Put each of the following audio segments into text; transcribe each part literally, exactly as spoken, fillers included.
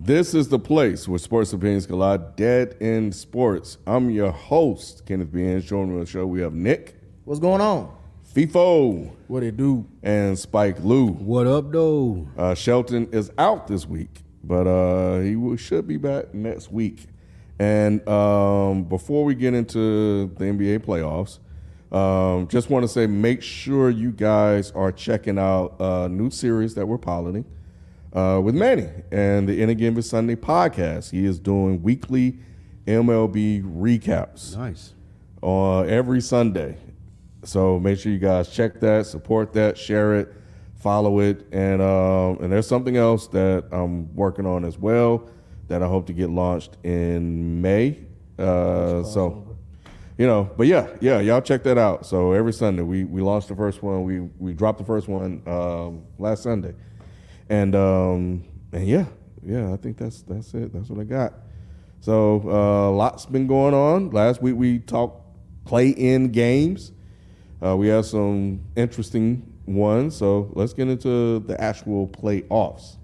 This is the place where sports opinions collide. Dead End Sports. I'm your host, Kenneth B. N. Showing on the show, we have Nick. What's going on? FIFO. What it do? And Spike Lou. What up, though? Uh, Shelton is out this week, but uh, he will, should be back next week. And um, before we get into the N B A playoffs, um, just want to say make sure you guys are checking out a new series that we're piloting. Uh, with Manny and the Any Given Sunday podcast. He is doing weekly M L B recaps. Nice. Uh, every Sunday. So make sure you guys check that, support that, share it, follow it. And um, and there's something else that I'm working on as well that I hope to get launched in May. Uh, so, you know, but yeah, yeah, y'all check that out. So every Sunday, we, we launched the first one. We, we dropped the first one um, last Sunday. And um, and yeah, yeah, I think that's that's it. That's what I got. So uh, lots been going on. Last week we talked play-in games. Uh, we have some interesting ones. So let's get into the actual playoffs.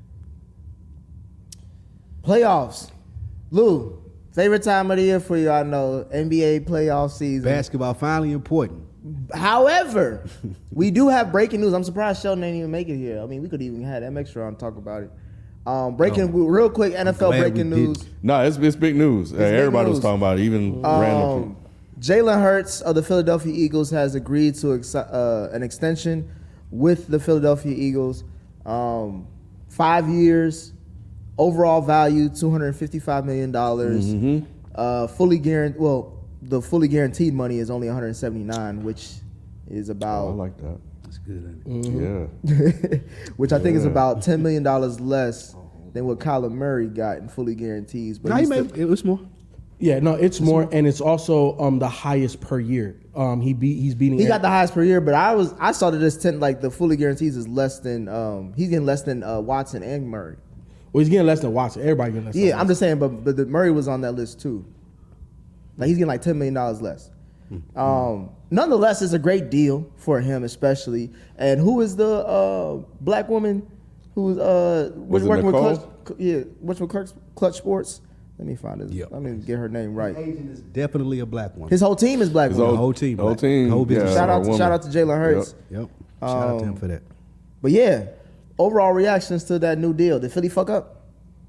Playoffs. Lou, favorite time of the year for you, I know, N B A playoff season. Basketball finally important. However, we do have breaking news. I'm surprised Sheldon didn't even make it here. I mean, we could even have M X on and talk about it. Um, breaking Oh, real quick, N F L breaking news. No, it's, it's big news. Hey, big everybody news. was talking about it, even Um, random people. Jalen Hurts of the Philadelphia Eagles has agreed to ex- uh, an extension with the Philadelphia Eagles. Um, five years, overall value two hundred fifty-five million dollars. Mm-hmm. Uh, fully guaranteed. Well, the fully guaranteed money is only one hundred seventy-nine, which is about. Oh, I like that. That's good. Mm-hmm. Yeah. which I think is Yeah. about ten million dollars less than what Kyler Murray got in fully guarantees. But No, he's he made, still- it was more. Yeah, no, it's more, and it's also um the highest per year. Um, he beat he's beating. he got the highest per year, but I was I saw that this ten like the fully guarantees is less than um he's getting less than uh, Watson and Murray. Well, he's getting less than Watson. Everybody getting less. Yeah, than I'm just saying, but but the Murray was on that list too. Like he's getting like ten million dollars less. Um, nonetheless, it's a great deal for him, especially. And who is the uh, black woman who's uh Was it working with Nicole? Clutch? Yeah, working with Clutch, Clutch Sports. Let me find it. Yep. Let me get her name right. Asian is definitely a black one. His whole team is black. His women. The whole team. Whole black. team, Whole business. yeah. Shout out, a to, woman. shout out to Jalen Hurts. Yep. Shout out to him Um, for that. But yeah, overall reactions to that new deal. Did Philly fuck up?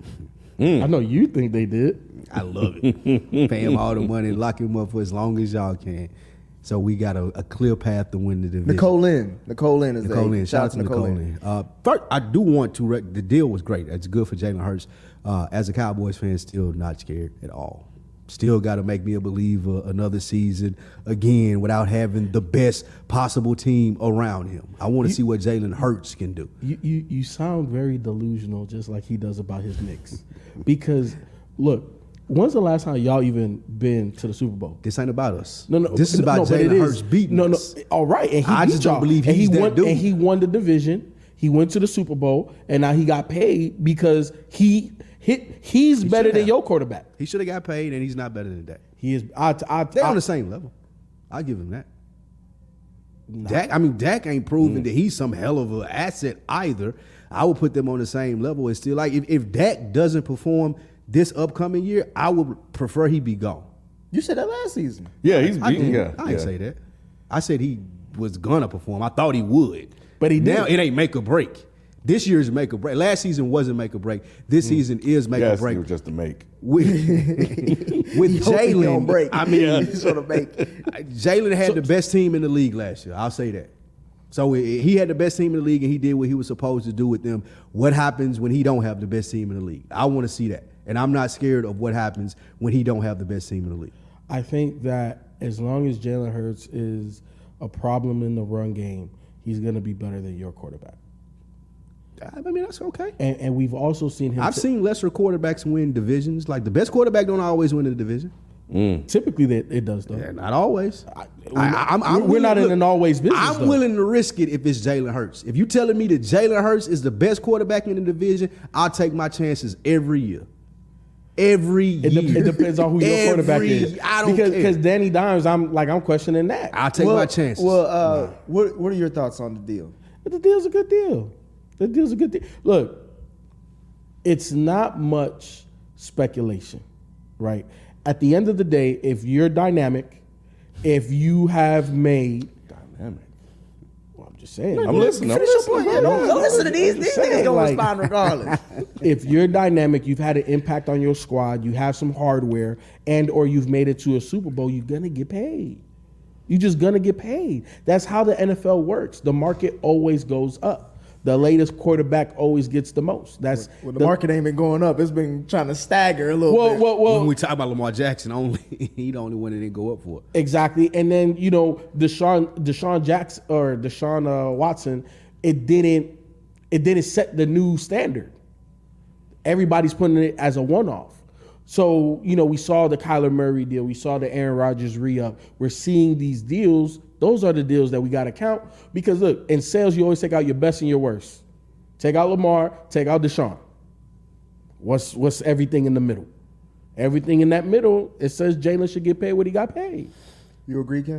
I know you think they did. I love it. Pay him all the money, lock him up for as long as y'all can. So we got a, a clear path to win the division. Nicole Lynn. Nicole Lynn is Nicole the Lynn. Shout out to Nicole Lynn. Uh, first, I do want to. Rec- the deal was great. It's good for Jalen Hurts. Uh, as a Cowboys fan, still not scared at all. Still got to make me a believer another season again without having the best possible team around him. I want to You- see what Jalen Hurts can do. You, you you sound very delusional, just like he does about his Knicks. Because look, when's the last time y'all even been to the Super Bowl? This ain't about us. No, no, This is no, about no, but it Jalen is. Hurts beating No, no, us. all right, and he I beat just don't y'all. believe and he's he that won, dude. And he won the division. He went to the Super Bowl, and now he got paid because he hit. He's He better should than have. your quarterback. He should have got paid, and he's not better than that. He is. I, I, They're I, on the same level. I give him that. Dak, I mean, Dak ain't proven that he's some hell of an asset either. I would put them on the same level. It's still like if, if Dak doesn't perform this upcoming year, I would prefer he be gone. You said that last season. Yeah, he's I beating. didn't. Yeah, I didn't yeah. say that. I said he was gonna perform. I thought he would, But he now didn't. it ain't make or break. This year's make or break. Last season wasn't make or break. This season is make Yes, or break. it was just a make. With, with He hope he don't Jalen, break. I mean, He's gonna make. Jalen had the best team in the league last year. I'll say that. So he he had the best team in the league, and he did what he was supposed to do with them. What happens when he don't have the best team in the league? I want to see that, and I'm not scared of what happens when he don't have the best team in the league. I think that as long as Jalen Hurts is a problem in the run game, he's going to be better than your quarterback. I mean, that's okay. And, and we've also seen him. I've t- seen lesser quarterbacks win divisions. Like the best quarterback don't always win the division. typically that it does though. Yeah, not always. I- I, I'm, I'm we're willing- not in look, an always business. I'm though. willing to risk it if it's Jalen Hurts. If you telling me that Jalen Hurts is the best quarterback in the division, I'll take my chances every year. Every It, year. de- it depends on who your quarterback Every- is. I don't because care. because Danny Dimes, I'm like I'm questioning that. I'll take well, my chances. Well, uh, what what are your thoughts on the deal? But the deal's a good deal. The deal's a good deal. Look, it's not much speculation, right? At the end of the day, if you're dynamic, if you have made Dynamic. well, I'm just saying. I'm listening. I'm Finish your listening. point. Yeah, don't, don't listen to these. These saying, niggas gonna like- respond regardless. If you're dynamic, you've had an impact on your squad, you have some hardware, and or you've made it to a Super Bowl, you're gonna get paid. You're just gonna get paid. That's how the N F L works. The market always goes up. The latest quarterback always gets the most. That's Well, the, market ain't been going up. It's been trying to stagger a little Well, bit. well, well, when we talk about Lamar Jackson only, he the only one that didn't go up for it. exactly. And then you know Deshaun, Deshaun Jackson or Deshaun uh, Watson, it didn't, it didn't set the new standard. Everybody's putting it as a one-off. So you know we saw the Kyler Murray deal, we saw the Aaron Rodgers re-up. We're seeing these deals. Those are the deals that we got to count because look, in sales you always take out your best and your worst. Take out Lamar, take out Deshaun. What's what's everything in the middle? Everything in that middle, it says Jalen should get paid what he got paid. You agree, Ken?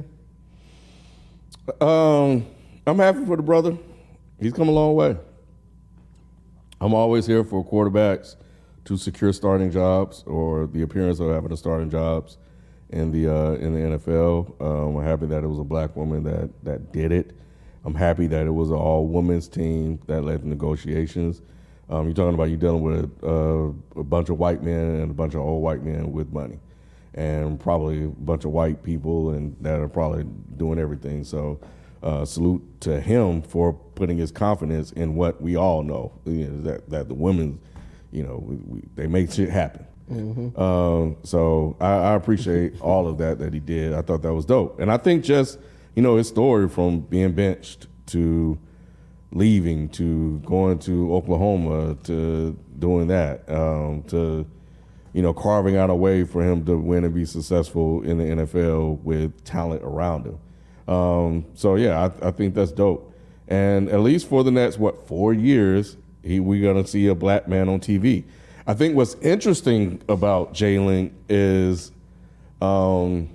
Um, I'm happy for the brother. He's come a long way. I'm always here for quarterbacks to secure starting jobs or the appearance of having a starting jobs in the uh, in the N F L. Um, I'm happy that it was a black woman that that did it. I'm happy that it was an all women's team that led the negotiations. Um, you're talking about you dealing with uh, a bunch of white men and a bunch of old white men with money, and probably a bunch of white people and that are probably doing everything. So, uh, salute to him for putting his confidence in what we all know, you know that that the women, you know, we, we, they make shit happen. Mm-hmm. Um, so I, I appreciate all of that that he did. I thought that was dope, and I think just you know his story from being benched to leaving to going to Oklahoma to doing that um, to you know carving out a way for him to win and be successful in the N F L with talent around him. Um, so yeah, I, I think that's dope. And at least for the next what four years, he, we're gonna see a black man on T V. I think what's interesting about Jalen is um,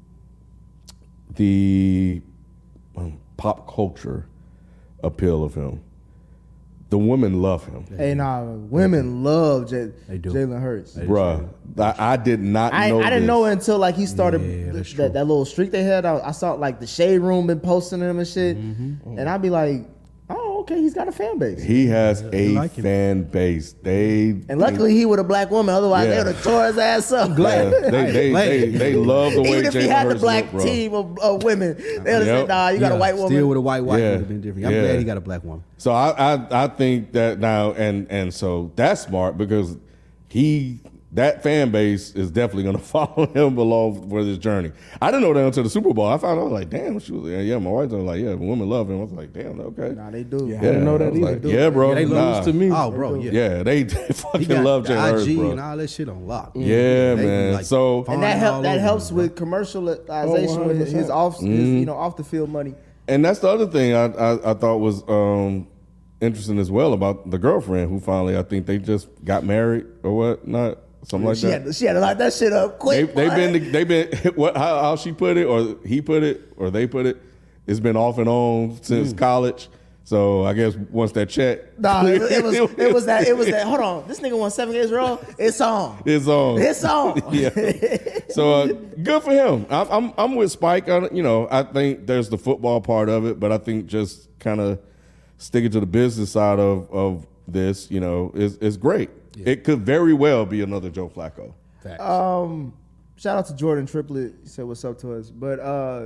the um, pop culture appeal of him. The women love him. Hey, nah, women love J- They do. Jalen Hurts. Bruh, I, I did not I, know I didn't this. know it until like he started Yeah, th- that's that, true. that little streak they had. I, I saw like the Shade Room been posting him and shit, and I'd be like, oh, okay, he's got a fan base. He has a like him. fan base. They And luckily he with a black woman, otherwise Yeah. they would have tore his ass up. yeah, they, they, they, they love the way Even if he Jalen had the Hurts black look, bro. team of, of women, they would have Yep. said, nah, you got a Yeah, white woman. Still with a white wife Yeah. would have been different. I'm Yeah. glad he got a black woman. So I, I I think that now and and so that's smart because he that fan base is definitely going to follow him along for this journey. I didn't know that until the Super Bowl. I found out like, damn, she was, yeah, yeah, my wife was like, yeah, women love him. I was like, damn, okay. Nah, they do. Yeah. I didn't know that I was either. like, yeah, bro. Yeah, they nah. lose to me. Oh, bro, yeah. Yeah, they, they He fucking got love the Jalen I Hurts, G bro. and all that shit on lock. Yeah, They man. like so And that all help that over helps him, bro. with commercialization Oh, with his one hundred percent. off, his, you know, off the field money. And that's the other thing I I, I thought was um, interesting as well about the girlfriend who finally I think they just got married or what not something like she that. had she had to lock that shit up They quick. they've boy. been they've been what how, how she put it or he put it or they put it. It's been off and on since college. So I guess once that check, Nah, it, it was it was that it was that. Hold on, this nigga won seven years roll. It's on. It's on. It's on. yeah. So uh, good for him. I'm, I'm I'm with Spike on it. You know, I think there's the football part of it, but I think just kind of sticking to the business side of of this, you know, is is great. It could very well be another Joe Flacco. Facts. Um, shout out to Jordan Triplett. He said what's up to us, but uh,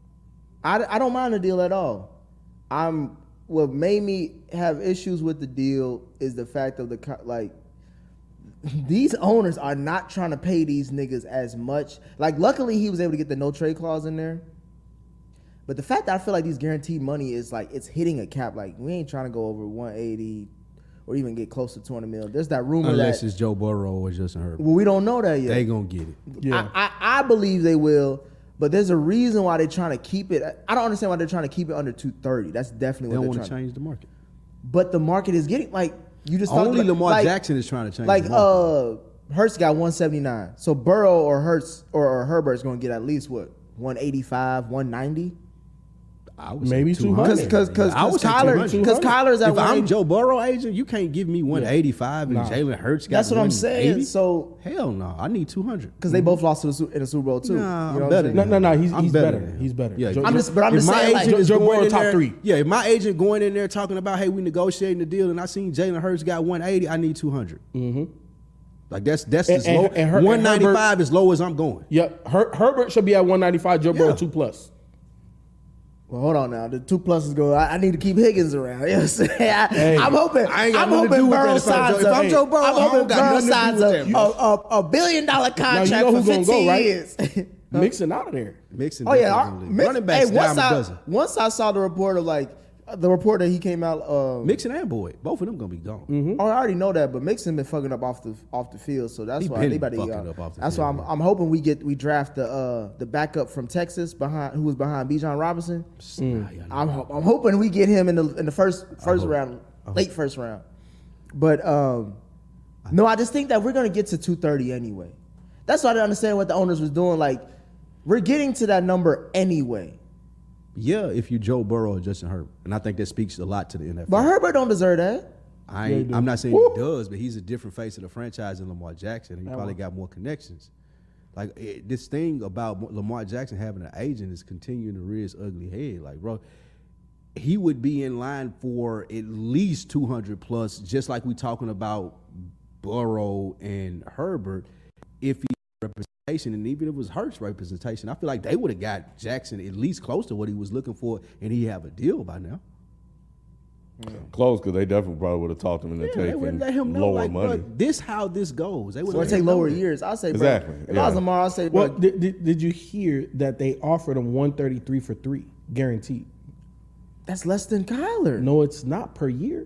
I I don't mind the deal at all. I'm what made me have issues with the deal is the fact of the co- like. These owners are not trying to pay these niggas as much. Like, luckily he was able to get the no trade clause in there. But the fact that I feel like these guaranteed money is like it's hitting a cap. Like, we ain't trying to go over one eighty or even get close to two hundred mil. There's that rumor Unless that it's Joe Burrow or Justin Herbert. well, we don't know that yet. They gonna get it. Yeah. I, I, I believe they will, but there's a reason why they're trying to keep it. I don't understand why they're trying to keep it under two thirty. That's They definitely don't what want they're to trying. change the market. But the market is getting like you just talked Only about- Lamar like, Jackson is trying to change Like the market. uh, Hurts got one seventy-nine. So Burrow or Hurts or, or Herbert's going to get at least what one eighty-five, one ninety. I would say Maybe two hundred. Because because I would because say Kyler two hundred. because Kyler's at If I'm one eighty. Joe Burrow agent, you can't give me one eighty-five Nah. and Jalen Hurts got That's what I'm one saying. eighty. So Hell no, I need two hundred. because they both lost to the, Su- in the Super Bowl too. Nah, You know I'm what I'm better. saying? No, no, no. He's, I'm he's better better. than him. He's better. Yeah, Joe- I'm just, but I'm if just my saying, like, agent is Joe going Burrow in top there, three. Yeah, if my agent going in there talking about, hey, we negotiating the deal, and I seen Jalen Hurts got one eighty, I need two hundred. Mm-hmm. Like that's that's And- as and- low. and Her- and one ninety-five Herbert- as low as I'm going. Yep. Her, Herbert should be at one ninety-five. Joe Burrow Yeah. two plus. Well, hold on now. The two pluses go. I, I need to keep Higgins around. You know what I'm saying? I, Hey, I'm hoping. I ain't got I'm nothing to hoping do with Burrow that if I'm signs Joe- if a- I'm Joe Burrow, I'm I don't hoping got Burrow nothing to do signs with a, that. a, a, a billion dollar contract know for who's gonna fifteen go, right? years. Mixing out of there. Mixing. Oh yeah, definitely. our, Mix, running backs hey, dime once a I dozen. once I saw the report of like the report that he came out. Um, Mixon and Boyd, both of them gonna be gone. Oh, I already know that, but Mixon been fucking up off the off the field, so that's He why been anybody. fucking Uh, up off the that's field, why I'm, man. I'm hoping we get we draft the uh, the backup from Texas behind who was behind Bijan Robinson. Nah, y'all know. I'm ho- I'm hoping we get him in the in the first first hope. round, late first round. But um, no, I just think that we're gonna get to two thirty anyway. That's why I didn't understand what the owners was doing. Like, we're getting to that number anyway. Yeah, if you Joe Burrow or Justin Herbert, and I think that speaks a lot to the N F L. But Herbert don't deserve that. I Yeah, he ain't, do. I'm not saying Woo. he does, but he's a different face of the franchise than Lamar Jackson, and he probably got more connections. Like it, this thing about Lamar Jackson having an agent is continuing to rear its ugly head. Like, bro, he would be in line for at least two hundred plus, just like we talking about Burrow and Herbert, if he had representation, and even if it was Hurts representation, I feel like they would have got Jackson at least close to what he was looking for, and he have a deal by now. Close, because they definitely probably would have talked him into Yeah, they taking would let him know, lower like, money. bro, this how this goes. They would So it take lower years. I'll say, bro, Exactly, if I was yeah. Lamar, I'll say, Well, bro, did, did, did you hear that they offered him one thirty-three for three, guaranteed? that's less than Kyler. No, it's not per year.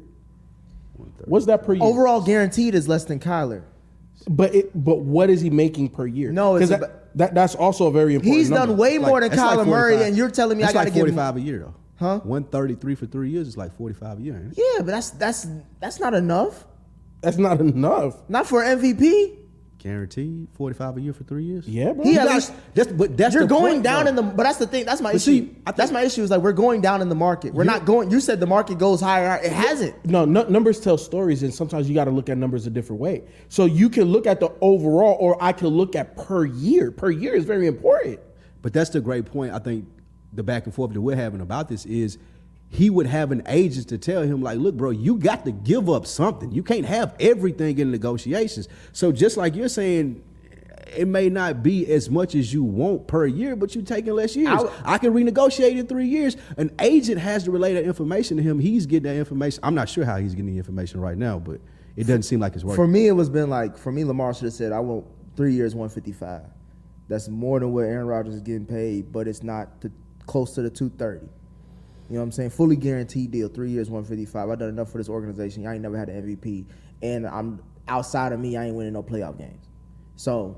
What's that per year? Overall guaranteed is less than Kyler. But it, but what is he making per year? No, it's 'Cause about- that, that that's also a very important. He's number. done way more than That's like Kyler Murray, forty-five. and you're telling me That's I got to like give him. forty-five a year though. Huh? one thirty-three for three years is like forty-five a year. Ain't it? Yeah, but that's that's that's not enough. That's not enough. Not for M V P. Guaranteed forty-five a year for three years. Yeah, bro. He You at guys- least- that's, but that's You're the going point, down though. in the, but that's the thing. That's my But issue. see, I that's think- my issue. Is like we're going down in the market. We're not going. You said the market goes higher. It hasn't. No, nu- numbers tell stories, and sometimes you got to look at numbers a different way. So you can look at the overall, or I can look at per year. Per year is very important. But that's the great point. I think the back and forth that we're having about this is he would have an agent to tell him, like, look, bro, you got to give up something. You can't have everything in negotiations. So just like you're saying, it may not be as much as you want per year, but you're taking less years. I- I can renegotiate in three years. An agent has to relay that information to him. He's getting that information. I'm not sure how he's getting the information right now, but it doesn't seem like it's working. For me, it was been like for me, Lamar should have said, "I want three years, one fifty five." That's more than what Aaron Rodgers is getting paid, but it's not the, close to the two thirty. You know what I'm saying? Fully guaranteed deal, three years, one fifty five. I've done enough for this organization. I ain't never had an M V P, and I'm outside of me. I ain't winning no playoff games. So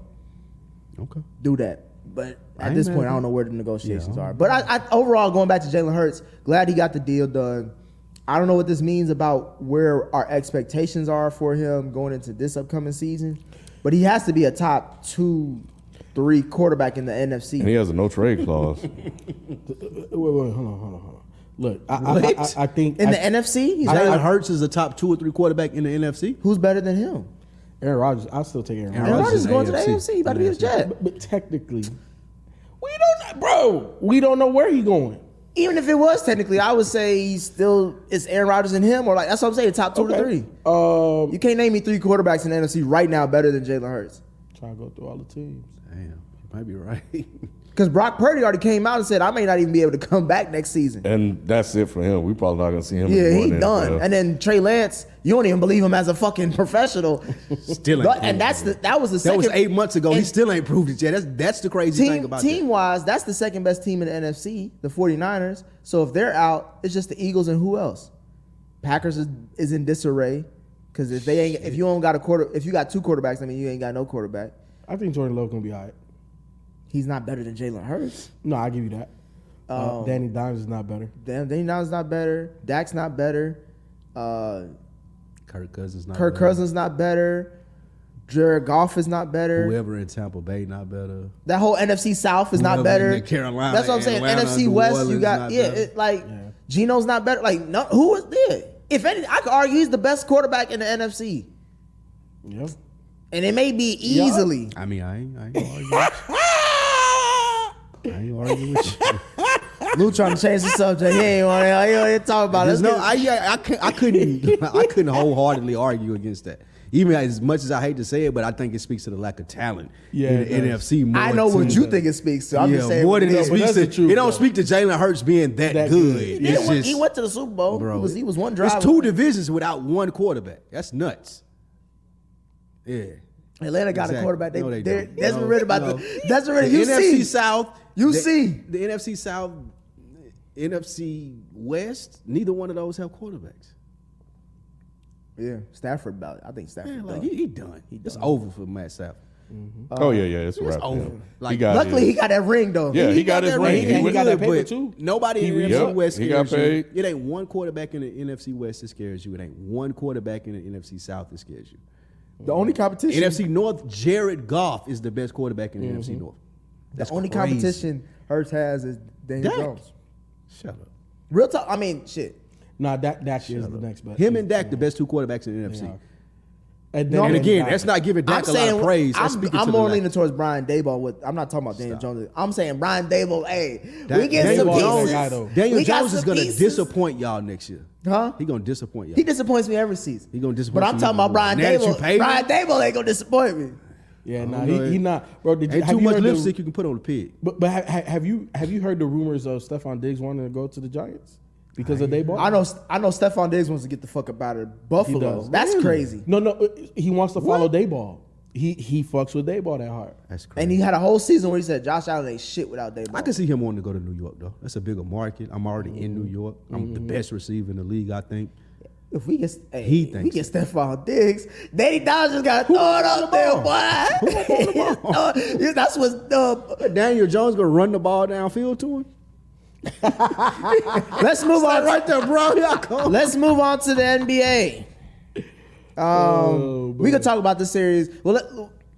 Okay. do that. But I at ain't this mad point, at I don't that. know where the negotiations Yeah, I are. don't But I, I overall, going back to Jalen Hurts, glad he got the deal done. I don't know what this means about where our expectations are for him going into this upcoming season, but he has to be a top two, three quarterback in the N F C. And he has a no trade clause. Wait, wait, hold on, hold on, hold on. Look, I, I, I, What? I, I think in I, the N F C, he's Jalen not- Hurts is a top two or three quarterback in the N F C. who's better than him? Aaron Rodgers. I'll still take Aaron Aaron Aaron Rodgers. Rodgers is in going to the A F C. A F C. He about to be his jet. But, but technically, we don't, bro. We don't know where he's going. Even if it was technically, I would say he's still it's Aaron Rodgers and him, or like that's what I'm saying, top two to three. Um, You can't name me three quarterbacks in the N F C right now better than Jalen Hurts. trying to go through all the teams. Damn, you might be right. Because Brock Purdy already came out and said, I may not even be able to come back next season. And that's it for him. We probably not going to see him Yeah, anymore he in the done. N F L. And then Trey Lance, you don't even believe him as a fucking professional. Still ain't But- proved and that's it. the that was the That second. was eight months ago. He and still ain't proved it yet. That's that's the crazy thing Team, about team wise, that's the second best team in the N F C, the 49ers. So if they're out, it's just the Eagles and who else? Packers is, is in disarray. Because if they ain't, if you don't got a quarter, if you got two quarterbacks, I mean you ain't got no quarterback. I think Jordan Love gonna be all right. He's not better than Jalen Hurts. No, I give you that. Uh, Um, Danny Dimes is not better. Damn, Danny Dimes not better. Dak's not better. Uh, that. Kirk Cousins not Kirk better. Cousins not better. Jared Goff is not better. Whoever in Tampa Bay not better. That whole N F C South is not Whoever better. in Carolina, That's what I'm saying. Atlanta, N F C New West, you Orleans got not yeah, better. it, like Geno's not better. Like no, who is there? If any, I could argue he's the best quarterback in the N F C, Yep. and it may be easily. I mean, I ain't, I ain't arguing with you. I ain't arguing with you. Lou trying to change the subject. He ain't want to. He ain't want to talk about it. There's Let's no, get- I, yeah, I, can't, I couldn't, I couldn't wholeheartedly argue against that. Even as much as I hate to say it, but I think it speaks to the lack of talent Yeah, in it the does. N F C. More I know what to- you think it speaks to. I'm yeah, just saying. more than what it is. but speaks that's to. the truth, it don't though. speak to Jalen Hurts being that, That good. good. He, It's didn't win- just, he went to the Super Bowl. bro, he was he was one drive. It's two divisions without one quarterback. That's nuts. Yeah. Atlanta got Exactly. a quarterback. They, No, they they're, don't. Desmond No, Ritter about no. the Desmond Ritter. The You N F C see, South. You the, see. the N F C South, N F C West. Neither one of those have quarterbacks. yeah, Stafford about it. I think Stafford. Man, like done. he, he done. It's over for Matt Stafford. oh yeah, yeah, it's a wrap. over. yeah. Like, he got Luckily, his- he got that ring though. Yeah, he got his that ring. He He got that good, paper, but too. Nobody in He the N F C Yep, West he got scares you. paid. It ain't one quarterback in the N F C West that scares you. It ain't one quarterback in the N F C South that scares you. The only competition. N F C North, Jared Goff is the best quarterback in the N F C North. the only crazy. competition Hurts has is Daniel Dak. Jones. Shut up. Real talk. I mean, shit. Nah, Dak, Dak is the next best. Him and Dak, the best two quarterbacks in the N F C. They are. And, No, then- And again, Dak. that's not giving Dak I'm a lot saying of praise. That's I'm, speaking I'm to the more lack. leaning towards Brian Daboll. With I'm not talking about Daniel Stop. Jones. I'm saying Brian Daboll. Hey, That- we get Daniel some Jones- pieces. guy, though. Daniel We got Jones is some going to pieces. disappoint y'all next year. Huh? He going to disappoint y'all. He disappoints me every season. He gonna disappoint But I'm you talking about every Brian year. Now that you Daboll. paid Brian him? Daboll ain't gonna disappoint me. Yeah, nah, don't know he, he it. not. Bro, did you, Ain't have too you much heard the- lipstick you can put on the pig. But but have, have you have you heard the rumors of Stephon Diggs wanting to go to the Giants because of Daboll? I know. I know. Stephon Diggs wants to get the fuck up out of Buffalo. does. That's Really? crazy. No, no, he wants to follow Daboll. He he fucks with Daboll that hard. That's crazy. And he had a whole season where he said Josh Allen ain't shit without Daboll. I can see him wanting to go to New York though. That's a bigger market. I'm already in Mm-hmm. New York. I'm the best receiver in the league, I think. If we get, hey, He if we thinks get Stephon Diggs, Danny Dodge just got to throw it up there, boy. Uh, That's what's uh, Daniel Jones gonna run the ball downfield to him. Let's move on. right there, bro. Y'all come. Let's move on to the N B A. Um, Oh, we could talk about the series. Well, let,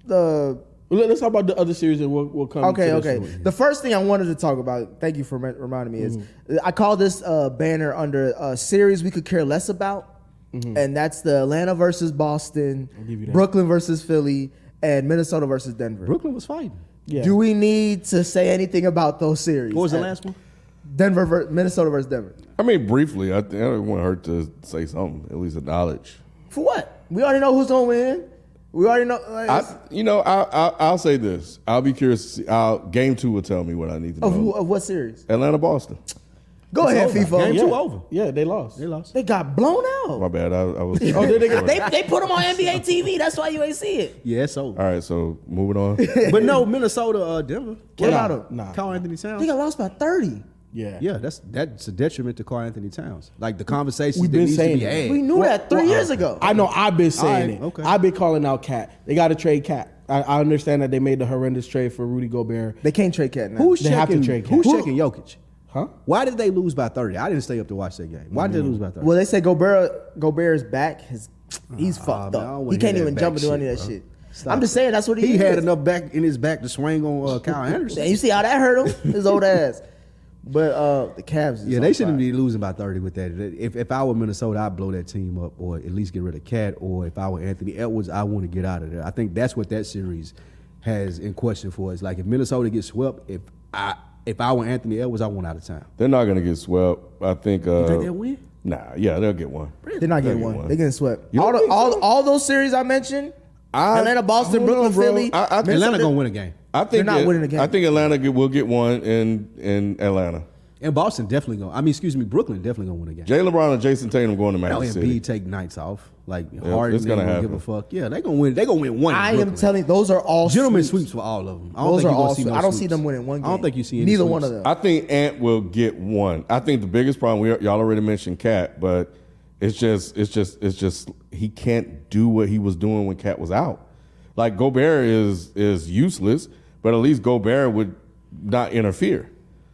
the Well, let- let's talk about the other series and we'll, we'll come. okay, to this okay. one. The first thing I wanted to talk about, thank you for re- reminding me, is Mm-hmm. I call this uh, banner under a series we could care less about, and that's the Atlanta versus Boston, Mm-hmm. give you that. Brooklyn versus Philly, and Minnesota versus Denver. Brooklyn was fighting. Yeah. Do we need to say anything about those series? What was the Uh, last one? Denver, ver- Minnesota versus Denver. I mean, briefly, I think it wouldn't hurt to say something, at least acknowledge. For what? We already know who's gonna win. We already know. Like, I, you know, I, I, I'll say this. I'll be curious. To see, I'll, game two will tell me what I need to of, know. who, of what series? Atlanta, Boston. Go ahead, over. FIFA. Game yeah. two over. Yeah, they lost. They lost. They got blown out. My bad. I, I was. Oh, did they, They, they put them on N B A T V. That's why you ain't see it. Yeah, it's over. All right, so moving on. But no, Minnesota, uh, Denver. What Nah, about them? Nah. Carl Anthony Towns. They got lost by thirty. Yeah. Yeah, that's that's a detriment to Carl Anthony Towns. Like the conversations We've that been needs to saying be it. had. We knew Well, that three well, years ago. I know. I've been saying Alright, it. okay. I've been calling out Cat. They got to trade Cat. I, I understand that they made the horrendous trade for Rudy Gobert. They can't trade Cat now. Who's They have to checking? trade Who's Cat. checking Jokic? Huh? Why did they lose by thirty? I didn't stay up to watch that game. Why did they lose by thirty? Well, they say Gobert Gobert is back. His he's Ah, fucked man, I don't up. wanna He can't hear even that jump back and do any of shit, that bro. shit. Stop I'm just it. saying that's what he, he is. had enough back in his back to swing on uh, Kyle Anderson. And you see how that hurt him? His old ass. But uh, the Cavs. Is Yeah, on they shouldn't fire. be losing by thirty with that. If if I were Minnesota, I'd blow that team up, or at least get rid of Cat. Or if I were Anthony Edwards, I want to get out of there. I think that's what that series has in question for us. Like if Minnesota gets swept, if I if I were Anthony Edwards, I want out of town. They're not going to get swept. I think. Uh, You think they'll win? Nah, yeah, they'll get one. They're not getting They'll one. get one. They're getting swept. You don't All, the, think all, so? all those series I mentioned, I- Atlanta, Boston, I don't Brooklyn, know, bro. Philly. I- I think- Minnesota- Atlanta gonna win a game, I think They're not that- winning the game. I think Atlanta get- will get one in in Atlanta. and Boston definitely gonna. I mean, excuse me, Brooklyn definitely gonna win a game. Jaylen Brown and Jason Tatum going to No, Magic Embiid City. take nights off. Like Harden, it's they gonna gonna give a happen. fuck. Yeah, they gonna win. They gonna win one. in I am Brooklyn. telling you, those are all Gentlemen sweeps. sweeps for all of them. I don't Those think are you're gonna all see sweeps. no I don't see sweeps. them winning one I don't game. think you see any Neither one sweeps. of them. I think Ant will get one. I think the biggest problem we y'all already mentioned Cat, but it's just it's just it's just he can't do what he was doing when Cat was out. Like Gobert is is useless, but at least Gobert would not interfere.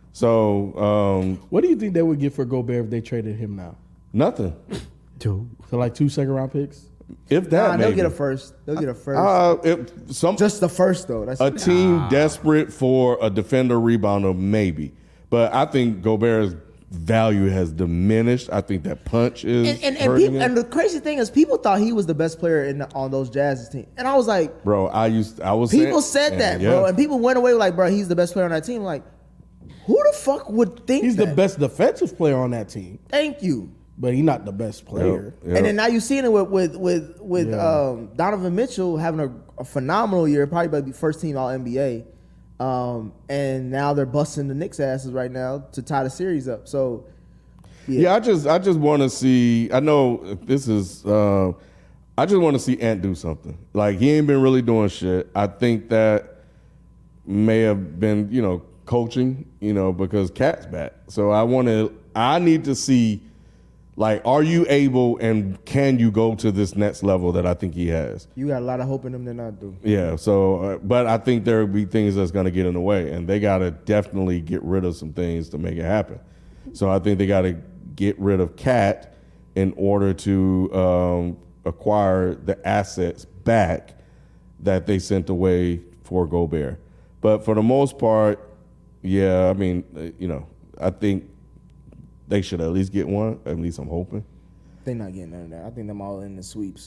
So um, What do you think they would get for Gobert if they traded him now? nothing. Dude. So like two second round picks. If that, Nah, they'll maybe. get a first. They'll get a first. Uh, if some Just the first though. That's a team desperate for a defender rebounder, maybe. But I think Gobert's value has diminished. I think that punch is And and, and, hurting people, him. and the crazy thing is, people thought he was the best player in the, on those Jazz team, and I was like, Bro, I used I was people saying, said that, yeah. bro, and people went away like, bro, he's the best player on that team. Like, who the fuck would think He's that? the best defensive player on that team, Thank you. but he's not the best player. Yep. And then now you're seeing it with with with, with Yeah. um, Donovan Mitchell having a, a phenomenal year, probably about to be first team All N B A. Um, and now they're busting the Knicks' asses right now to tie the series up. So, yeah, Yeah, I just I just want to see. I know this is. Uh, I just want to see Ant do something. Like he ain't been really doing shit. I think that may have been you know coaching. You know because Cat's back. So I want to. I need to see. Like, are you able and can you go to this next level that I think he has? you got a lot of hope in them to not do. Yeah. So, uh, but I think there will be things that's going to get in the way, and they got to definitely get rid of some things to make it happen. So I think they got to get rid of Cat in order to um, acquire the assets back that they sent away for Gobert. But for the most part, yeah, I mean, uh, you know, I think they should at least get one. At least I'm hoping. They're not getting none of that. I think them all in the sweeps.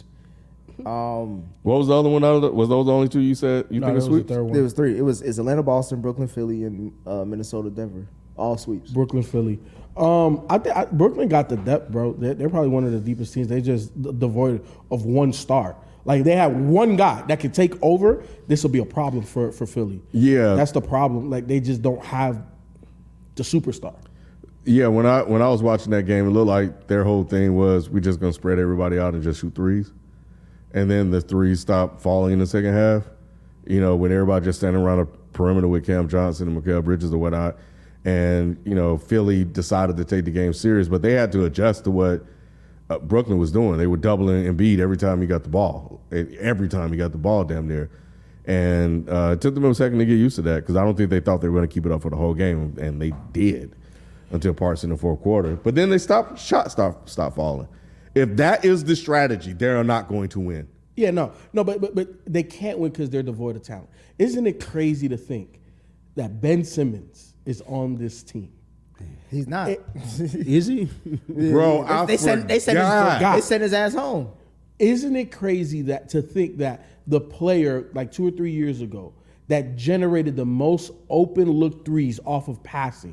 Um, What was the other one? Out of the, was those the only two you said you No, think that it's was the sweet? third there one. was three. It was it's Atlanta, Boston, Brooklyn, Philly, and uh, Minnesota, Denver. All sweeps. Brooklyn, Philly. Um, I think Brooklyn got the depth, bro. They're, they're probably one of the deepest teams. They just d- devoid of one star. Like they have one guy that can take over. This will be a problem for for Philly. Yeah. that's the problem. Like they just don't have the superstar. Yeah, when I when I was watching that game, it looked like their whole thing was we just gonna spread everybody out and just shoot threes, and then the threes stopped falling in the second half. You know, when everybody just standing around a perimeter with Cam Johnson and Mikal Bridges or whatnot, and you know Philly decided to take the game serious, but they had to adjust to what uh, Brooklyn was doing. They were doubling Embiid every time he got the ball, every time he got the ball, damn near. And uh, it took them a second to get used to that because I don't think they thought they were going to keep it up for the whole game, and they did. Until parts in the fourth quarter. But then they stopped, shots stop, stop falling. If that is the strategy, they are not going to win. Yeah, no, no, but but but they can't win because they're devoid of talent. Isn't it crazy to think that Ben Simmons is on this team? He's not. Is he? Bro, they, I they sent they sent his, forgot. they sent his ass home. Isn't it crazy that to think that the player like two or three years ago that generated the most open look threes off of passing,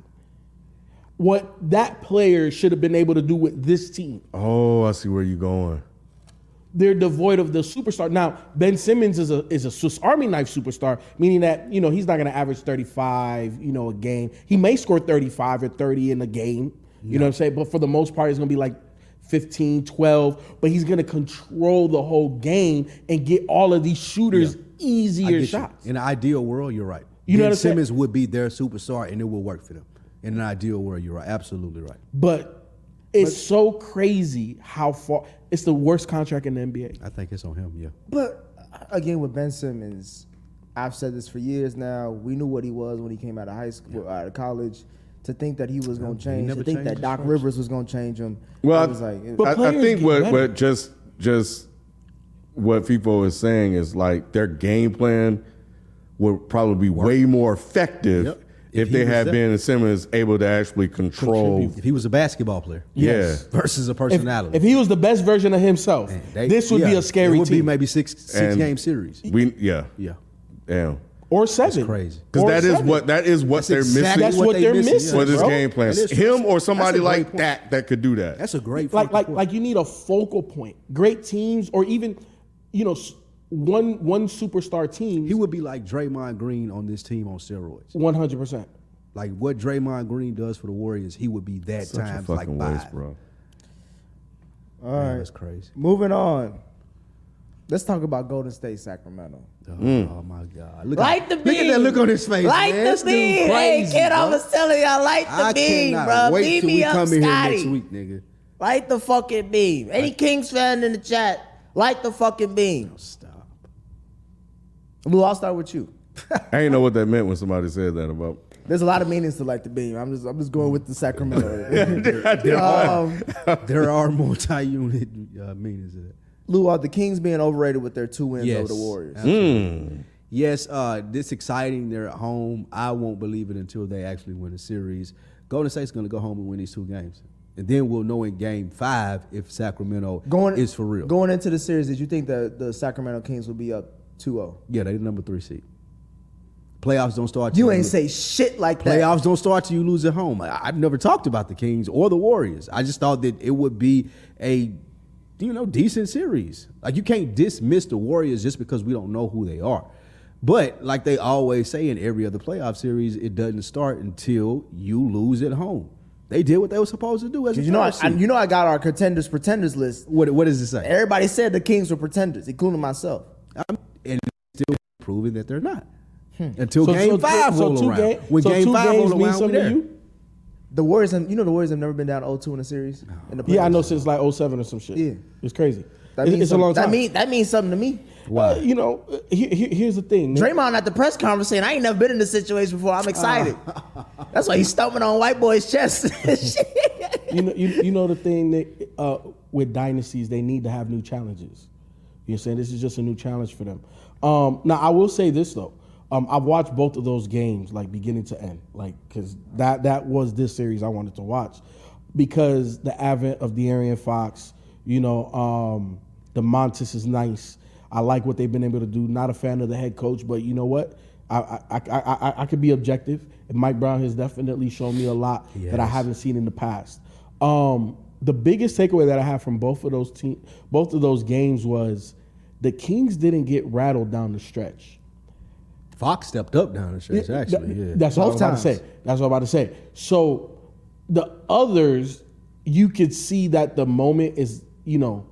what that player should have been able to do with this team? Oh, I see where you're going. They're devoid of the superstar. Now, Ben Simmons is a is a Swiss Army knife superstar, meaning that, you know, he's not going to average thirty-five, you know, a game. He may score thirty-five or thirty in a game, you know what I'm saying? But for the most part, it's going to be like fifteen, twelve, but he's going to control the whole game and get all of these shooters I easier get you. shots. In an ideal world, you're right. You know Ben what I'm saying? Simmons would be their superstar, and it will work for them. In an ideal world, you're right. Absolutely right. But it's so crazy how far it's the worst contract in the N B A. I think it's on him. Yeah. But uh, again, with Ben Simmons, I've said this for years now. We knew what he was when he came out of high school, out of college. To think that he was going to change, never to think changed that his Doc first. Rivers was going to change him. Well, I I, was like, But I, I players think get what, better. what just just what FIFO is saying is like their game plan would probably be way more effective Yep. if, If he they was had there. Ben Simmons able to actually control. Contribute. If he was a basketball player Yeah. versus a If, personality, if he was the best version of himself, Man, they- this would be yeah, a scary It would team. be maybe six six And- game series. We yeah Yeah. damn or seven. crazy. because Or that is seven. what that is what That's they're exactly missing. That's what they they're missing, missing, for this bro. game plan. That is- Him or somebody that's a great like point. that that could do that. That's a great like fucking like point. like you need a focal point. Great teams, or even you know s- one one superstar team. He would be like Draymond Green on this team on steroids. one hundred percent. Like what Draymond Green does for the Warriors, he would be that Such a times like fucking five. waste, bro. all Man, right, that's crazy. moving on. Let's talk about Golden State, Sacramento. Oh, Mm. oh my God! Look Light at, the Look beam. at that look on his face. Light man. the This dude beam. Hey, crazy, kid, I bro. was telling y'all, light the I beam, cannot bro. wait Beam till me we up, come in here Scotty. next week, nigga. Light the fucking beam. Any Kings fan in the chat, light the fucking beam. Stop. Lou, I'll start with you. I didn't know what that meant when somebody said that about. There's a lot of meanings to light the beam. I'm just, I'm just going with the Sacramento. There are, um, there are multi-unit uh, meanings of that. Lou, are the Kings being overrated with their two wins Yes. over the Warriors? Mm. Yes, uh, this exciting. They're at home. I won't believe it until they actually win the series. Golden State's going to go home and win these two games. And then we'll know in game five if Sacramento Going is for real. Going into the series, did you think that the Sacramento Kings would be up two oh? Yeah, they're the number three seed. Playoffs don't start. You till ain't lo- say shit like that. Playoffs don't start till you lose at home. I, I've never talked about the Kings or the Warriors. I just thought that it would be a, you know, decent series. Like you can't dismiss the Warriors just because we don't know who they are. But like they always say in every other playoff series, it doesn't start until you lose at home. They did what they were supposed to do as a You know, I, third I, seed. you know, I got our contenders pretenders list. What, what does it say? Everybody said the Kings were pretenders, including myself. I'm, and it's still proving that they're not. Until So- game so- five so roll two around. ga- when so game two five games roll mean around, we something to there. you? The Warriors, have, you know, the Warriors have never been down oh two in a series. In the Yeah, I playoffs. know since like oh seven or some shit. Yeah. It's crazy. That It's, means it's a some- long time. That mean that means something to me. Uh, you know, uh, here, here- here's the thing. Nick. Draymond at the press conference saying, "I ain't never been in this situation before. I'm excited." That's why he's stomping on white boy's chest. you know, you, you know the thing that uh, with dynasties, they need to have new challenges. You know what I'm saying? This is just a new challenge for them. Um, now, I will say this though. Um, I've watched both of those games, like beginning to end, like because that that was this series I wanted to watch, because the advent of De'Aaron Fox, you know, um, the Montes is nice. I like what they've been able to do. Not a fan of the head coach, but you know what? I I I I, I, I could be objective. And Mike Brown has definitely shown me a lot He that I has. haven't seen in the past. Um, the biggest takeaway that I have from both of those team, both of those games was the Kings didn't get rattled down the stretch. Fox stepped up down the stretch, actually. Th- Yeah. That's what I was Both about times. to say. That's what I'm about to say. So the others, you could see that the moment is, you know,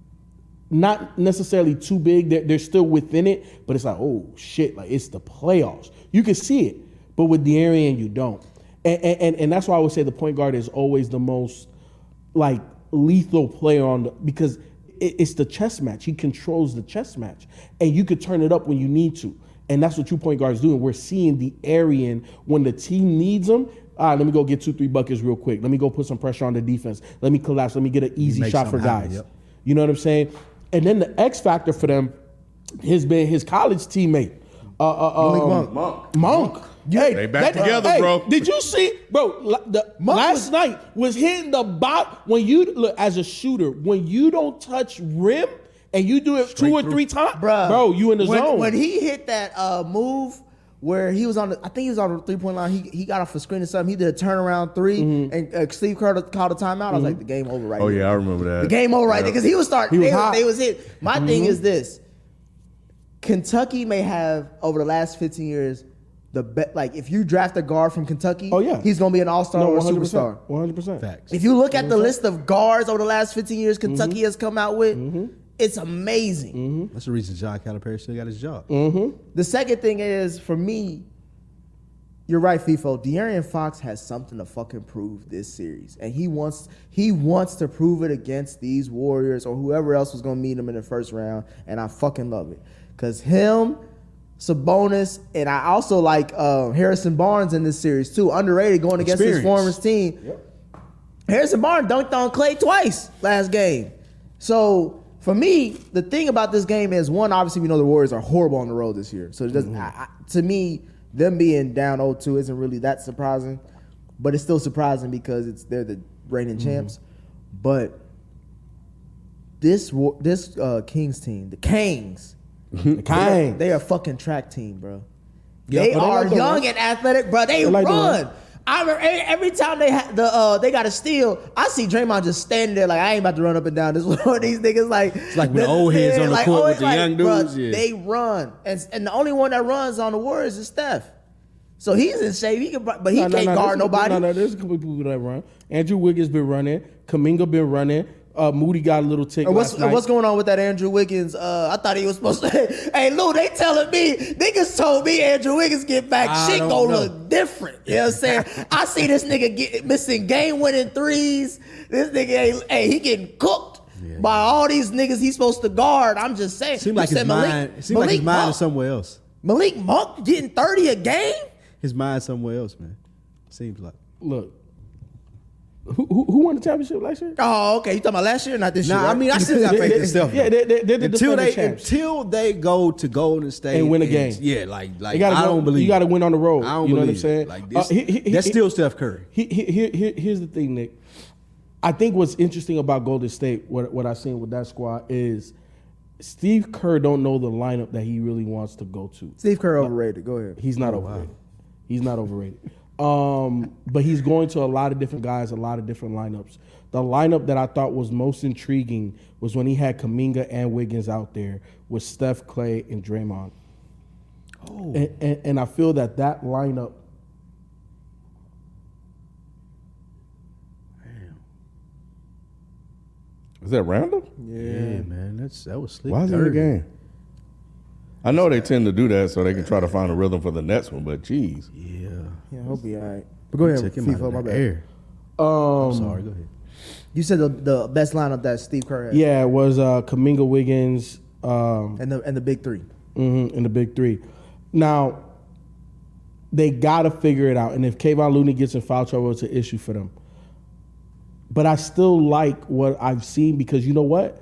not necessarily too big. They're, they're still within it, but it's like, oh shit, like it's the playoffs. You can see it, but with De'Aaron, you don't. And, and and that's why I would say the point guard is always the most like lethal player on the, because it, it's the chess match. He controls the chess match, and you could turn it up when you need to. And that's what two point guards do. And we're seeing De'Aaron when the team needs him. All right, let me go get two, three buckets real quick. Let me go put some pressure on the defense. Let me collapse. Let me get an easy make shot for something happen, guys. yep. You know what I'm saying? And then the X factor for them has been his college teammate, uh, uh, Malik um, Monk. Monk. Monk. Hey, They back together, hey, bro. Did you see, bro? la- The, last night was hitting the bot when you look as a shooter. When you don't touch rim and you do it two or through. three times, Bruh, bro, you in the when, zone. When he hit that uh, move where he was on the, I think he was on the three point line. He he got off the screen or something. He did a turnaround 3 Mm-hmm. and uh, Steve Kerr called a timeout. I was like, the game over right Oh here. yeah, I remember that. The game over right there because he was starting. He was they, hot. they was hit. My thing is this: Kentucky may have over the last fifteen years the bet. Like if you draft a guard from Kentucky, Oh, yeah. he's gonna be an all star no, or a one hundred percent. superstar. one hundred percent. Facts. If you look at the list of guards over the last fifteen years Kentucky Mm-hmm. has come out with, it's amazing. That's the reason John Calipari still got his job. The second thing is, for me, you're right, FIFO. De'Aaron Fox has something to fucking prove this series, and he wants he wants to prove it against these Warriors or whoever else was gonna meet him in the first round, and I fucking love it because him, Sabonis, and I also like uh, Harrison Barnes in this series too. Underrated going against his Experience. former team. Harrison Barnes dunked on Clay twice last game. So for me, the thing about this game is one. Obviously, we know the Warriors are horrible on the road this year. So it doesn't. I, I, to me, them being down oh two isn't really that surprising, but it's still surprising because it's they're the reigning champs. But this wa- this uh, Kings team, the Kings, The kind. they are a fucking track team, bro. Yeah, they but they are like to young run. and athletic, bro. They, They like to run. run. I remember every, every time they ha- the uh, they got a steal, I see Draymond just standing there like I ain't about to run up and down this one. These niggas like it's like when the old heads on the court oh, with it's the young dudes, yeah. They run, and and the only one that runs on the Warriors is Steph. So he's in shape. He can, but he No, no, can't no, guard there's- nobody. No, no, there's a couple people that run. Andrew Wiggins been running. Kaminga been running. Uh, Moody got a little tick And what's last night. what's going on with that Andrew Wiggins? Uh, I thought he was supposed to. Hey, Lou, they telling me niggas told me Andrew Wiggins get back, I shit don't gonna know. look different. You know what I'm saying? I see this nigga get missing game winning threes. This nigga, hey, hey he getting cooked by all these niggas he's supposed to guard. I'm just saying. Seemed You like his said Malik- mind. It seemed like his Malik mind Monk- is somewhere else. Malik Monk getting thirty a game. His mind somewhere else, man. Seems like. Look, Who, who, who won the championship last year? Oh, okay. You talking about last year, not this year? Nah, right? I mean, I still got faith in Steph. Yeah, they, they, they're the until defending they champs. until they go to Golden State And win a game. Yeah, like like You gotta I go- don't believe you got to win on the road. I don't you know what I'm believe saying? it. Like this, Uh, he- he- that's he- still Steph Curry. He, he, here, here, here's the thing, Nick. I think what's interesting about Golden State, what what I've seen with that squad is Steve Kerr don't know the lineup that he really wants to go to. Steve Kerr overrated. Go ahead. He's not Oh, overrated. He's not overrated. Um, but he's going to a lot of different guys, a lot of different lineups. The lineup that I thought was most intriguing was when he had Kuminga and Wiggins out there with Steph, Clay, and Draymond. Oh. And, and, and I feel that that lineup. Is that random? Yeah, man, that's that was slick. Why is it in the dirty. game? I know they tend to do that so they can try to find a rhythm for the next one, but geez. Yeah, Yeah, he'll be all right. But go ahead, took him out FIFA. of My the bad. air. Um, Sorry, go ahead. You said the, the best lineup that Steve Kerr had. Yeah, it was uh, Kuminga, Wiggins, um, And the and the big three. mhm, and the big three. Now, they got to figure it out. And if Kayvon Looney gets in foul trouble, it's an issue for them. But I still like what I've seen because you know what?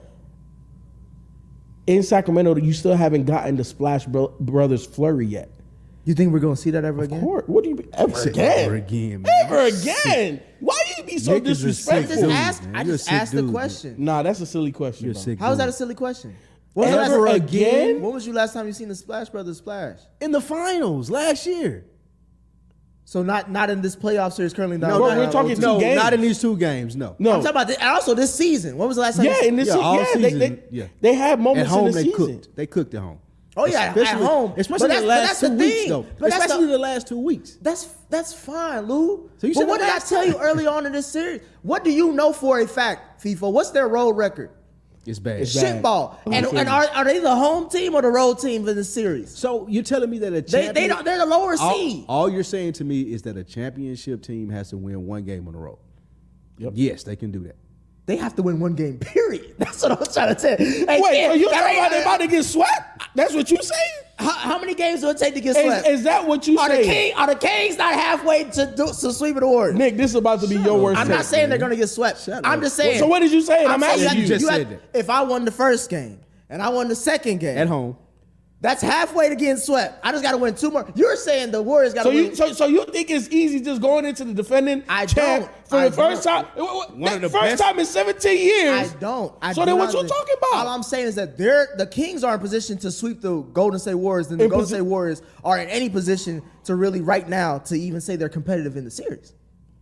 In Sacramento, you still haven't gotten the Splash Bro- Brothers flurry yet. You think we're gonna see that ever again? Court. What do you ever again? Ever again, man. Ever again? Why do you be so Nick is a disrespectful? I just Dude, asked. man, I you're a just sick asked the dude, question. Nah, that's a silly question. You're bro. sick. How is that a dude. silly question? When was, the Ever last, again? when was you last time you seen the Splash Brothers splash? in the finals last year? So not not in this playoff series currently. Not Bro, not- we're talking no, two no, games. not in these two games. No, No. I'm talking about this, and also this season. When was the last time? Yeah, you in this Yeah, season, all yeah, season, they, they, yeah. they had at moments home in the they season. cooked. They cooked at home. Oh yeah, especially, at home, especially But the that's- but last that's two the weeks thing. though. But that's especially the- the last two weeks. That's that's fine, Lou. So you but said what that did I last tell you time. early on in this series? What do you know for a fact, FIFA? What's their road record? It's bad. It's bad. Shitball. And, Okay. and are, are they the home team or the road team for the series? So you're telling me that a They champion, they don't. They're the lower all, seed. all you're saying to me is that a championship team has to win one game on the road. Yep. Yes, they can do that. They have to win one game. Period. That's what I'm trying to tell you. Hey, Wait, kid, are you that talking ain't- about they about to get swept? That's what you saying? How, how many games do it take to get Is, swept? is that what you are the saying? King, Are the Kings not halfway to do to sweep the Warriors? Nick, this is about to be your worst I'm not take, saying man. they're going to get swept. Shut I'm up. just saying. So what did you say? I'm, saying asking you, you. just you said had- that. If I won the first game and I won the second game, At home. that's halfway to getting swept. I just got to win two more. You're saying the Warriors got to So win. you, so, so you think it's easy just going into the defending I champ don't. for I the first don't. time? One of the first best- time in seventeen years. I don't. I So do then what not you think- talking about? All I'm saying is that they're the Kings are in position to sweep the Golden State Warriors, and the In Golden posi- State Warriors are in any position to really right now to even say they're competitive in the series.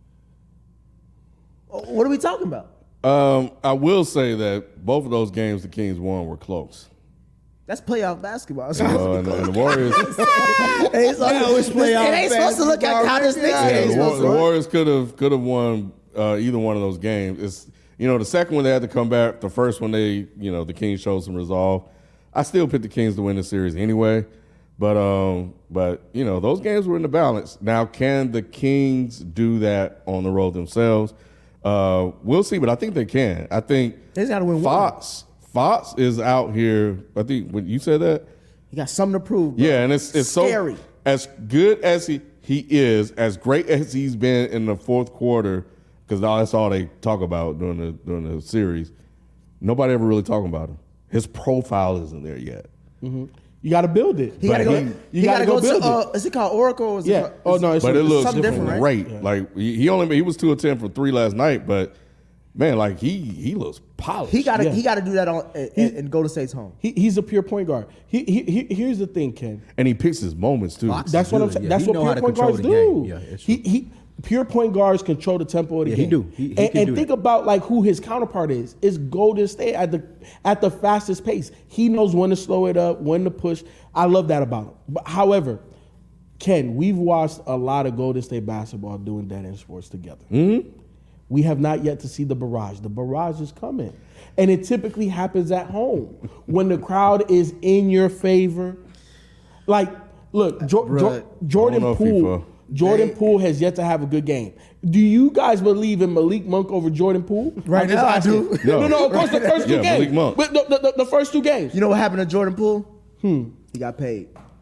What are we talking about? Um, I will say that both of those games the Kings won were close. That's playoff basketball. Uh, and, and the Warriors, It ain't supposed, Yeah, it's it playoff ain't supposed to look at how this Knicks basketball. game yeah, is the, War- supposed the to look. Warriors could have could have won uh, either one of those games. It's you know the second one they had to come back. The first one they you know the Kings showed some resolve. I still picked the Kings to win the series anyway, but um, but you know those games were in the balance. Now, can the Kings do that on the road themselves? Uh, we'll see, but I think they can. I think They just gotta win one. Fox. Fox is out here. I think when you said that. You got something to prove. Bro. Yeah, and it's it's scary. so as good as he, he is, as great as he's been in the fourth quarter, because that's all they talk about during the during the series. Nobody ever really talking about him. His profile isn't there yet. You got to build it. He got to go. he- you he gotta got to go go, build to. it. Uh, is it called Oracle? Or is Yeah. It, Oh no, it's But it looks something different, different, right? great. Like he he only he was two of ten from three last night, but man, like he he looks polished. He got to. Yeah. He got to do that on in, in Golden State's home. He, he's a pure point guard. He, he, he, here's the thing, Ken. and he picks his moments too. Fox. That's what I'm good. saying. Yeah, That's he what know how pure to point control guards the do. game. Yeah, it's he, true. he, pure point guards control the tempo of the Yeah, he game. do. He- he and can and do think that. about like who his counterpart is. It's Golden State at the at the fastest pace. He knows when to slow it up, when to push. I love that about him. But however, Ken, we've watched a lot of Golden State basketball doing that in sports together. Mm-hmm. We have not yet to see the barrage. The barrage is coming. And it typically happens at home when the crowd is in your favor. Like, look, jo- jo- Bruh, Jordan I don't know, Poole. FIFA. Jordan They- Poole has yet to have a good game. Do you guys believe in Malik Monk over Jordan Poole? Right I'm just now, I asking. do. No, no, no. Of course, the first two Yeah, games. Malik Monk. But the, the, the, the first two games. You know what happened to Jordan Poole? Hmm. He got paid.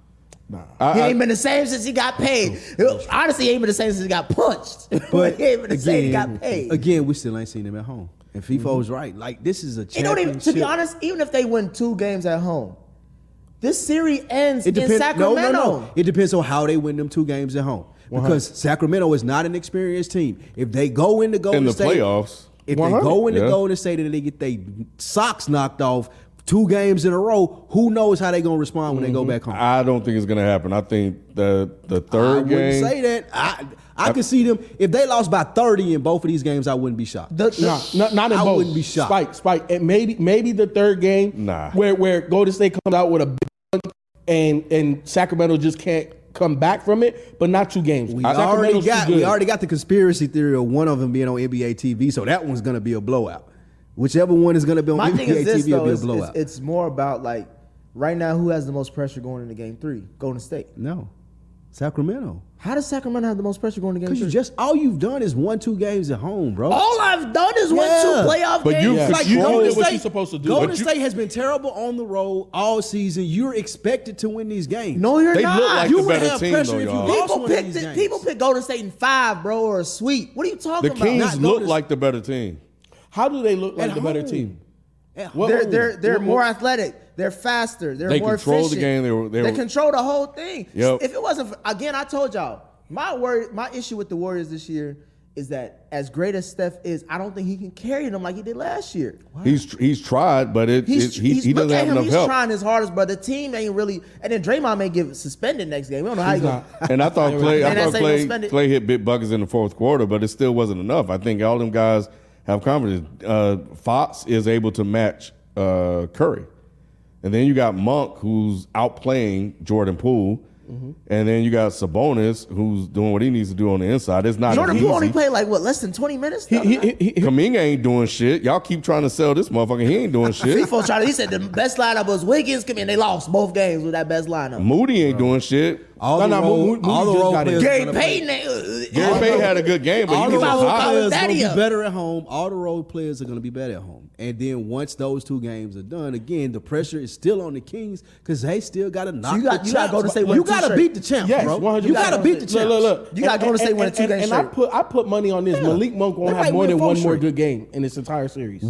Nah. I, He I- ain't been the same since he got paid. Honestly, he ain't been the same since he got punched. But he ain't been the again, same he got paid. again, we still ain't seen him at home. And FIFA was right. Like this is a It don't even, to be championship. honest, even if they win two games at home, this series ends It in depends. Sacramento. No, no, no. It depends on how they win them two games at home. Because Sacramento is not an experienced team. If they go into Golden in the State, playoffs. if one they hundred. go into Yeah. Golden State and they get their socks knocked off two games in a row, who knows how they gonna respond when they go back home? I don't think it's gonna happen. I think the the I third wouldn't game. say that. I I could see them if they lost by thirty in both of these games. I wouldn't be shocked. The- the- Nah, not, not in I both. wouldn't be shocked. Spike, Spike. And maybe maybe the third game, Nah. where where Golden State comes out with a big one and and Sacramento just can't come back from it, but not two games. We Sacramento's already too got good. we already got the conspiracy theory of one of them being on N B A T V, so that one's gonna be a blowout. Whichever one is gonna be on My N thing B A is this T V will though, be a it's, blowout. it's, it's more about like right now who has the most pressure going into game three? Golden State. no, Sacramento. How does Sacramento have the most pressure going into game Because three? you just all you've done is won two games at home, bro. All I've done is win Yeah. two playoff But games. you Yeah. Like, you control did what you're supposed to do. Golden But you- State has been terrible on the road all season. You're expected to win these games. No, you're They not. look like You the would better have team, pressure though, if you y'all. lost people one of pick these the, games. people pick Golden State in five, bro, or a sweep. What are you talking The about? Kings Not look Golden- like the better team. How do they look like At the better home. team? At What- They're home. they're they're What- more what- athletic. They're faster. They're They more control the efficient. game. They were- they were- control the whole thing. Yep. If it wasn't for, again, I told y'all my worry, my issue with the Warriors this year is that as great as Steph is, I don't think he can carry them like he did last year. He's he's tried, but it, He's, it he, he's he doesn't look at have him, enough he's help. trying his hardest, but the team ain't really. And then Draymond may get suspended next game. We don't know how He's he going. not. And I thought Clay, I And that's thought how you Clay, spend it. Clay hit big buckets in the fourth quarter, but it still wasn't enough. I think all them guys have confidence. Uh, Fox is able to match uh, Curry, and then you got Monk who's outplaying Jordan Poole, Mm-hmm. and then you got Sabonis who's doing what he needs to do on the inside. It's not Jordan as Poole only easy. played like what less than twenty minutes. He, he, he, he, Kuminga ain't doing shit. Y'all keep trying to sell this motherfucker. He ain't doing shit. FIFO tried to, he said the best lineup was Wiggins. Come in, they lost both games with that best lineup. Moody ain't doing shit. all No, the no, role, Moody- all the Moody just role got in. players. Gary gonna play- Payton. uh, Gary uh, Payton had a good game, but All he the was about role who hot. Kyle players Daddy going to up. be better at home. All the role players are going to be better at home. And then once those two games are done, again, the pressure is still on the Kings because they still got to knock you got- the you gotta champs. go to State You winning two got to straight. beat the champs, yes, bro. one hundred You got to beat the champs. Look, look, look. You gotta go to State winning two and, games and I straight. put I put money on this. Yeah. Malik Monk won't They have might more win than four one more straight. good game in this entire series.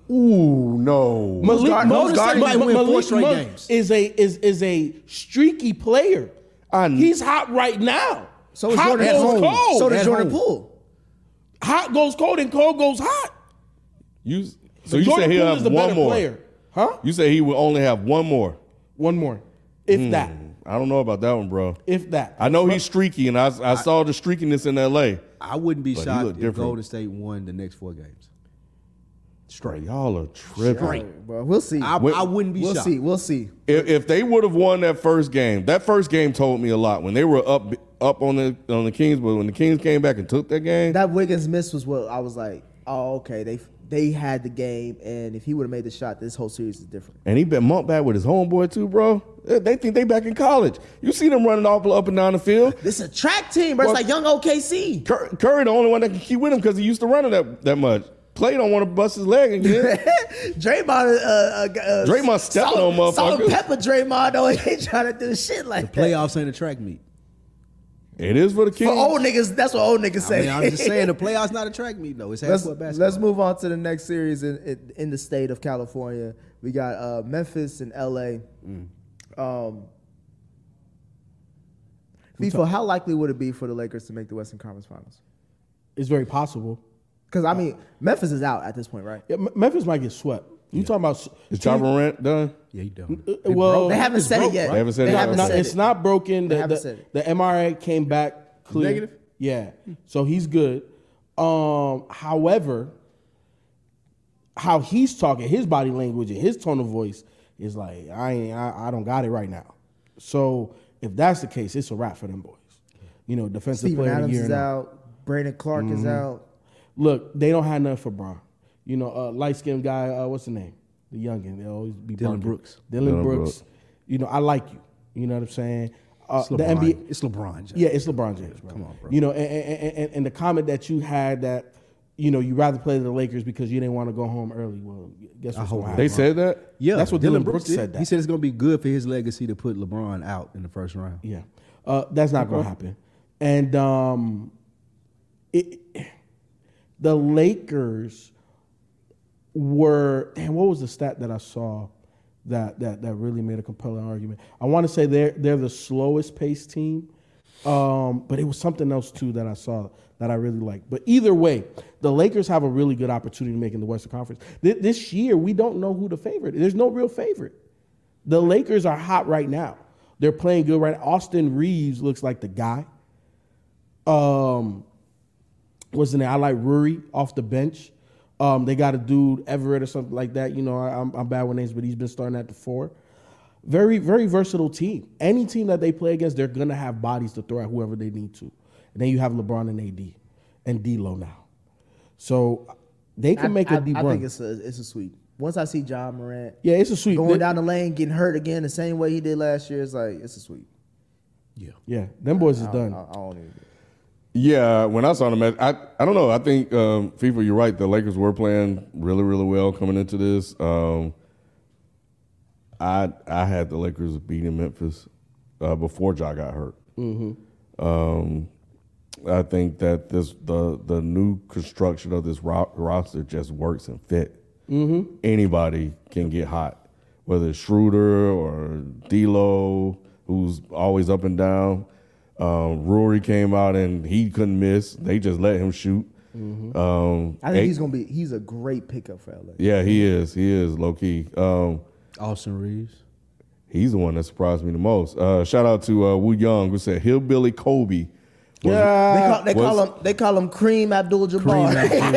Ooh, no. Malik, guard- Monk- who's guarding might win four Malik straight Monk games. is a is is a streaky player. I kn- He's hot right now. So is hot Jordan goes Poole. cold. So does At Jordan home. Poole. Hot goes cold and cold goes hot. You so you Jordan say he'll Poole is have the one better more. player, huh? You say he will only have one more. One more, if that, I don't know about that one, bro. if that. I know he's streaky, and I, I saw the streakiness in L A. I wouldn't be But he shocked look if different. Golden State won the next four games. Straight, y'all are tripping. Bro, we'll see. I, Wait, I wouldn't be we'll shocked. see. We'll see. If, if they would have won that first game, that first game told me a lot. When they were up up on the on the Kings, but when the Kings came back and took that game, That Wiggins miss was what I was like. Oh, okay. They they had the game, and if he would have made the shot, this whole series is different. and he been Monk back with his homeboy too, bro. They they think they back in college. You see them running all up and down the field. This is a track team, bro. It's Well- like young O K C. Cur- Curry the only one that can keep with him because he used to run it that, that much. Clay don't want to bust his leg again. Draymond, uh, uh, uh, Draymond stepping salt, on motherfuckers. Salt and pepper Draymond, though. He ain't trying to do shit like that. Playoffs ain't a track meet. It is for the Kings. For old niggas, that's what old niggas I say. mean, I'm just saying the playoffs not a track meet though. It's half let's, court basketball. let's move on to the next series in, in, in the state of California. We got uh, Memphis and L A. Mm. Um, FIFO, how likely would it be for the Lakers to make the Western Conference Finals? It's very possible. Because, I mean, Memphis is out at this point, right? Yeah, M- Memphis might get swept. You talking about? Is Ja Morant done? Yeah, you don't. Uh, well, They haven't it's said broke, it yet. right? They haven't said They it. haven't Not- said it's it. not broken. They The, haven't the, said it. the M R I came back clear. Negative? Yeah, so he's good. Um, however, how he's talking, his body language and his tone of voice is like, I ain't, I, I don't got it right now. So if that's the case, it's a wrap for them boys. You know, defensive Steven player of the Adams year. is and all. out. Brandon Clark is out. Look, they don't have nothing for Bron. You know, uh, light skinned guy. Uh, what's the name? The youngin. They always be Dylan bunking. Brooks. Dylan, Dylan Brooks. Brooks. You know, I like you. You know what I'm saying? Uh, It's the LeBron. N B A. It's LeBron James. Yeah, it's LeBron James, bro. Come on, bro. You know, and, and, and, and the comment that you had that you know, you rather play the Lakers because you didn't want to go home early. Well, guess what's hope going to They happen? said that? Yeah, That's what Dylan Brooks did. said that. He said it's going to be good for his legacy to put LeBron out in the first round. Yeah, uh, that's not going to happen. And um, it, the Lakers were. Damn, what was the stat that I saw that that that really made a compelling argument? I want to say they're they're the slowest paced team, um, but it was something else too that I saw that I really liked. But either way, the Lakers have a really good opportunity to make in the Western Conference. Th- this year, we don't know who the favorite is. There's no real favorite. The Lakers are hot right now. They're playing good right now. Austin Reeves looks like the guy. Um, what's the name? I like Ruri off the bench. Um, they got a dude, Everett or something like that. You know, I, I'm, I'm bad with names, but he's been starting at the four. Very, very versatile team. Any team that they play against, they're going to have bodies to throw at whoever they need to. And then you have LeBron and A D and D-Lo now. So they can I, make I, a deep I run. think it's a it's a sweep. Once I see John Morant yeah, it's a sweep. going They- down the lane, getting hurt again the same way he did last year, it's like it's a sweep. Yeah. Yeah, them boys is I, done. I, I don't even. Yeah, when I saw them, I I don't know. I think um, FIFA, you're right. The Lakers were playing really, really well coming into this. Um, I I had the Lakers beating Memphis uh, before Ja got hurt. Mm-hmm. Um, I think that this the the new construction of this ro- roster just works and fit. Mm-hmm. Anybody can get hot, whether it's Schroeder or D'Lo, who's always up and down. Um, Rory came out and he couldn't miss. They just let him shoot. Mm-hmm. Um, I think eight- he's gonna be. He's a great pickup for L A. Yeah, he is. He is low key. Um, Austin Reeves. he's the one that surprised me the most. Uh, shout out to uh, Wu Young who said Hillbilly Kobe. was- Yeah. They call, they was- call him. They call him Kareem Abdul-Jabbar.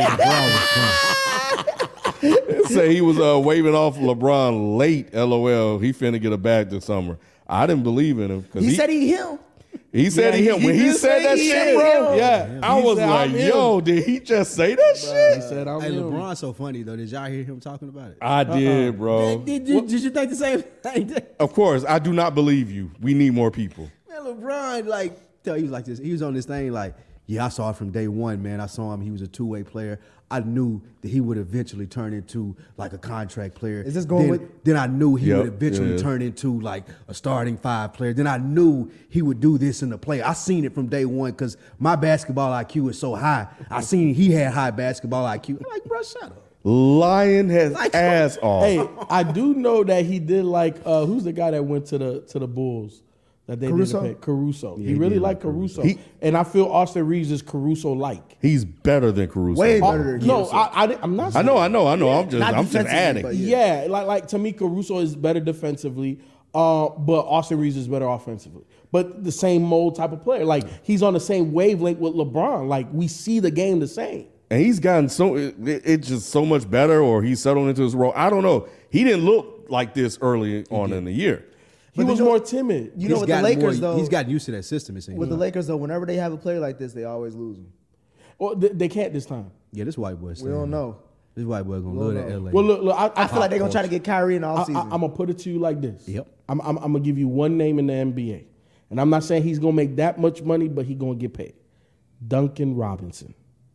say he was uh, waving off LeBron late. LOL. He finna get a bag this summer. I didn't believe in him because he, he, said he him. he said Yeah, he he- him he when he did said say that he shit, him. bro. Yeah. Yeah, I He was said, like, I'm him. yo, did he just say that shit? He said, I'm Hey, him. LeBron's so funny though. Did y'all hear him talking about it? I did, bro. Did, you, did you think the same thing? Of course, I do not believe you. We need more people. Man, LeBron, like, tell he was like this. He was on this thing like, yeah, I saw it from day one, man. I saw him. He was a two-way player. I knew that he would eventually turn into like a contract player. Is this going then, with- Then I knew he Yep, would eventually yeah. turn into like a starting five player. Then I knew he would do this in the play. I seen it from day one because my basketball I Q is so high. I seen he had high basketball I Q. I'm like, bro, shut up. Lying his Like- ass off. Hey, I do know that he did like uh, who's the guy that went to the to the Bulls that they Caruso? didn't pay? Caruso. he he really did liked like Caruso, He- and I feel Austin Reeves is Caruso like. He's better than Caruso. Way Uh, better than no, Caruso. I, I, I'm not. I saying know, that. I know, I know. I'm just, Not I'm just defensively, adding. but Yeah, like like to me, Caruso is better defensively, uh, but Austin Reeves is better offensively. But the same mold type of player, like he's on the same wavelength with LeBron. Like we see the game the same. And he's gotten so it, it's just so much better, or he's settled into his role. I don't know. He didn't look like this early on in the year. He But was you know- more timid. You know, He's with the gotten Lakers more- though, he's gotten used to that system. It seems. with the Lakers though, whenever they have a player like this, they always lose him. Well, they, they can't this time. Yeah, this white boy. We don't know. This white boy gonna We love don't that know. L A. Well, look, look I, I feel like they're gonna try to get Kyrie in the I, offseason. am gonna put it to you like this. Yep. I'm, I'm, I'm gonna give you one name in the N B A, and I'm not saying he's gonna make that much money, but he's gonna get paid. Duncan Robinson.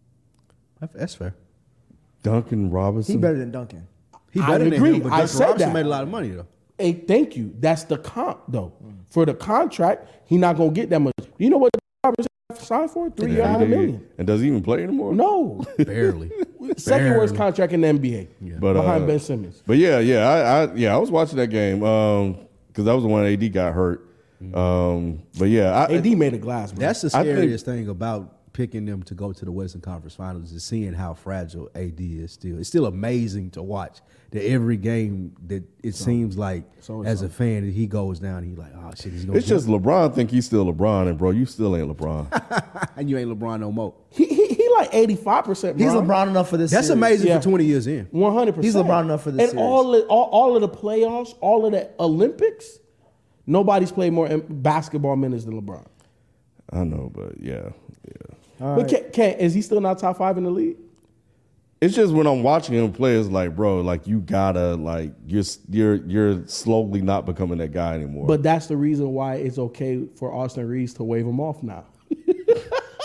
That's fair. Duncan Robinson. he better than Duncan. He I better than agree. him, but I Duncan said Robinson that. made a lot of money though. Hey, thank you. That's the comp though. For the contract, he not gonna get that much. You know what Robinson signed for? Three year, Yeah, he hundred did. million. And does he even play anymore? No, Barely. second worst Barely. contract in the N B A, But, behind uh, Ben Simmons. But yeah, yeah, I, I yeah, I was watching that game because that was the one A D got hurt. Um, but yeah, I, A D made a glass. Bro. That's the I think- scariest thing about picking them to go to the Western Conference Finals is seeing how fragile A D is still. It's still amazing to watch that every game that it seems like so as so. a fan that he goes down, he's like, oh shit, he's going it's just LeBron think he's still LeBron, and bro, you still ain't LeBron. and you ain't LeBron no more. he, he he like eighty five percent. He's LeBron enough for this. That's series. amazing Yeah. for twenty years in. One hundred percent. He's LeBron enough for this And series. all, of, all all of the playoffs, all of the Olympics, nobody's played more in- basketball minutes than LeBron. I know, but yeah, yeah. But can, can is he still not top five in the league? It's just when I'm watching him play, it's like, bro, like you gotta like you're you're you're slowly not becoming that guy anymore. But that's the reason why it's okay for Austin Reeves to wave him off now.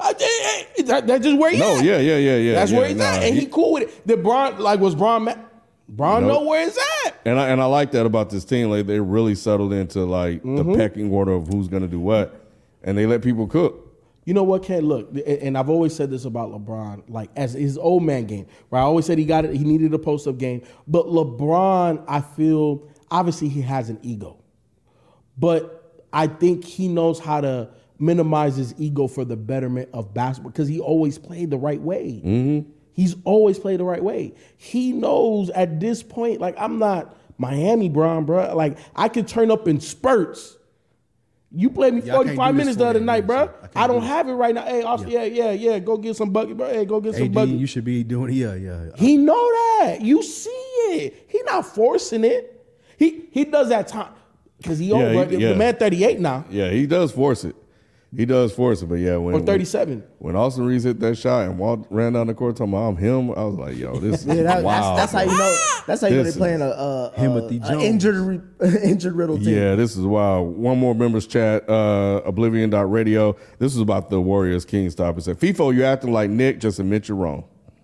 I, I, I, that, that's just where he's No, at. yeah, yeah, yeah, yeah. That's yeah, where he's nah, at, and he, cool with it. The Bron, like, was Bron? Ma- Bron Nope. know where it's at. And I and I like that about this team. Like they really settled into like Mm-hmm. the pecking order of who's going to do what, and they let people cook. You know what, Ken? Look, and I've always said this about LeBron, like as his old man game, right? I always said he got it, he needed a post-up game. But LeBron, I feel, obviously he has an ego. But I think he knows how to minimize his ego for the betterment of basketball because he always played the right way. Mm-hmm. He's always played the right way. He knows at this point, like, I'm not Miami Bron, bro. Like, I could turn up in spurts. You played me Yeah, I can't forty-five do this minutes the other forty night, minutes, bro. yeah. I can't I, don't do have it right now. Hey, Austin, yeah. yeah, yeah, yeah. Go get some bucket, bro. Hey, go get some A D, bucket. you should be doing yeah, yeah. He know that. You see it. He not forcing it. He he does that time because he Yeah, over. he- yeah. The man thirty-eight now Yeah, he does force it. He does force it, but yeah, when or thirty-seven. when, when Austin Reeves hit that shot and walked ran down the court talking about I'm him, I was like, yo, this is Yeah, that, wild. that's, that's how you know. That's how you know This they're playing is- a, a, Timothy a, a Jones. injured re- injured riddle team. Yeah, this is wild. One more members chat, uh, Oblivion dot radio. This is about the Warriors Kings topic. It said, FIFO, you're acting like Nick, just admit you're wrong.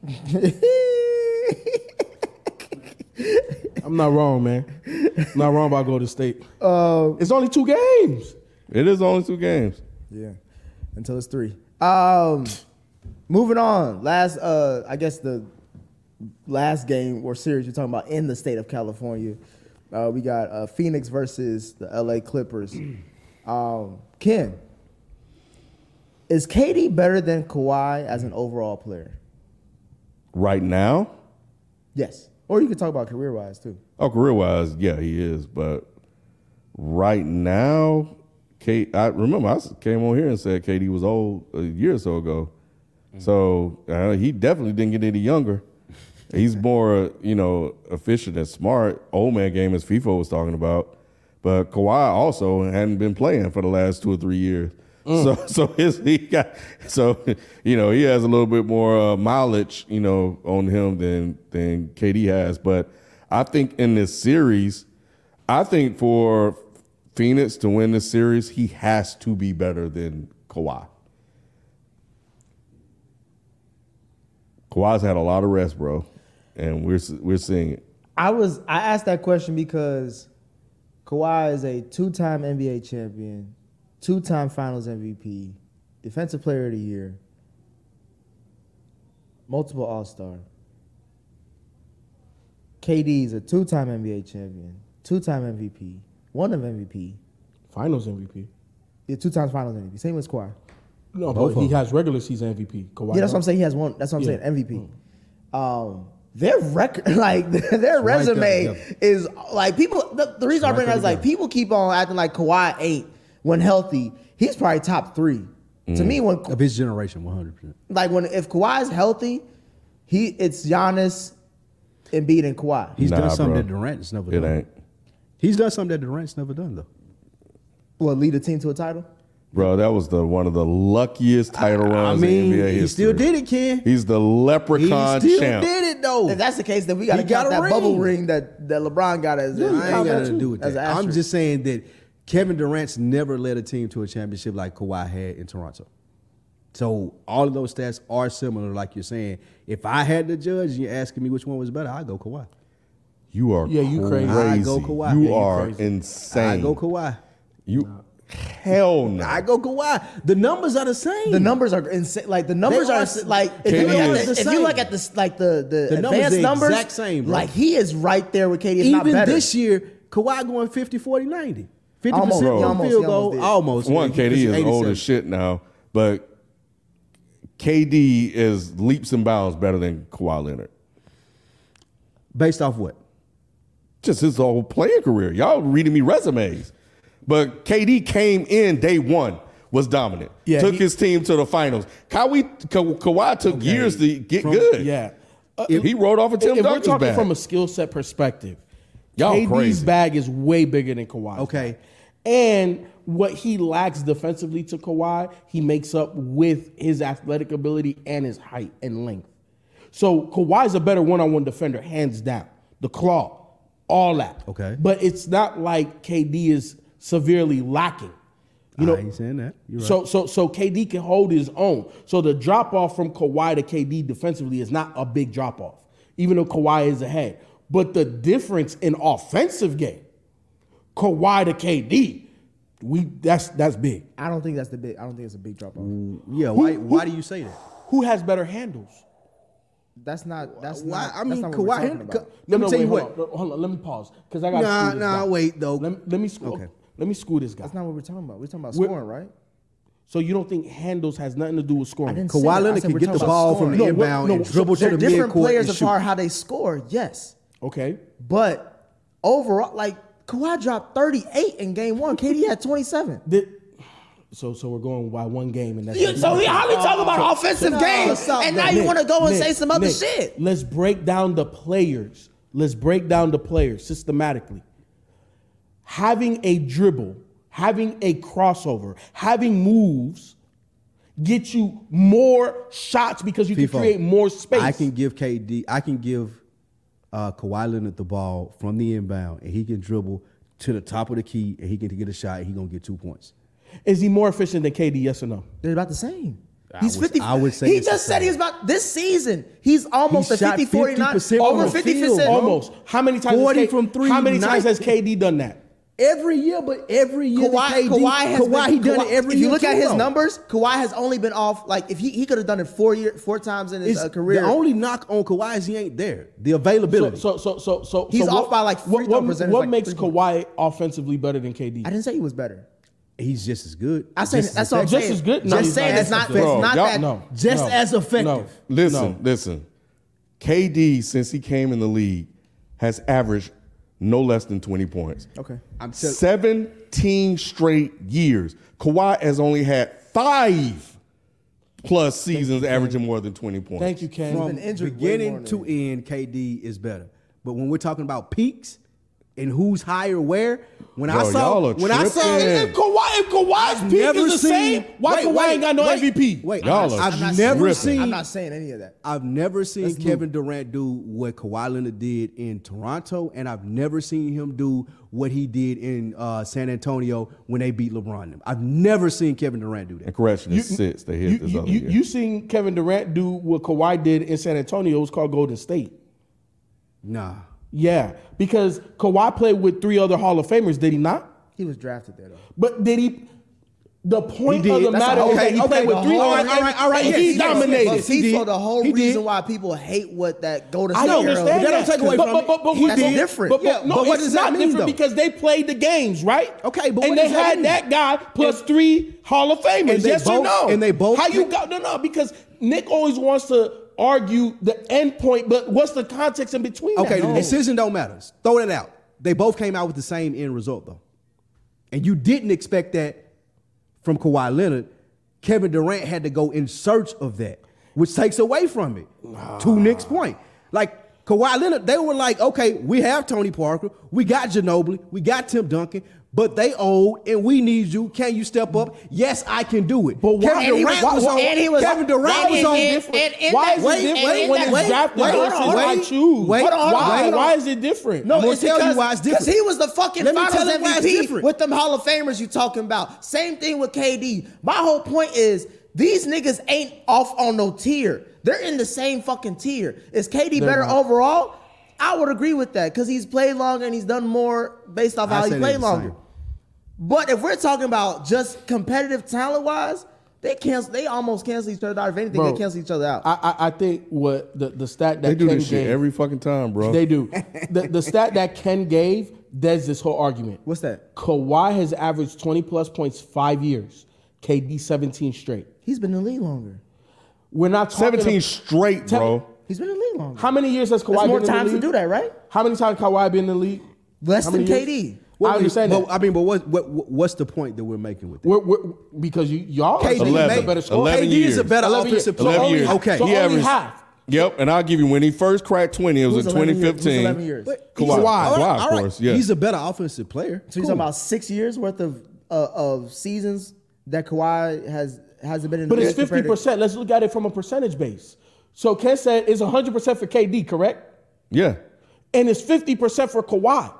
I'm not wrong, man. I'm not wrong about Golden State. Uh, it's only two games. It is only two games. Yeah, until it's three. Um, moving on. Last, uh, I guess the last game or series we're talking about in the state of California. Uh, we got uh, Phoenix versus the L A Clippers. Um, Ken, is K D better than Kawhi as an overall player? Right now, Yes. Or you could talk about career wise too. oh, career wise, yeah, he is. But right now, K, I remember I came on here and said K D was old a year or so ago. So uh, he definitely didn't get any younger. He's more, you know, efficient and smart. Old man game, as FIFO was talking about. But Kawhi also hadn't been playing for the last two or three years. So, so his, he got, so you know, he has a little bit more uh, mileage, you know, on him than than K D has. But I think in this series, I think for Phoenix to win this series, he has to be better than Kawhi. Kawhi's had a lot of rest, bro, and we're we're seeing it. I was I asked that question because Kawhi is a two-time N B A champion, two-time Finals M V P, Defensive Player of the Year, multiple All-Star. K D is a two-time N B A champion, two-time M V P, one of M V P, Finals M V P. yeah, two times Finals M V P. Same as Kawhi. No, Both but of he them. has regular season M V P. Kawhi Yeah, that's what don't. I'm saying. He has one. That's what I'm Yeah. saying. M V P. Um, their record, like their right resume, there, yeah. is like people. The, the reason I Right bring that there is like together. people keep on acting like Kawhi ain't when healthy. He's probably top three to me. When Of his generation, one hundred percent. like when if Kawhi's healthy, he it's Giannis, Embiid, and Kawhi. He's Nah, done something bro. that Durant's never It done. ain't. He's done something that Durant's never done though. Will lead a team to a title. Bro, that was the one of the luckiest title runs I mean, in N B A he history. still did it, Ken. He's the He leprechaun still champ. did it though. If that's the case, then we got to He got count a that ring. bubble ring that, that LeBron got as. Yeah, as- I ain't got as- to do with as that. an I'm asterisk. just saying that Kevin Durant's never led a team to a championship like Kawhi had in Toronto. So all of those stats are similar, like you're saying. If I had to judge, and you're asking me which one was better, I'd go Kawhi. You are Yeah, you crazy. crazy. I go Kawhi. You Yeah, you are crazy. insane. I go Kawhi. You hell no. I go Kawhi. The numbers are the same. The numbers are insane. Like the numbers They are are ins- like if K you, D look at is the, the if you same. look at the like the the, The numbers advanced the numbers, exact same, bro. like he is right there with K D. If not Even better. this year, Kawhi going fifty, forty, ninety. fifty Almost, percent bro. from Almost, field he goal. almost did. Almost. One, K D is old eighty-seven. as shit now, but K D is leaps and bounds better than Kawhi Leonard. Based off what? Just his whole playing career. Y'all reading me resumes. But K D came in day one, was dominant. Yeah, took he- his team to the finals. Kawhi, Ka- Kawhi took Okay. years to get From- good. Yeah. Uh, He rode off of Tim if we're Duncan's talking back. from a skill set perspective, Y'all K D's crazy. bag is way bigger than Kawhi's. Okay. bag. And what he lacks defensively to Kawhi, he makes up with his athletic ability and his height and length. So Kawhi's a better one-on-one defender, hands down. The claw, all that. Okay. But it's not like K D is severely lacking. You know, I ain't saying that. You're right. So so so K D can hold his own. So the drop off from Kawhi to K D defensively is not a big drop off, even though Kawhi is ahead. But the difference in offensive game, Kawhi to K D, we that's that's big. I don't think that's the big. I don't think it's a big drop off. yeah, why why do you say that? Who has better handles? That's not. That's Why- not. I mean, that's not what we're Kawhi- talking about. Ka- No, Let me no, tell wait, you hold what. on, hold on. Let me pause because I got. Nah, this nah, guy. wait though. Let me let me school. Okay. Let me school this guy. That's not what we're talking about. We're talking about We're- scoring, right? So you don't think handles has nothing to do with scoring? I didn't say Kawhi that. I Leonard said can we're get the talking ball about from the scoring. No, what- inbound no, and so dribble to They're the different midcourt players and of shoot. how how they score. Yes, Okay. but overall, like Kawhi dropped thirty-eight in game one. K D had twenty-seven. Did, so so we're going by one game and that's You- so we how we talk about offensive so- games, so- and now Nick, you want to go and Nick, say some other Nick, shit. Let's break down the players. Let's break down the players systematically. Having a dribble, having a crossover, having moves get you more shots because you can FIFO, create more space. I can give K D. I can give uh, Kawhi Leonard the ball from the inbound, and he can dribble to the top of the key, and he can get a shot. And he gonna get two points. Is he more efficient than K D? Yes or no? They're about the same. I He's would- fifty. I would say he it's the just said he was same. about this season. He's almost He a shot fifty forty-nine, fifty percent from over the fifty field, percent. bro. Almost. How many times? forty has K- from three, How many times nine- has K D done that? Every year, but every year Kawhi, that K D, Kawhi has Kawhi, been, he done Kawhi- it every if year. you look at too, his though. numbers, Kawhi has only been off like if he, he could have done it four year four times in his It's- uh, career. The only knock on Kawhi is he ain't there. The availability. So so so so He's so off what- by, like, free what, throw what, percentage, what like makes three Kawhi offensively better than K D? I didn't say he was better. He's just as good. I said Just that's as all I'm Just saying. as good? No, Just he's saying not it's as not. good. It's Bro, not y'all- that. No. Just no, as effective. no, Listen, no. listen. K D, since he came in the league, has averaged no less than twenty points. Okay. I'm tell- seventeen straight years. Kawhi has only had five plus seasons averaging more than twenty points. Thank you, Ken. From been injured way more beginning than to end, K D is better. But when we're talking about peaks and who's higher where, when I Bro, saw y'all are when I saw tripping. If Kawhi, if Kawhi's I've peak never is the seen- same, why wait, Kawhi wait, ain't got no wait, M V P? Wait, Y'all are I've not never tripping. seen I'm not saying any of that. I've never seen Let's Kevin Durant do what Kawhi Leonard did in Toronto, and I've never seen him do what he did in uh, San Antonio when they beat LeBron. I've never seen Kevin Durant do that. And correction, it's six they hit You, this you, other you, year. you seen Kevin Durant do what Kawhi did in San Antonio? It was called Golden State. Nah. Yeah, because Kawhi played with three other Hall of Famers, did he not? He was drafted there though. But did he? The point He of did. the That's matter a- is that okay, he okay, played with the three. whole- other all right, all right, and yes, he yes, dominated. But He FIFA, did. the whole He did. reason why people hate what that Golden I State don't era understand was- But that don't take away but, from but, it. but, but, He but, did. different. But, but, Yeah, no, but what it's does that not mean, different though? because they played the games, right? Okay, but and what they does that had mean? that guy plus And- three Hall of Famers. and they Yes or both- no? and they both- How you got no no because Nick always wants to argue the end point, but what's the context in between? Okay, that? the decision don't matter. Throw it out. They both came out with the same end result, though. And you didn't expect that from Kawhi Leonard. Kevin Durant had to go in search of that, which takes away from it. To Nick's point. Like, Kawhi Leonard, they were like, okay, we have Tony Parker, we got Ginobili, we got Tim Duncan, but they old and we need you. Can you step up? Yes, I can do it. But why- Kevin and he Durant was- was, on. and he was- Kevin Durant and- was and- on and- different. and- and Why that- is it wait, different and when that- it's wait, drafted wait, versus hold on, I wait, choose? wait, hold on, hold on, why? hold on. Why is it different? No, I'm gonna it's tell you because, why it's different. Because he was the fucking Let me Finals tell you why it's M V P different. with them Hall of Famers you talking about. Same thing with K D. My whole point is these niggas ain't off on no tier. They're in the same fucking tier. Is K D They're better not. overall? I would agree with that because he's played longer and he's done more based off I how say he they're played the longer. same. But if we're talking about just competitive talent wise, they cancel. They almost cancel each other out. If anything, Bro, they cancel each other out. I, I, I think what the, the stat that they do Ken this shit gave, every fucking time, bro. They do. the, the stat that Ken gave, there's this whole argument. What's that? Kawhi has averaged twenty plus points five years. K D seventeen straight. He's been in the league longer. We're not talking seventeen ab- straight, Tell- bro. He's been in the league longer. How many years has Kawhi That's been more in the times league? to do that, right? How many times Kawhi been in the league? Less How than many K years? D. I understand but, that. I mean, but what, what what's the point that we're making with that? We're, we're, because you y'all are K D saying he's eleven. a better scorer. eleven K D is a years. better eleven offensive years. So player. eleven only years. half. Okay. So He only averaged- half. Yep, and I'll give you when he first cracked twenty, it was Who's in eleven twenty years? Who's fifteen. eleven years? But Kawhi, he's a- Kawhi, all right, of all right. course, yeah. He's a better offensive player. So you're talking about six years worth of uh, of seasons that Kawhi has hasn't been in. But the it's league compared fifty to- percent. Let's look at it from a percentage base. So Ken said it's one hundred percent for K D, correct? Yeah. And it's fifty percent for Kawhi.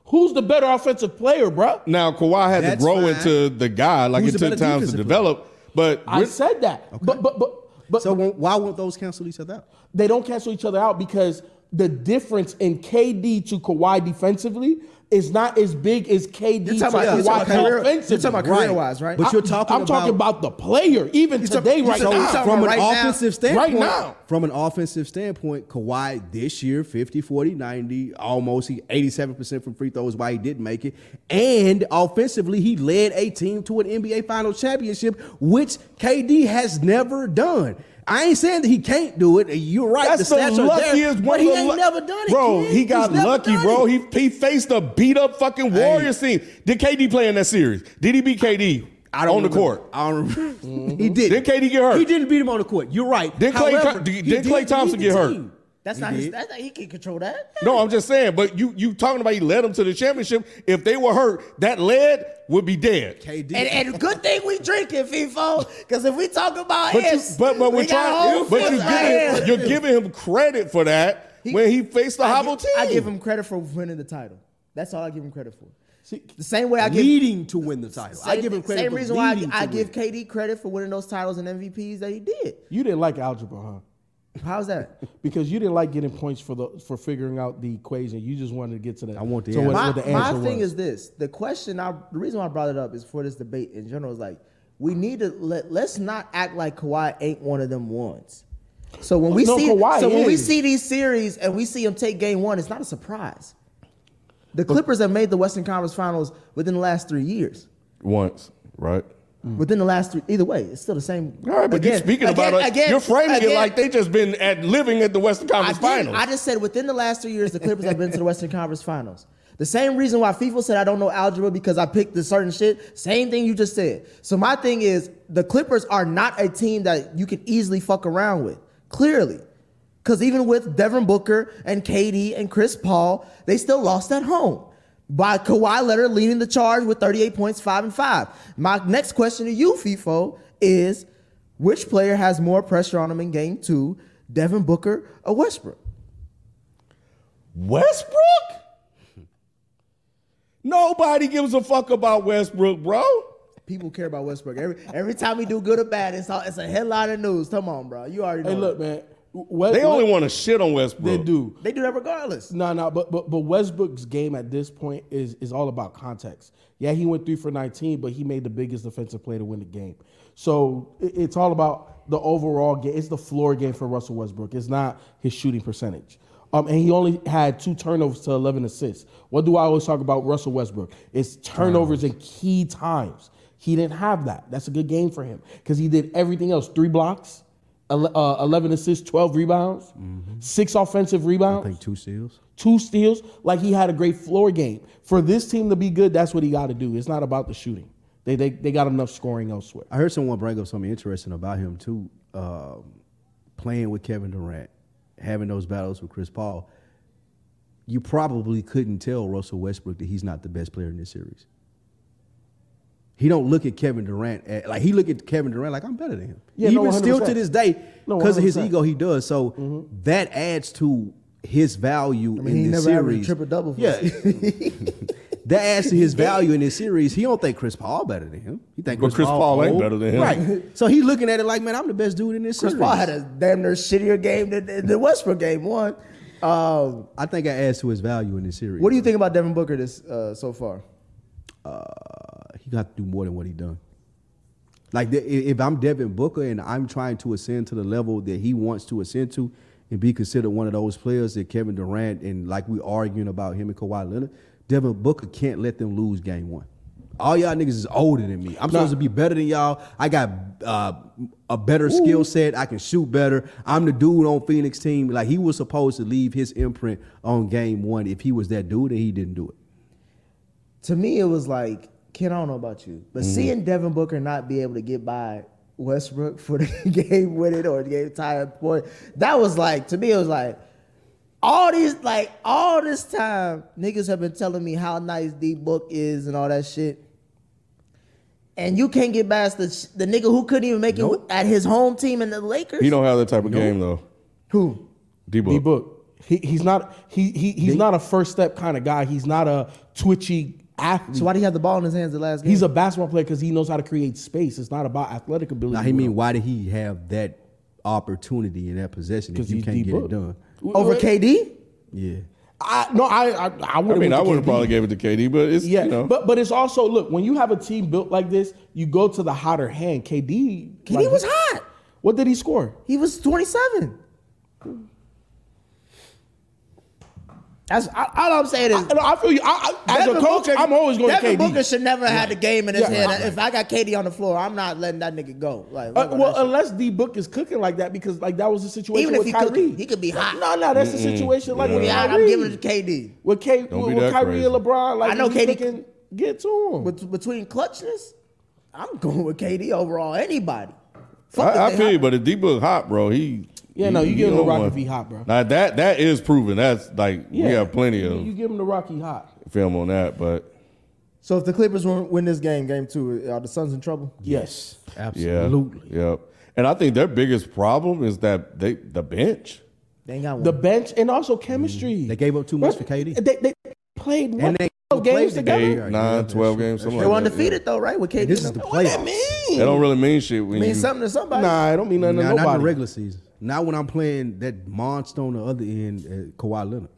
Who's the better offensive player, bro? Now Kawhi had That's to grow fine. into the guy. Like Who's it the took better time to defensive develop. But I with- said that. But but but but So won't- why won't those cancel each other out? they don't cancel each other out because the difference in K D to Kawhi defensively is not as big as K D You're to talking about, you're Kawhi talking about career, offensively. you're talking about Right. career wise, right? But I- you're talking I'm talking about- about the player, even You're talk- today, you're right talking- now. you're talking From an right now- offensive standpoint, right now. from an offensive standpoint, Kawhi this year, fifty, forty, ninety, almost he eighty-seven percent from free throws, why he didn't make it. And offensively, he led a team to an N B A Finals championship, which K D has never done. I ain't saying that he can't do it. You're right. That's the the stats are there, luckiest one. but he of the ain't lu- never done it. Bro, kid. he got He's never lucky, done bro. it. He he faced a beat up fucking Warriors team. Did K D play in that series? Did he beat K D I don't on the remember. court? I don't remember. He did. Did K D get hurt? He didn't beat him on the court. You're right. Did Klay- However, did- he did Klay lead Thompson the get hurt? team. That's He not his. did. That's not, he can control that. No, I'm just saying. But you you talking about he led them to the championship. If they were hurt, that lead would be dead. K D. And, and good thing we drinking, FIFO, because if we talk about But you, his, but but we we're got a trying. whole But you fifth right here. giving, you're giving him credit for that when he faced the I hobble give, team. I give him credit for winning the title. That's all I give him credit for. See, The same way I give leading to win the title. I same- give him credit Same for reason why leading I, I to give win. K D credit for winning those titles and M V Ps that he did. you didn't like algebra, huh? How's that? Because you didn't like getting points for the for figuring out the equation. You just wanted to get to the. I want the to what, my what the my answer thing was. is this: the question, I, the reason why I brought it up is for this debate in general. Is like we need to let let's not act like Kawhi ain't one of them ones. So when we No, see Kawhi so when we is. see these series and we see him take game one, it's not a surprise. The Clippers have made the Western Conference Finals within the last three years. once, right? Within the last three, either way, it's still the same. All right, but you're speaking about it. You're framing it like they just been at living at the Western I, Conference did, Finals. I just said within the last three years, the Clippers have been to the Western Conference Finals. The same reason why FIFA said I don't know algebra because I picked this certain shit. Same thing you just said. So my thing is the Clippers are not a team that you can easily fuck around with. Clearly. Because even with Devin Booker and K D and Chris Paul, they still lost at home. By Kawhi Leonard leading the charge with thirty-eight points, five and five. My next question to you, FIFO, is which player has more pressure on him in game two, Devin Booker or Westbrook? Westbrook? Nobody gives a fuck about Westbrook, bro. People care about Westbrook. Every every time we do good or bad, it's all, it's a headline of news. Come on, bro. You already know. Hey, look, that. man. West, They only want to shit on Westbrook. They do. They do that regardless. No, no, but but but Westbrook's game at this point is is all about context. Yeah, he went three for nineteen, but he made the biggest defensive play to win the game. So it- it's all about the overall game. It's the floor game for Russell Westbrook. It's not his shooting percentage. Um, and he only had two turnovers to eleven assists. What do I always talk about Russell Westbrook? It's turnovers in key times. He didn't have that. That's a good game for him because he did everything else. Three blocks, ele- uh, eleven assists, twelve rebounds, six offensive I rebounds. think two steals. Two steals, like he had a great floor game. For this team to be good, that's what he got to do. It's not about the shooting. They, they they got enough scoring elsewhere. I heard someone bring up something interesting about him too. Um, playing with Kevin Durant, having those battles with Chris Paul. You probably couldn't tell Russell Westbrook that he's not the best player in this series. He don't look at Kevin Durant at, like he look at Kevin Durant like I'm better than him. Yeah, Even no, still one hundred percent. to this day, No, because of his one hundred ego, he does. So Mm-hmm. that adds to his value I mean, in he this never averaged series. triple-double for Yeah, us. that adds to his value in this series. He don't think Chris Paul better than him. He think But Chris Paul ain't old. better than him. Right. So he looking at it like, man, I'm the best dude in this Chris series. Paul had a damn near shittier game than than the Westbrook game one. Um, I think that adds to his value in this series. what do you think about Devin Booker this uh, so far? Uh, he got to do more than what he done. Like the, if I'm Devin Booker and I'm trying to ascend to the level that he wants to ascend to, and be considered one of those players that Kevin Durant and like we arguing about him and Kawhi Leonard, Devin Booker can't let them lose game one. All y'all niggas is older than me. I'm supposed to be better than y'all. I got uh, a better skill set. I can shoot better. I'm the dude on Phoenix team. Like he was supposed to leave his imprint on game one if he was that dude and he didn't do it. To me, it was like, Ken, I don't know about you, but seeing Devin Booker not be able to get by Westbrook for the game winning or the game tying point, that was like, to me, it was like, all these, like, all this time, niggas have been telling me how nice D Book is and all that shit. And you can't get past the the nigga who couldn't even make Nope. it at his home team in the Lakers. He don't have that type of game though. Who? D-Book. D book. He, he's not he, he he's They- not a first step kind of guy. He's not a twitchy athlete. So why did he have the ball in his hands the last game? He's a basketball player because he knows how to create space. It's not about athletic ability. Now, he mean, why did he have that opportunity in that possession if because you he's can't get D-booked. it done? over K D. Yeah. I, no, I I, I I would. mean, I would have probably gave it to K D, but it's Yeah, you know. but but it's also look when you have a team built like this, you go to the hotter hand. K D, K D like, was hot. What did he score? He was twenty-seven. That's I, all I'm saying is. I, I feel you. I, I, as Devin a coach, Booker- I'm always going Devin to K D. Booker should never have had the game in his Yeah. head. If I got K D on the floor, I'm not letting that nigga go. Like, Uh, look at well, that shit. unless D Book is cooking like that, because like that was the situation Even if with he Kyrie. cooking, he could be hot. No, no, that's the situation like Yeah. with Yeah, Kyrie. I'm giving it to K D. With K, Don't with, be with that Kyrie crazy. and LeBron, like I know if he K D cooking, get to him. But between clutchness, I'm going with K D overall. Anybody. Fuck I, I if they feel you, hot. but if D-Book hot, bro, he. Yeah, he- no, you he give him the on rock one. if he hot, bro. Now that that is proven. That's like we have plenty you, of You give him the Rocky hot. film on that, but So if the Clippers win win this game, game two, are the Suns in trouble? Yes. yeah, Absolutely. yep. And I think their biggest problem is that they the bench. They ain't got one. The bench and also chemistry. They gave up too much for K D. They, they played what, And they twelve games played together. Eight, Yeah, nine, yeah, twelve that's games, something they like were that. undefeated though, right? With K D. This is the What that playoffs. mean? That don't really mean shit when mean you. something to somebody. Nah, it don't mean nothing Nah, to not in nobody. the regular season. Not when I'm playing that monster on the other end, uh, Kawhi Leonard.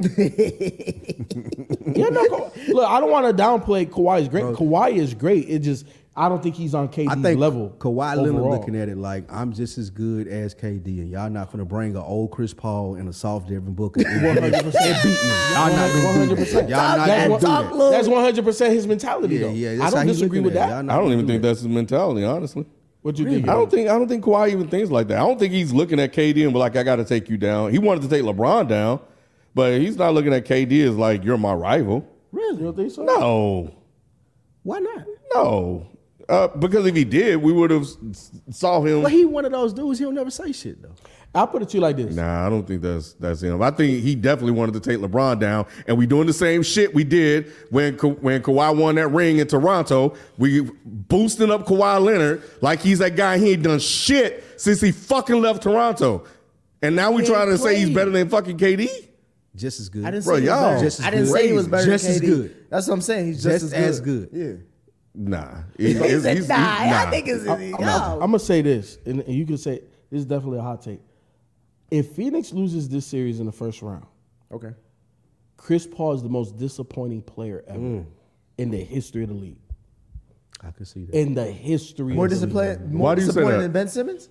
Yeah, no. Ka- Look, I don't want to downplay Kawhi's great. Kawhi is great. It just I don't think he's on K D's I think level. Kawhi Leonard overall. looking at it like I'm just as good as K D, and y'all not gonna bring an old Chris Paul and a soft Devin Booker and one hundred percent beat me. Y'all not gonna do that. Y'all not That's gonna one- do talk that. look. That's one hundred percent his mentality, Yeah, though. yeah. I That's don't how he disagree looking with at it. that. Y'all not I don't gonna even do think that. that's his mentality, honestly. What you think? I don't think I don't think Kawhi even thinks like that. I don't think he's looking at K D and be like, I got to take you down. He wanted to take LeBron down, but he's not looking at K D as like you're my rival. Really? You don't think so? No, Why not? no, uh, because if he did, we would have s- saw him. Well, he one of those dudes. He'll never say shit though. I'll put it to you like this. Nah, I don't think that's that's him. I think he definitely wanted to take LeBron down, and we doing the same shit we did when Ka- when Kawhi won that ring in Toronto. We boosting up Kawhi Leonard like he's that guy. He ain't done shit since he fucking left Toronto, and now we He trying to ain't say he's played. better than fucking K D. Just as good. I didn't Bro, say he was y'all better. just as I didn't good. say he was better Just than as K D. good. That's what I'm saying. He's Just just, as as good. good. Yeah. Nah, He- He he's- said, he's- nah, he's- I nah. think it's I'm, no. I'm gonna say this, and, and you can say this is definitely a hot take. If Phoenix loses this series in the first round, Okay. Chris Paul is the most disappointing player ever Mm. in the history of the league. I can see that. In the history More of the disappointed. league. More Why do you say disappointed that? than Ben Simmons.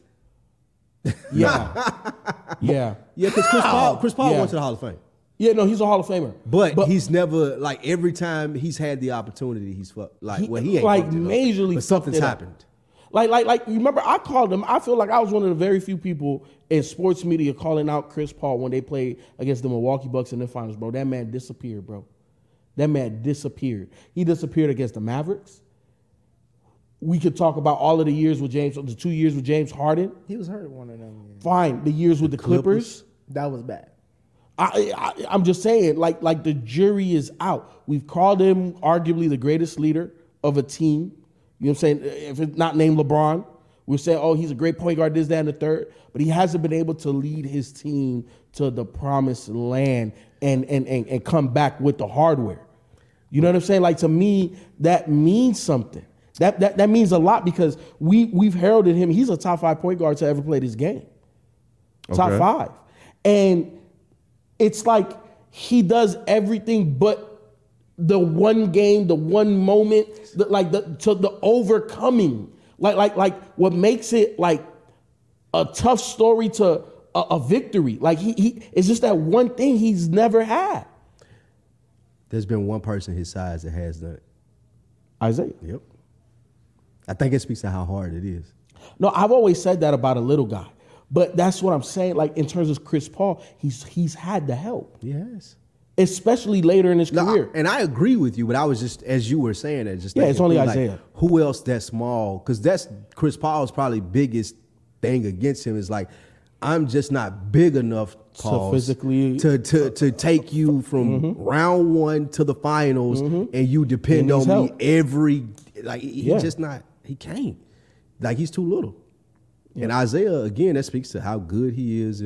Yeah, yeah, Yeah, because Chris Paul, Chris Paul Yeah. went to the Hall of Fame, yeah. No, he's a Hall of Famer, but, he's never like every time he's had the opportunity, he's fucked. Like He- well, he ain't like, fucked it up, majorly but something's fucked it up. happened. Like, like, like. Remember, I called him. I feel like I was one of the very few people in sports media calling out Chris Paul when they played against the Milwaukee Bucks in the finals, bro. That man disappeared, bro. That man disappeared. He disappeared against the Mavericks. We could talk about all of the years with James, the two years with James Harden. He was hurt one of them. Yeah. Fine, the years with the Clippers. That was bad. I, I, I'm just saying, like, like the jury is out. We've called him arguably the greatest leader of a team. You know what I'm saying? If it's not named LeBron, we're saying, oh, he's a great point guard, this, that, and the third. But he hasn't been able to lead his team to the promised land and and and, and come back with the hardware. You know what I'm saying? Like, to me, that means something. That that that means a lot because we we've heralded him. He's a top five point guard to ever play this game. Top Okay. five. And it's like he does everything but the one game, the one moment, the, like the to the overcoming. Like like like what makes it like a tough story to a, a victory. Like he he it's just that one thing he's never had. There's been one person his size that has done it. Isaiah. Yep. I think it speaks to how hard it is. No, I've always said that about a little guy. But that's what I'm saying. Like in terms of Chris Paul, he's he's had the help. Yes. Especially later in his No, career. I- and I agree with you, but I was just as you were saying that, just Yeah, thinking it's only through, like, Isaiah. who else that small? Because that's Chris Paul's probably biggest thing against him is like, I'm just not big enough pause, physically- to to to take you from round one to the finals, and you depend He on needs me help. every like he Yeah. just not he can't like he's too little. And Isaiah again, that speaks to how good he is and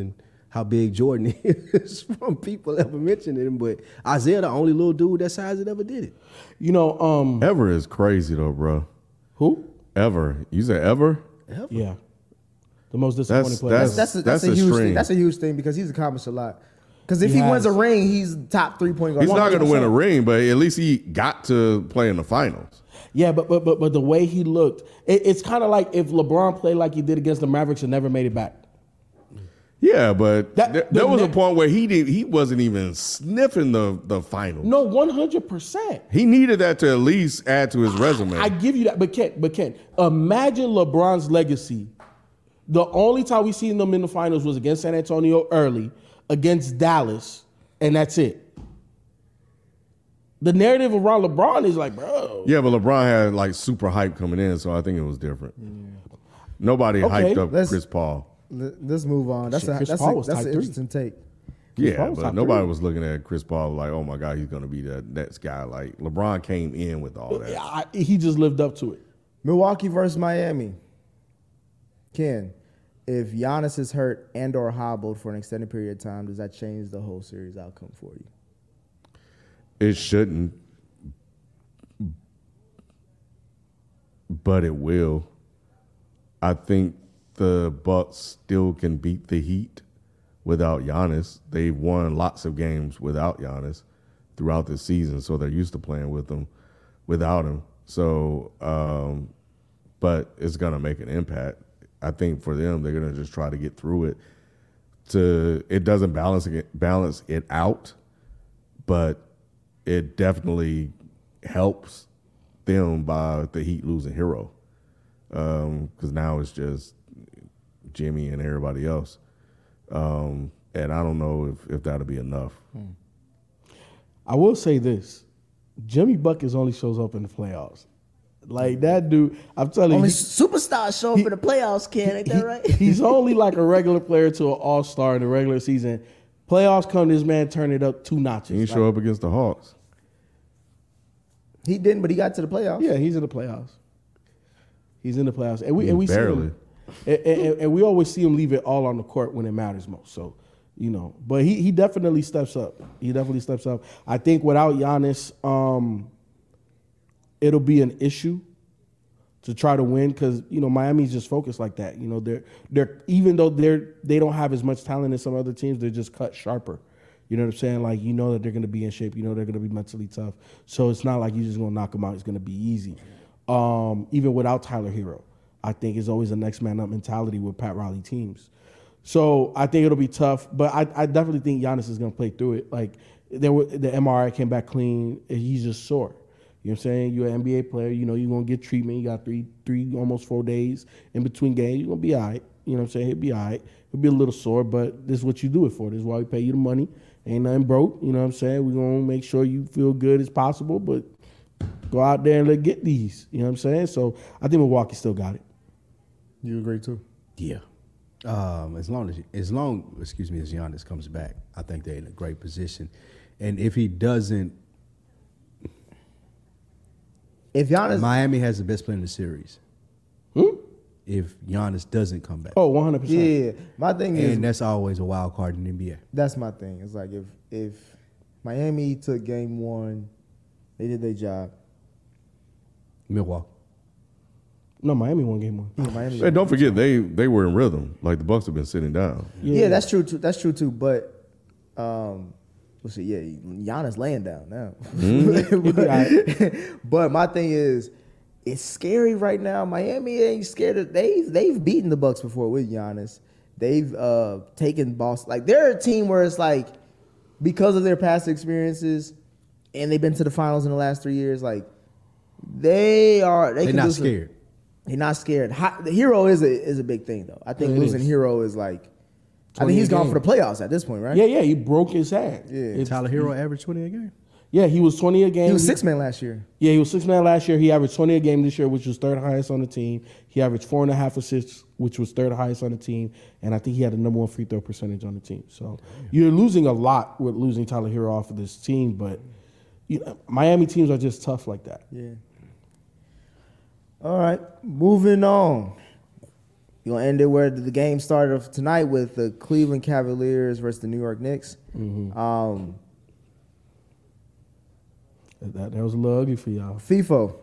how big Jordan is from people ever mentioning him. But Isaiah, the only little dude that size that ever did it. You know, um, Ever is crazy though, bro. who? Ever. You said ever? Ever. Yeah, the most disappointing That's- player. that's- ever. That's a, that's, That's a a huge string. thing. That's a huge thing because he's accomplished a lot. Because if He he, wins a has. ring, he's top three point guard. He's not going to win a one hundred percent. ring, but at least he got to play in the finals. Yeah, but but but but the way he looked, it, it's kind of like if LeBron played like he did against the Mavericks and never made it back. Yeah, but That- there, the there was a ne- point where he did he wasn't even sniffing the the finals. No, one hundred percent. He needed that to at least add to his resume. I give you that, but Ken, but Ken, imagine LeBron's legacy. The only time we seen them in the finals was against San Antonio early, against Dallas, and that's it. The narrative around LeBron is like, bro. yeah, but LeBron had like super hype coming in, so I think it was different. Nobody Okay, hyped up let's- Chris Paul. Let- Let's move on. That's Shit, a Chris that's Paul a, was that's type an three. interesting take. Yeah, Paul was but top nobody three. was looking at Chris Paul like, oh my God, he's going to be the next guy. Like LeBron came in with all that. I, he just lived up to it. Milwaukee versus Miami. Ken, if Giannis is hurt and or hobbled for an extended period of time, does that change the whole series outcome for you? It shouldn't, but it will. I think the Bucks still can beat the Heat without Giannis. They've won lots of games without Giannis throughout the season, so they're used to playing with him without him. So, um, but it's gonna make an impact. I think for them, they're gonna just try to get through it. To it doesn't balance it, balance it out, but it definitely helps them by the Heat losing Hero, because now it's just Jimmy and everybody else, um, and I don't know if, if that'll be enough. I will say this: Jimmy Buckets only shows up in the playoffs. Like that dude, I'm telling Only you, he- superstars show up in the playoffs, Ken. Ain't that right? he's only like a regular player to an all star in the regular season. Playoffs come, this man turn it up two notches. He didn't Like, show up against the Hawks. He didn't, but he got to the playoffs. Yeah, he's in the playoffs. He's in the playoffs, and we and we see Barely. him, and, and, and we always see him leave it all on the court when it matters most. So, you know, but he he definitely steps up. He definitely steps up. I think without Giannis, um, it'll be an issue to try to win because you know Miami's just focused like that. You know, they're they're even though they're they don't have as much talent as some other teams, they're just cut sharper. You know what I'm saying? Like you know that they're going to be in shape. You know they're going to be mentally tough. So it's not like you're just going to knock them out. It's going to be easy. Um, even without Tyler Hero, I think it's always a next man up mentality with Pat Riley teams. So I think it'll be tough, but I, I definitely think Giannis is going to play through it. Like there were, the M R I came back clean. And he's just sore. You know what I'm saying? You're an N B A player. You know you're going to get treatment. You got three, three, almost four days in between games. You're going to be all right. You know what I'm saying? He'll be all right. He'll be a little sore, but this is what you do it for. This is why we pay you the money. Ain't nothing broke. You know what I'm saying? We're going to make sure you feel good as possible, but go out there and let get these. You know what I'm saying? So I think Milwaukee still got it. You agree too? Yeah. Um, as long as as long excuse me as Giannis comes back, I think they're in a great position. And if he doesn't, If Giannis, Miami has the best player in the series. Hmm? If Giannis doesn't come back, Oh, one hundred percent. yeah, my thing is and that's always a wild card in the N B A. that's my thing. It's like if if Miami took game one, they did their job. Milwaukee. No, Miami won game one. Yeah, Miami. Hey, don't forget they they were in rhythm. Like the Bucks have been sitting down. Yeah, that's true too. That's true too. But um, let's see. Yeah, Giannis laying down now. but, but my thing is, it's scary right now. Miami ain't scared of. They've they've beaten the Bucks before with Giannis. They've uh, taken Boston. Like they're a team where it's like because of their past experiences, and they've been to the finals in the last three years. Like they are. They They're can not do some- scared. They're not scared. Hi- The Hero is a is a big thing though. I think It losing is. Hero is like. I twenty think he's a gone game. for the playoffs at this point, right? Yeah, yeah, he broke his hand. Yeah. It's- Tyler Hero averaged twenty a game. Yeah, he was twenty a game. He was six man last year. Yeah, he was six man last year. He averaged twenty a game this year, which was third highest on the team. He averaged four and a half assists, which was third highest on the team. And I think he had the number one free throw percentage on the team. So you're losing a lot with losing Tyler Hero off of this team, but you know, Miami teams are just tough like that. Yeah. All right, moving on. You gonna end it where the game started of tonight with the Cleveland Cavaliers versus the New York Knicks. Mm-hmm. Um, that, that was a little ugly for y'all. FIFO.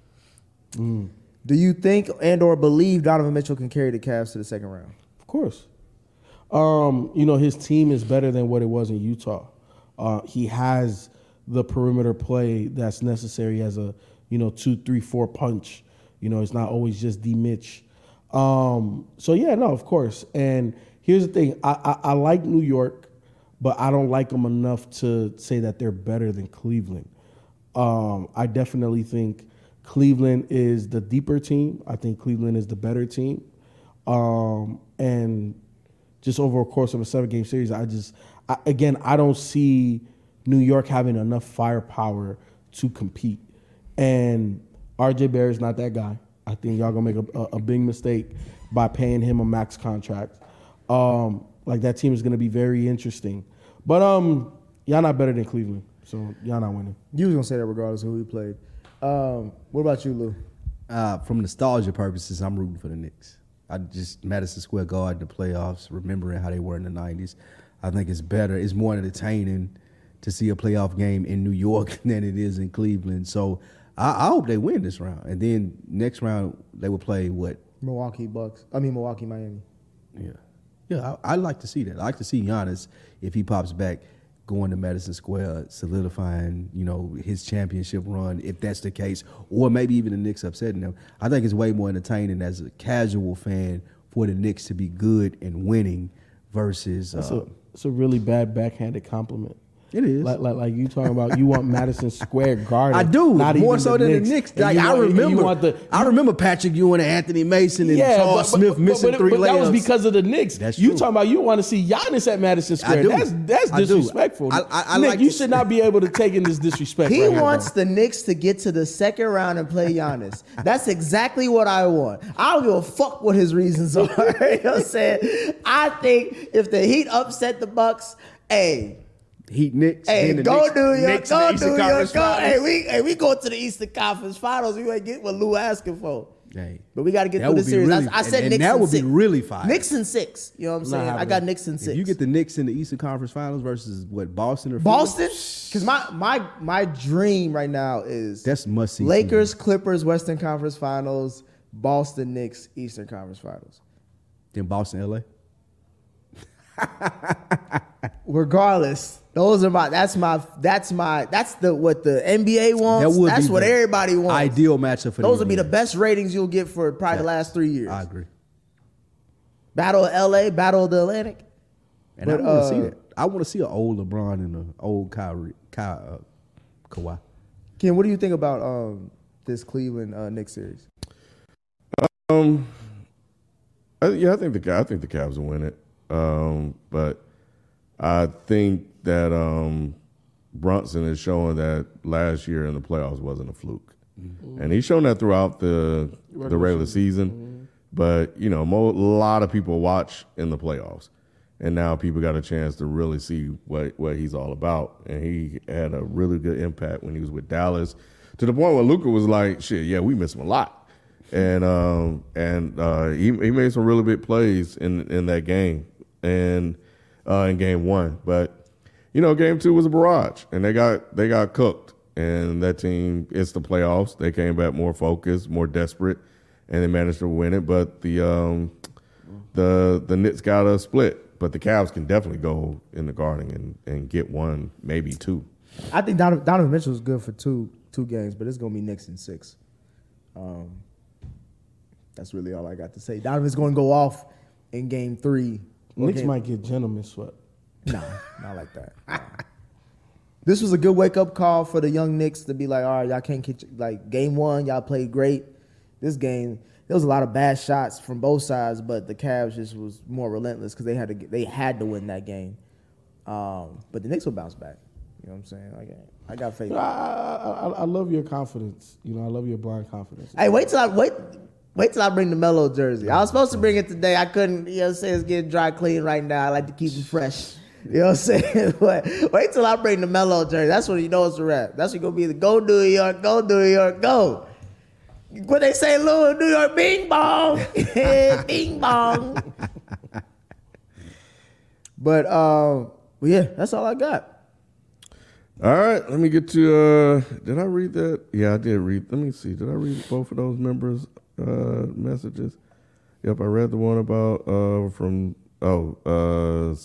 Mm. Do you think and or believe Donovan Mitchell can carry the Cavs to the second round? Of course. Um, you know, his team is better than what it was in Utah. Uh, he has the perimeter play that's necessary as a, you know, two, three, four punch. You know, it's not always just D Mitch. Um, so yeah, no, of course. And here's the thing: I, I, I like New York, but I don't like them enough to say that they're better than Cleveland. Um, I definitely think Cleveland is the deeper team. I think Cleveland is the better team. Um, and just over a course of a seven-game series, I just I, again I don't see New York having enough firepower to compete. And R J Barrett's not that guy. I think y'all gonna make a, a, a big mistake by paying him a max contract. Um, like that team is gonna be very interesting. But um, y'all not better than Cleveland, so y'all not winning. You was gonna say that regardless of who we played. Um, what about you, Lou? Uh, from nostalgia purposes, I'm rooting for the Knicks. I just Madison Square Garden, the playoffs, remembering how they were in the nineties. I think it's better. It's more entertaining to see a playoff game in New York than it is in Cleveland. So I, I hope they win this round. And then next round, they will play what? Milwaukee Bucks. I mean, Milwaukee, Miami. Yeah. Yeah, I, I like to see that. I like to see Giannis, if he pops back, going to Madison Square, solidifying, you know, his championship run, if that's the case, or maybe even the Knicks upsetting them. I think it's way more entertaining as a casual fan for the Knicks to be good and winning versus. That's uh, a, it's a really bad backhanded compliment. It is. Like, like, like you talking about, you want Madison Square Garden. I do, not more even so the than Knicks. the Knicks. And Like, you I want- and remember, You want the, I remember Patrick Ewing and Anthony Mason and Charles but- Smith but- missing but, three but, layups. But that was because of the Knicks. That's you true. talking about you want to see Giannis at Madison Square. I do. That's that's I do. disrespectful. I- I- I Nick, like you to should see- not be able to take in this disrespect. He right here, wants bro. the Knicks to get to the second round and play Giannis. That's exactly what I want. I don't give a fuck what his reasons are. You know what I'm saying? I think if the Heat upset the Bucks, hey, Heat Knicks. hey, then the go Knicks, New York, Knicks in go the Eastern New York, Conference go. Hey, Finals. we hey we go to the Eastern Conference Finals. We might get what Lou asking for. Hey, But we got to get that through would the be series. really- I, I said and- and Knicks that in would be six. really fire. Knicks in six. You know what I'm saying? I happening. got Knicks in six. If you get the Knicks in the Eastern Conference Finals versus what, Boston or Philly? Boston, because my my my dream right now is That's must see. Lakers, Clippers, Western Conference Finals, Boston, Knicks, Eastern Conference Finals. Then Boston, L A. Regardless, those are my. That's my. That's my. That's the what the N B A wants. That would that's be what the everybody wants. Ideal matchup for Those them would be the to win. best ratings you'll get for probably the Yeah. last three years. I agree. Battle of L A, Battle of the Atlantic. And But, I want to see uh, that. I want to see an old LeBron and an old Kyrie, Ky, uh, Kawhi. Ken, what do you think about um, this Cleveland uh, Knicks series? Um, I, yeah, I think the I think the Cavs will win it. Um, but I think that um, Brunson is showing that last year in the playoffs wasn't a fluke, mm-hmm. and he's shown that throughout the the regular season. Mm-hmm. But you know, a lot of people watch in the playoffs, and now people got a chance to really see what what he's all about. And he had a really good impact when he was with Dallas, to the point where Luka was like, "Shit, yeah, we miss him a lot." And um, and uh, he he made some really big plays in in that game and uh, in game one. But you know, game two was a barrage, and they got they got cooked. And that team, it's the playoffs. They came back more focused, more desperate, and they managed to win it. But the um, the the Knicks got a split. But the Cavs can definitely go in the Garden and, and get one, maybe two. I think Donovan, Donovan Mitchell is good for two two games, but it's gonna be Knicks in six. Um, that's really all I got to say. Donovan's gonna go off in game three. Knicks Okay. might get gentlemen swept. No, not like that. No. This was a good wake up call for the young Knicks to be like, all right, y'all can't catch like game one, y'all played great. This game, there was a lot of bad shots from both sides, but the Cavs just was more relentless because they had to get, they had to win that game. Um, but the Knicks will bounce back. You know what I'm saying? Like, I got faith. I, I, I, I love your confidence. You know, I love your blind confidence. Hey, wait till I wait. Wait till I bring the Melo jersey. I was supposed to bring it today. I couldn't. You know what I'm saying? It's getting dry clean right now. I like to keep it fresh. You know what I'm saying? But wait till I bring the Melo jersey. That's when you know it's a wrap. That's when you're gonna be the go New York, go New York, go. what they say, little New York, bing bong, bing bong. But um, well, yeah, that's all I got. All right, let me get to. Uh, did I read that? Yeah, I did read. Let me see. Did I read both of those members' uh, messages? Yep, I read the one about uh, from oh uh,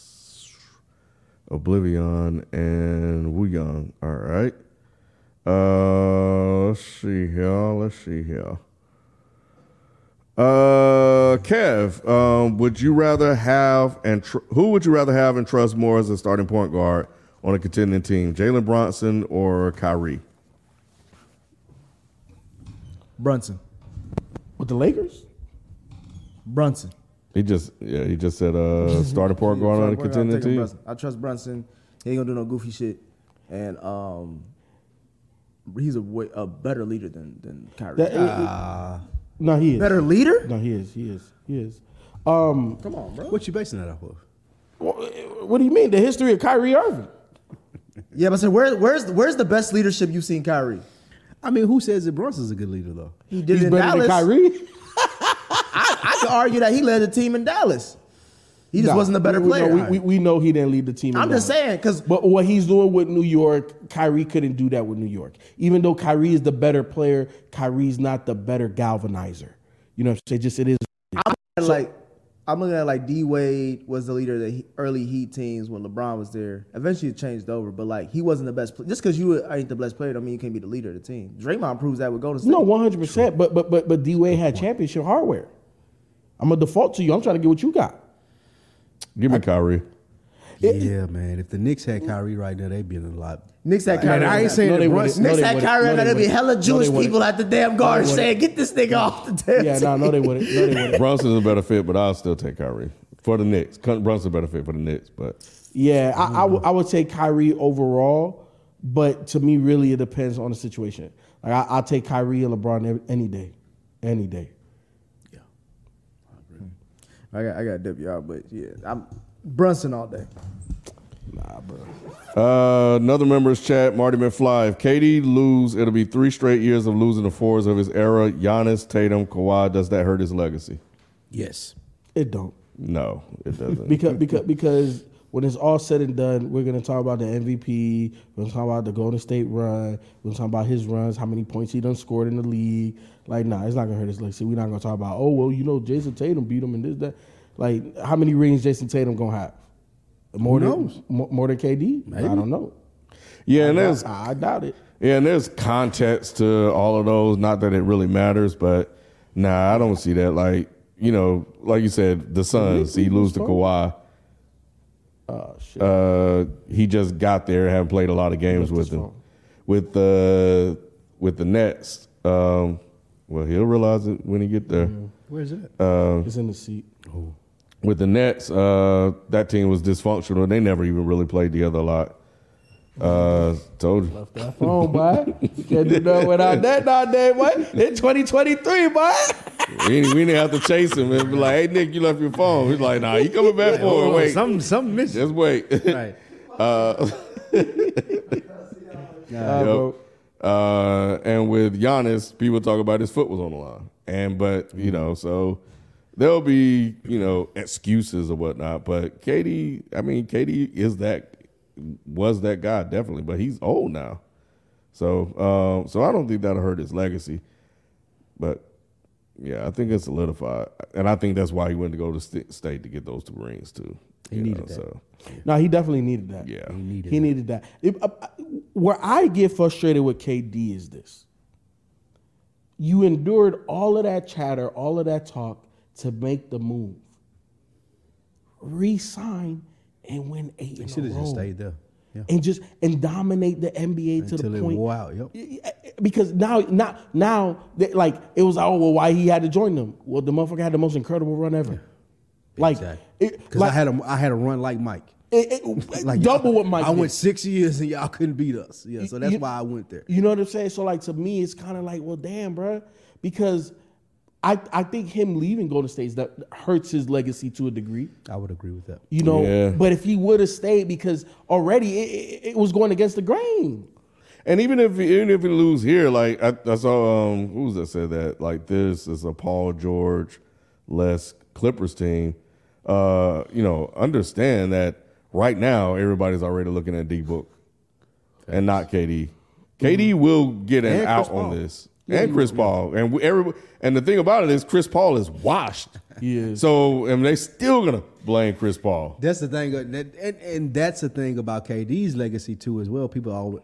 Oblivion and Wu Yang. All right. Uh, let's see here. Let's see here. Uh, Kev, um, would you rather have and tr- who would you rather have and trust more as a starting point guard on a contending team, Jalen Brunson or Kyrie? Brunson. With the Lakers? Brunson. He just yeah he just said uh starting point guard on a contending team. Brunson. I trust Brunson. He ain't gonna do no goofy shit, and um, he's a way, a better leader than than Kyrie. That- Uh, No, he is. better leader? No, he is. He is. He is. Um, Come on, bro. what you basing that off of? wh- what do you mean? The history of Kyrie Irving? Yeah, but so where, where's where's the best leadership you've seen Kyrie? I mean, who says that Brunson's a good leader though? He did He's it in better Dallas. than Kyrie. I, I could argue that he led the team in Dallas. He just Nah, wasn't a better we, we player. know- We, we, we know he didn't lead the team. in I'm just Dallas. saying, because But what he's doing with New York, Kyrie couldn't do that with New York. Even though Kyrie is the better player, Kyrie's not the better galvanizer. You know what I'm saying? Just it is. like I'm looking at like D Wade was the leader of the he- early Heat teams when LeBron was there. Eventually it changed over, but like he wasn't the best. Play- just because you ain't the best player, don't mean you can't be the leader of the team. Draymond proves that with Golden State. No, one hundred percent. But but but but D Wade had championship hardware. I'm gonna default to you. I'm trying to get what you got. Give me Kyrie. Yeah, man. If the Knicks had Kyrie right now, they'd be in a lot. Knicks had And Kyrie. I ain't saying No, that they Brunson. wouldn't. Knicks No, they had wouldn't. Kyrie, No, and they there'd be wouldn't. hella No, Jewish they wouldn't. people at the damn guard wouldn't. saying, "Get this nigga off the damn Yeah, team." no, no, they wouldn't. No, they wouldn't. Brunson's a better fit, but I'll still take Kyrie for the Knicks. Brunson's a better fit for the Knicks, but Yeah, I, I, w- I would say Kyrie overall, but to me, really, it depends on the situation. Like I, I'll take Kyrie and LeBron every, any day, any day. I got, I got to dip y'all, but yeah, I'm Brunson all day. Nah, bro. Uh, another member's chat, Marty McFly. If K D lose, it'll be three straight years of losing the fours of his era. Giannis, Tatum, Kawhi. Does that hurt his legacy? Yes. It don't. No, it doesn't. Because because because when it's all said and done, we're gonna talk about the M V P. We're gonna talk about the Golden State run. We're gonna talk about his runs, how many points he done scored in the league. Like, nah, it's not gonna hurt his legacy. We're not gonna talk about, oh well, you know, Jason Tatum beat him and this that. Like, how many rings Jason Tatum gonna have? More Who than knows? more, more than K D? Maybe. I don't know. yeah, and I, there's I, I doubt it. yeah, and there's context to all of those. Not that it really matters, but nah, I don't see that. Like, you know, like you said, the Suns, he lose to Kawhi. Oh shit. Uh, he just got there, haven't played a lot of games Left with his him. phone. With the with the Nets, um, well, he'll realize it when he get there. Where's it? It's in the seat. With the Nets, uh, that team was dysfunctional. They never even really played together a lot. Uh, told you. Left that phone, boy. You can't do nothing without that nowadays, boy. In twenty twenty-three, boy. We didn't, we didn't have to chase him and be like, "Hey, Nick, you left your phone." He's like, "Nah, he coming back for it. Wait, Some some missing. just wait." Right. Uh, Nah, bro. Uh, and with Giannis, people talk about his foot was on the line, and but you know, so there'll be you know excuses or whatnot. But K D, I mean, K D is that was that guy definitely, but he's old now, so um, so I don't think that'll hurt his legacy. But yeah, I think it's solidified, and I think that's why he went to go to st- state to get those two rings too. He you needed know, that. So No, he definitely needed that. yeah, He needed He it. needed that. If- uh, uh, where I get frustrated with K D is this. You endured all of that chatter, all of that talk to make the move. Resign and win eight He in should a have row. just stayed there. Yeah. And just and dominate the N B A to Until the it point. wore out. Yep. Because now, now, now, they- like it was. Oh well, why he had to join them? Well, the motherfucker had the most incredible run ever. Like, it- Because like I had a I had a run like Mike. it- it- Like double what Mike I did. went six years and y'all couldn't beat us. Yeah, so that's You- why I went there. You know what I'm saying? So like to me, it's kind of like, well, damn, bro, because I I think him leaving Golden State that hurts his legacy to a degree. I would agree with that. You know, Yeah. but if he would have stayed, because already it, it, it was going against the grain. And even if even if we lose here, like I, I saw, um, who was that said that? Like this is a Paul George, less Clippers team. Uh, you know, understand that right now everybody's already looking at D Book and not K D. K D will get an And out Chris on Paul. this, and Chris Paul, and we, every and the thing about it is Chris Paul is washed. He is. So and they still gonna blame Chris Paul. That's the thing, uh, and, and that's the thing about K D's legacy too, as well. People always,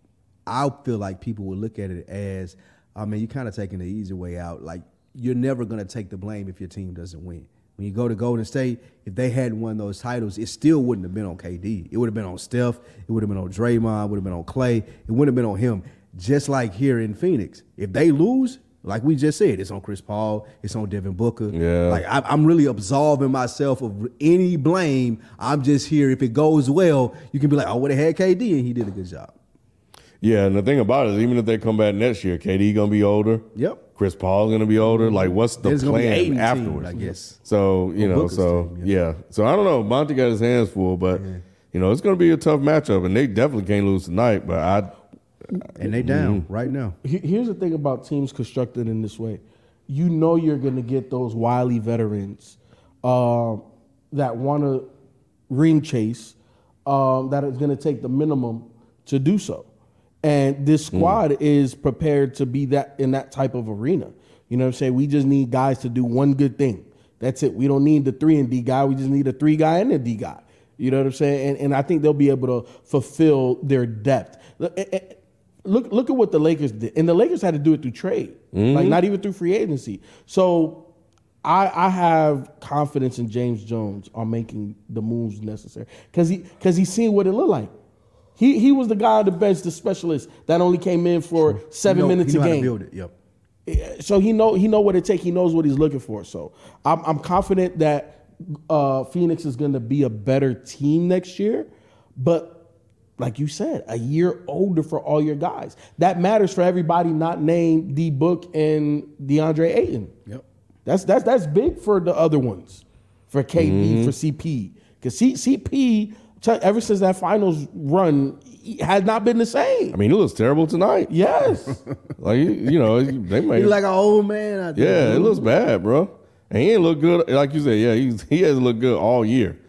I feel like people will look at it as, I mean, you're kind of taking the easy way out. Like you're never gonna take the blame if your team doesn't win. When you go to Golden State, if they hadn't won those titles, it still wouldn't have been on K D. It would have been on Steph. It would have been on Draymond. It would have been on Clay. It wouldn't have been on him. Just like here in Phoenix, if they lose, like we just said, it's on Chris Paul. It's on Devin Booker. Yeah. Like I, I'm really absolving myself of any blame. I'm just here. If it goes well, you can be like, "I would have had K D and he did a good job." Yeah, and the thing about it is, even if they come back next year, K D gonna be older. Yep. Chris Paul's gonna be older. Like, what's the There's gonna be plan eight team, afterwards? I guess. So you Or know, Booker's so team, yeah. So I don't know. Monty got his hands full, but you know, it's gonna be a tough matchup, and they definitely can't lose tonight. But I, And they down Mm-hmm. right now. He- Here's the thing about teams constructed in this way. You know you're going to get those wily veterans um, that want to ring chase, um, that is going to take the minimum to do so. And this squad Mm. is prepared to be that in that type of arena. You know what I'm saying? We just need guys to do one good thing. That's it. We don't need the three and D guy. We just need a three guy and a D guy. You know what I'm saying? And, and I think they'll be able to fulfill their depth. Look, eh, eh, Look, look at what the Lakers did, and the Lakers had to do it through trade, like not even through free agency. So, I, I have confidence in James Jones on making the moves necessary because he because he's seen what it looked like. He he was the guy on the bench, the specialist that only came in for seven He know- minutes he a know how to game. build it. Yep. So he know he know what it takes. He knows what he's looking for. So I'm I'm confident that uh, Phoenix is going to be a better team next year, but. Like you said, a year older for all your guys. That matters for everybody not named D Book and DeAndre Ayton. Yep. That's that's that's big for the other ones, for K D, for C P. Because C- CP, ever since that finals run, he has not been the same. I mean, it looks terrible tonight. Yes. Like you, you know, they may. He's like an old man out there. Yeah, it looks bad, bro. And he ain't look good. Like you said, yeah, he's, he hasn't looked good all year.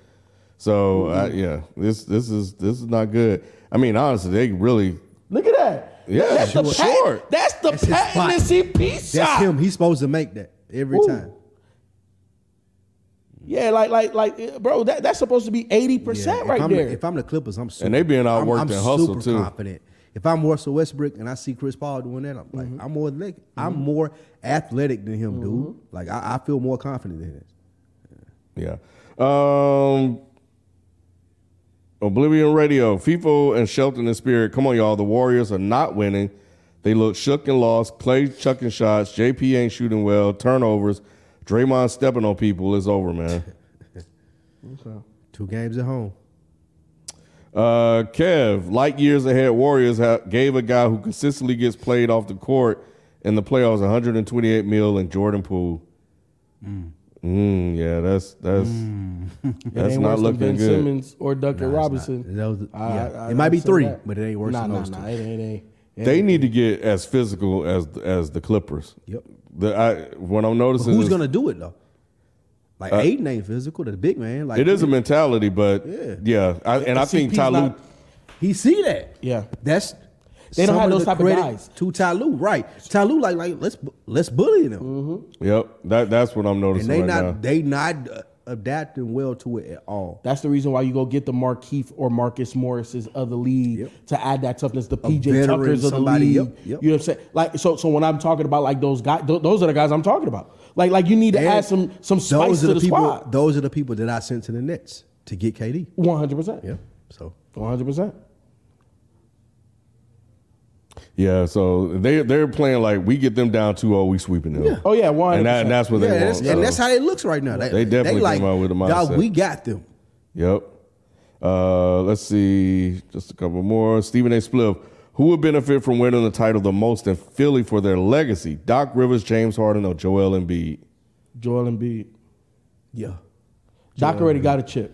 So I, yeah, this this is this is not good. I mean, honestly, they really. Look at that. Yeah, that's the short. pat- short. That's the That's his patent spot. and C P shot. That's him. He's supposed to make that every Ooh. time. Yeah, like like like, uh, bro, that, that's supposed to be eighty Yeah, percent if right I'm there. The, if I'm the Clippers, I'm super, And they being I'm, outworked I'm and hustled, super too. confident. If I'm Russell Westbrook and I see Chris Paul doing that, I'm like, I'm more athletic. I'm more athletic than him, dude. Like I, I feel more confident in it. Yeah. Um, Oblivion Radio, FIFO and Shelton and Spirit. Come on, y'all. The Warriors are not winning. They look shook and lost. Clay chucking shots. J P ain't shooting well. Turnovers. Draymond stepping on people. It's over, man. Two games at home. Uh, Kev, light years ahead. Warriors ha- gave a guy who consistently gets played off the court in the playoffs one hundred twenty-eight mil in Jordan Poole. Mm. Mm, yeah, that's that's It that's ain't not worse than looking Ben good. Simmons or Duncan Nah, it's Robinson. not. Those- I- yeah. I- It might be I'd say three, that. but it ain't worse nah, than nah, those nah, two. It ain't, it ain't, it They ain't. need to get as physical as as the Clippers. Yep. The, I, what I'm But noticing who's is gonna do it though? Like Aiden ain't physical. The big man. Like it is a mentality, but Yeah. yeah, I, and I think C P's Ty Lue. not- He see that. Yeah. That's They don't some have of those the type of credit guys. to Ty Lue, right? Ty Lue, like like let's let's bully them, Yep, that that's what I'm and noticing they right not now. they not uh, adapting well to it at all. That's the reason why you go get the Markeith or Marcus Morrises of the league Yep. to add that toughness. The P J veteran, Tuckers of the somebody, league. yep, yep. You know what I'm saying? Like so. So when I'm talking about like those guys, th- those are the guys I'm talking about. Like like you need to And add some some spice those to are the, the people. squad. Those are the people that I sent to the Nets to get K D. One hundred percent. Yeah. So One hundred percent. Yeah, so they they're playing like we get them down two oh, we sweeping them. Oh yeah, one and, hundred that, and percent. that's what yeah, they that's, want. and so. that's how it looks right now. They definitely they like, came out with a dog, mindset. we got them. Yep. Uh, let's see, just a couple more. Stephen A. Spliff, who would benefit from winning the title the most in Philly for their legacy? Doc Rivers, James Harden, or Joel Embiid? Joel Embiid. Yeah. Doc already got a chip.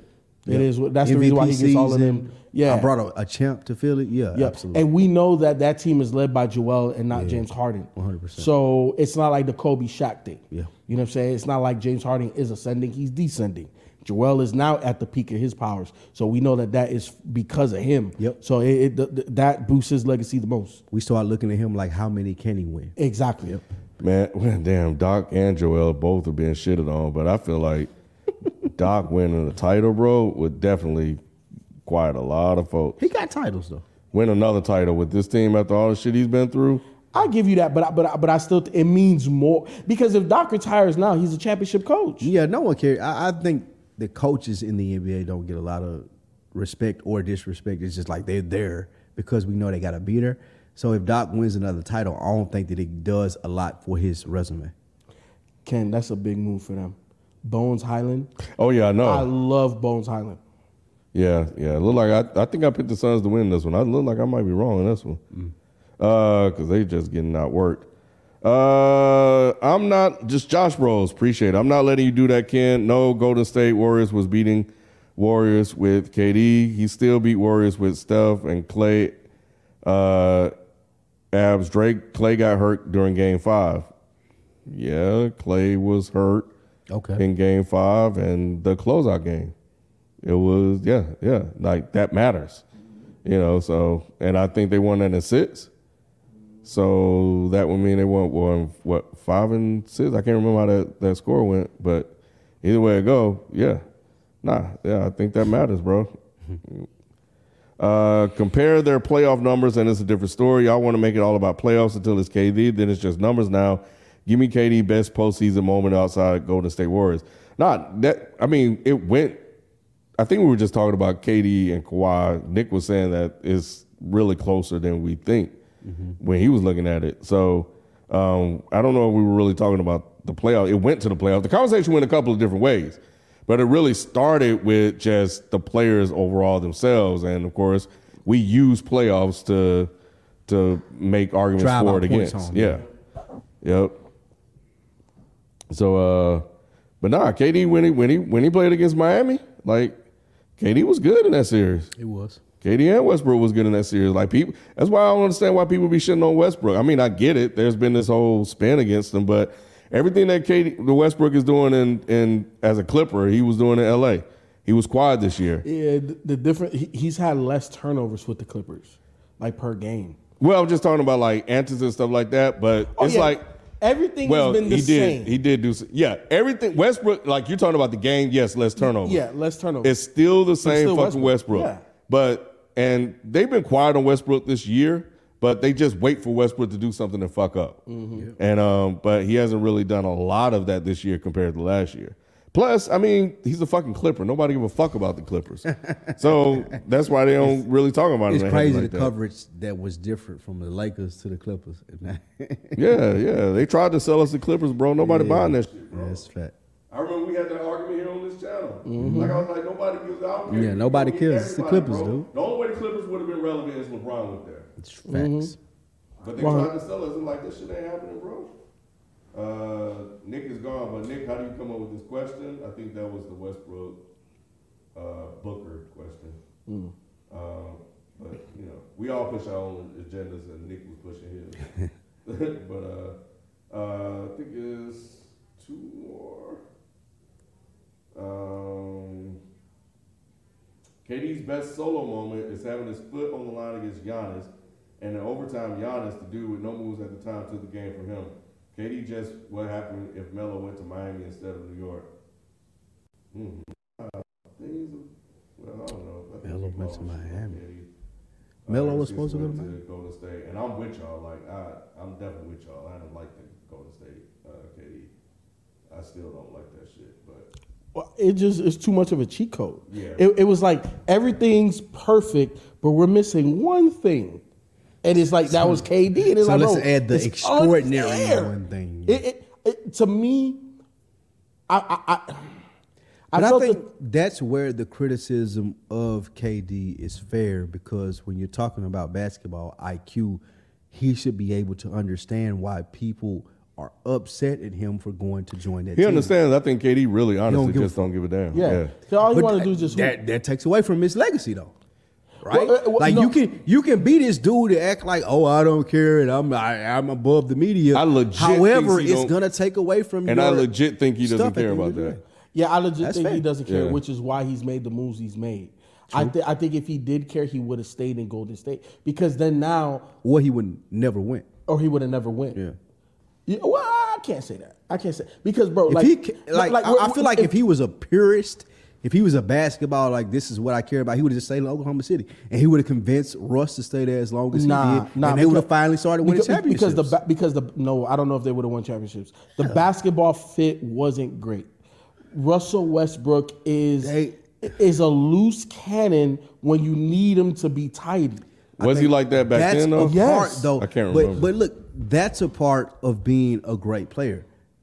It is. That's the reason why he gets all of them. Yeah, I brought a, a champ to Philly. Yeah, yeah, absolutely. And we know that that team is led by Joel and not yeah, James Harden. one hundred percent. So it's not like the Kobe Shaq thing. Yeah, you know what I'm saying? It's not like James Harden is ascending; he's descending. Joel is now at the peak of his powers, so we know that that is because of him. Yep. So it, it th- th- that boosts his legacy the most. We start looking at him like, how many can he win? Exactly. Yep. Man, damn, Doc and Joel both are being shitted on, but I feel like Doc winning the title, bro, would definitely quiet a lot of folks. He got titles though. Win another title with this team after all the shit he's been through. I give you that, but I, but I, but I still it means more because if Doc retires now, he's a championship coach. Yeah, no one cares. I, I think the coaches in the N B A don't get a lot of respect or disrespect. It's just like they're there because we know they got a beater. So if Doc wins another title, I don't think that it does a lot for his resume. Ken, that's a big move for them. Bones Highland. Oh yeah, I know. I love Bones Highland. Yeah, yeah. It look like I, I think I picked the Suns to win this one. I look like I might be wrong in this one, mm. uh, because they just getting outworked. Uh, I'm not just Josh Rose. Appreciate it. I'm not letting you do that, Ken. No, Golden State Warriors was beating Warriors with K D. He still beat Warriors with Steph and Clay. Uh, Abs Drake. Clay got hurt during Game Five. Yeah, Clay was hurt. Okay. In Game Five and the closeout game. It was, yeah, yeah, like that matters, you know, so, and I think they won that in six. So that would mean they won, won what, five and six? I can't remember how that, that score went, but either way it go, yeah. Nah, yeah, I think that matters, bro. Uh, compare their playoff numbers, and it's a different story. Y'all want to make it all about playoffs until it's K D, then it's just numbers now. Give me K D best postseason moment outside Golden State Warriors. Not that, I mean, it went, I think we were just talking about K D and Kawhi. Nick was saying that it's really closer than we think mm-hmm. when he was looking at it. So um, I don't know if we were really talking about the playoff. It went to the playoff. The conversation went a couple of different ways, but it really started with just the players overall themselves. And, of course, we use playoffs to to make arguments Drive for it against. Home, yeah. yeah. Yep. So, uh, but nah, K D, when he, when he, when he played against Miami, like, K D was good in that series. It was. K D and Westbrook was good in that series. Like people, that's why I don't understand why people be shitting on Westbrook. I mean, I get it. There's been this whole spin against him, but everything that K D, the Westbrook is doing in, in as a Clipper, he was doing in L A. He was quiet this year. Yeah, the, the different. He, he's had less turnovers with the Clippers, like per game. Well, I'm just talking about like antics and stuff like that. But oh, it's yeah. like. Everything well, has been the he did, same. He did do, yeah. Everything Westbrook, like you're talking about the game, yes, less turnover. Yeah, less turnover. It's still the same still fucking Westbrook. Westbrook. Yeah. But and they've been quiet on Westbrook this year, but they just wait for Westbrook to do something and fuck up. Mm-hmm. Yep. And um, but he hasn't really done a lot of that this year compared to last year. Plus, I mean, he's a fucking Clipper. Nobody give a fuck about the Clippers. So that's why they don't it's, really talk about it. It's crazy like the that. coverage that was different from the Lakers to the Clippers. yeah, yeah. They tried to sell us the Clippers, bro. Nobody yeah. buying that shit, bro. Yeah, that's fact. I remember we had that argument here on this channel. Mm-hmm. Like I was like, nobody gives out. Yeah, nobody cares. It's the Clippers, bro. dude. The only way the Clippers would have been relevant is LeBron went there. It's facts. Mm-hmm. But they well, tried to sell us and like, this shit ain't happening, bro. Uh, Nick is gone, but Nick, how do you come up with this question? I think that was the Westbrook uh, Booker question. Mm. Uh, but you know, we all push our own agendas, and Nick was pushing his. but uh, uh, I think it's two more. Um, K D's best solo moment is having his foot on the line against Giannis, and in overtime, Giannis, the dude with no moves at the time, took the game from him. K D just what happened if Melo went to Miami instead of New York? Mm-hmm. Uh, things, well, I don't know. I Melo went to Miami. Uh, Melo was supposed to go to Miami. Golden State, and I'm with y'all. Like I, I'm definitely with y'all. I don't like the Golden State uh, K D. I still don't like that shit, but. Well, it just it's too much of a cheat code. Yeah. It, it was like everything's perfect, but we're missing one thing. And it's like, that was K D. And it's so like, let's bro, add the extraordinary unfair. one thing. It, it, it, to me, I I, I, I, but I think the, that's where the criticism of K D is fair, because when you're talking about basketball I Q, he should be able to understand why people are upset at him for going to join that He team. understands. I think K D really, honestly, give a just don't give a damn. Yeah. Yeah. So all you But want to that- do is just that, hoop. that takes away from his legacy, though. Right? Well, uh, well, like no. you can you can be this dude to act like, oh, I don't care and I'm I, I'm above the media. I legit However, thinks he it's don't- gonna take away from And your I legit think he doesn't stuff at care the end about of the that. day. Yeah, I legit That's think he fair. doesn't care, Yeah. which is why he's made the moves he's made. I, th- I think if he did care, he would have stayed in Golden State because then now, Or he would never went. or he would have never went. Yeah. Yeah, well, I can't say that. I can't say because, bro, If like, he ca- like, I, we're- I feel like if, he was a purist, if he was a basketball, like this is what I care about, he would have just stayed in Oklahoma City, and he would have convinced Russ to stay there as long as Nah, he did, nah, and they would have because- finally started winning because, championships. because the ba- because the no, I don't know if they would have won championships. The basketball fit wasn't great. Russell Westbrook is They- is a loose cannon when you need him to be tidy. Was he like that back that's then, though? a Yes. part, though. I can't but, remember. But look, that's a part of being a great player.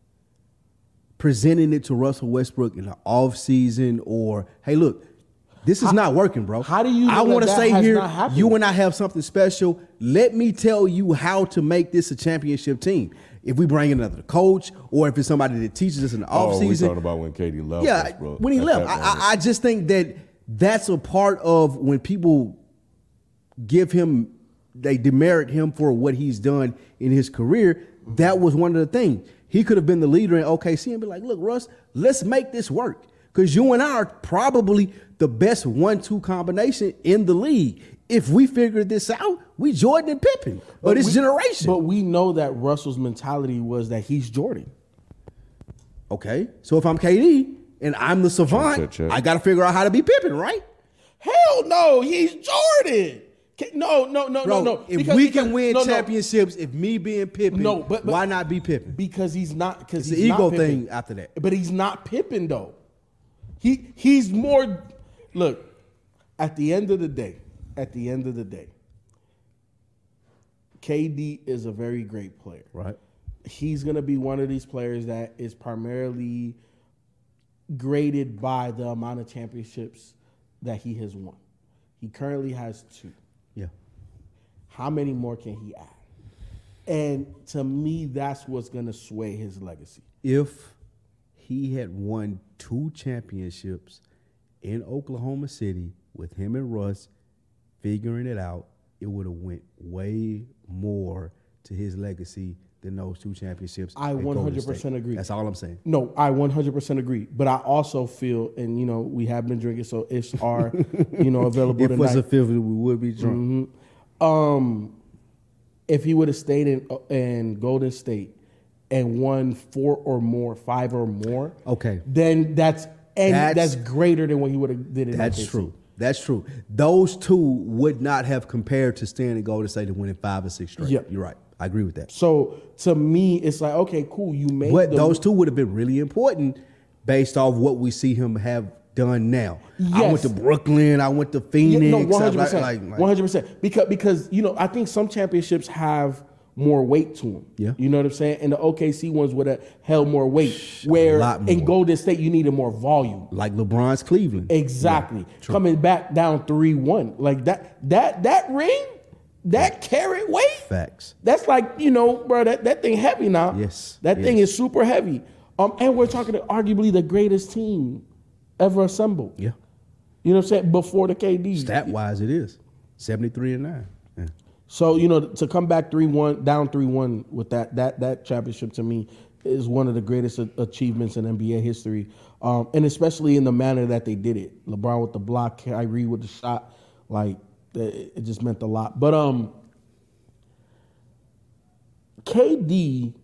Presenting it to Russell Westbrook in the off season, or hey, look, this is not working, bro. how do you know I want to that that say has here, not happened? you and I have something special. Let me tell you how to make this a championship team. If we bring in another coach, or if it's somebody that teaches us in the off Oh, we season, talking about when K D left. yeah, Westbrook when he at left, that I, moment. I, I just think that that's a part of when people give him, they demerit him for what he's done in his career. That was one of the things. He could have been the leader in O K C and be like, look, Russ, let's make this work. Because you and I are probably the best one two combination in the league. If we figure this out, we Jordan and Pippen of this we- generation. But we know that Russell's mentality was that he's Jordan. Okay, so if I'm K D and I'm the savant, Check, check, check. I got to figure out how to be Pippen, right? Hell no, he's Jordan. Ca- No, no, no, Bro, no, no. if Because- we because- can win no, no. championships, if me being Pippen, No, but- but- why not be Pippen? Because he's not. Because It's he's the ego not Pippen. thing after that. But he's not Pippen though. He he's more. Look, at the end of the day, at the end of the day, K D is a very great player. Right. He's gonna be one of these players that is primarily graded by the amount of championships that he has won. He currently has two. Yeah. How many more can he add? And to me, that's what's going to sway his legacy. If he had won two championships in Oklahoma City with him and Russ figuring it out, it would have went way more to his legacy than those two championships. I at Golden one hundred percent State. agree. That's all I'm saying. No, I one hundred percent agree. But I also feel, and you know, we have been drinking, so ifs are, you know, available If it was tonight. a fifth, we would be drunk. um, if he would have stayed in in Golden State and won four or more, five or more, Okay. then that's and That's- that's, greater than what he would have did in That's O K C. true. That's true. Those two would not have compared to staying in Golden State and winning five or six straight. Yep. You're right. I agree with that. So to me, it's like, okay, cool, you made But the, those two would have been really important based off what we see him have done now. I Yes. went to Brooklyn. I went to Yeah, Phoenix. no, I- one hundred like- percent, like- like- one hundred percent. Because because you know, I think some championships have more weight to them. Yeah. You know what I'm saying? And the O K C ones would have held more weight. Where lot in more. Golden State you needed more volume. like LeBron's Cleveland. Exactly. Coming back down three one. Like that that that ring, that carry weight. Facts. That's like, you know, bro, that, that thing heavy now. Yes, That thing yes. is super heavy. Um, and we're talking to arguably the greatest team ever assembled. Yeah. You know what I'm saying? Before the K D. Stat wise, it is seventy-three and nine. Yeah. So, you know, to come back three one, down three one with that that that championship to me is one of the greatest a- achievements in N B A history. Um, and especially in the manner that they did it. LeBron with the block, Kyrie with the shot, like it, it just meant a lot. But um K D,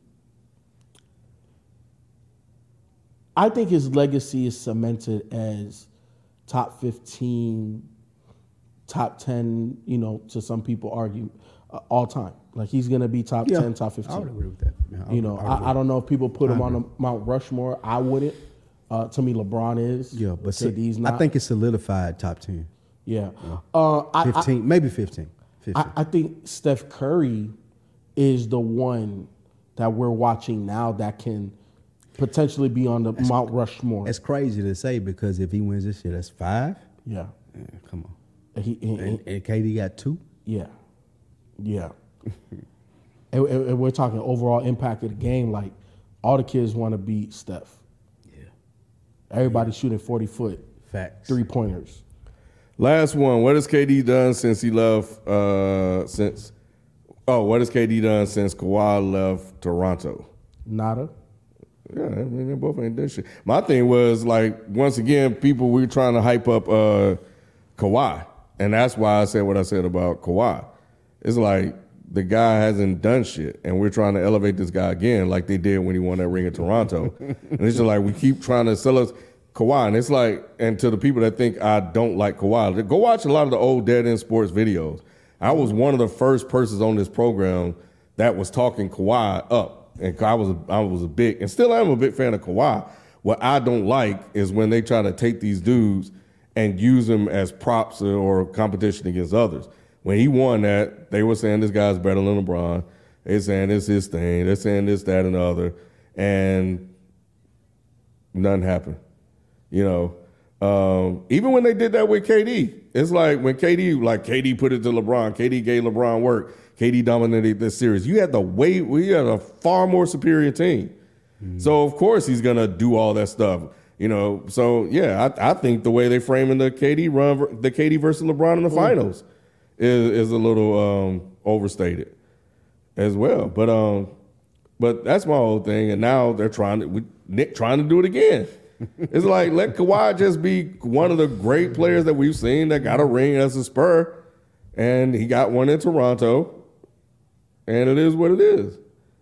I think his legacy is cemented as top fifteen, top ten, you know, to some people argue, uh, all time. Like he's going to be top Yeah, ten, top fifteen. I would agree with that. Yeah, I you would- know, I would I, I don't know if people put him on a Mount Rushmore. I wouldn't. Uh, to me, LeBron is. Yeah, but so- K D's not. I think it's solidified top ten. Yeah. Uh, I, I, fifteen, maybe fifteen. fifteen. I, I think Steph Curry is the one that we're watching now that can potentially be on the Mount Rushmore. It's crazy to say because if he wins this year, that's five. Yeah. Yeah, come on. He, he- he- And, and K D got two. yeah. Yeah. and, and and we're talking overall impact of the game. Like all the kids want to beat Steph. Yeah. Everybody's shooting forty foot Facts. three pointers. Last one. What has K D done since he left? Uh, since oh, what has K D done since Kawhi left Toronto? Nada. Yeah, I mean, they both ain't done shit. My thing was like, once again, people we were trying to hype up uh, Kawhi, and that's why I said what I said about Kawhi. It's like the guy hasn't done shit, and we're trying to elevate this guy again, like they did when he won that ring in Toronto. And it's just like we keep trying to sell us Kawhi, and it's like, and to the people that think I don't like Kawhi, go watch a lot of the old Dead End Sports videos. I was one of the first persons on this program that was talking Kawhi up. And I was a, I was a big, and still am a big fan of Kawhi. What I don't like is when they try to take these dudes and use them as props or competition against others. When he won that, they were saying this guy's better than LeBron. They're saying it's his thing. They're saying this, that, and the other. And nothing happened. You know, um, even when they did that with K D, it's like when K D, like K D put it to LeBron, K D gave LeBron work. K D dominated this series. You had the way we had a far more superior team. Mm. So of course he's gonna do all that stuff. You know, so yeah, I, I think the way they framing the K D run, the K D versus LeBron in the finals, is is a little um, overstated as well. But um, but that's my whole thing. And now they're trying to we, Nick trying to do it again. It's like let Kawhi just be one of the great players that we've seen that got a ring as a Spur, and he got one in Toronto. And it is what it is.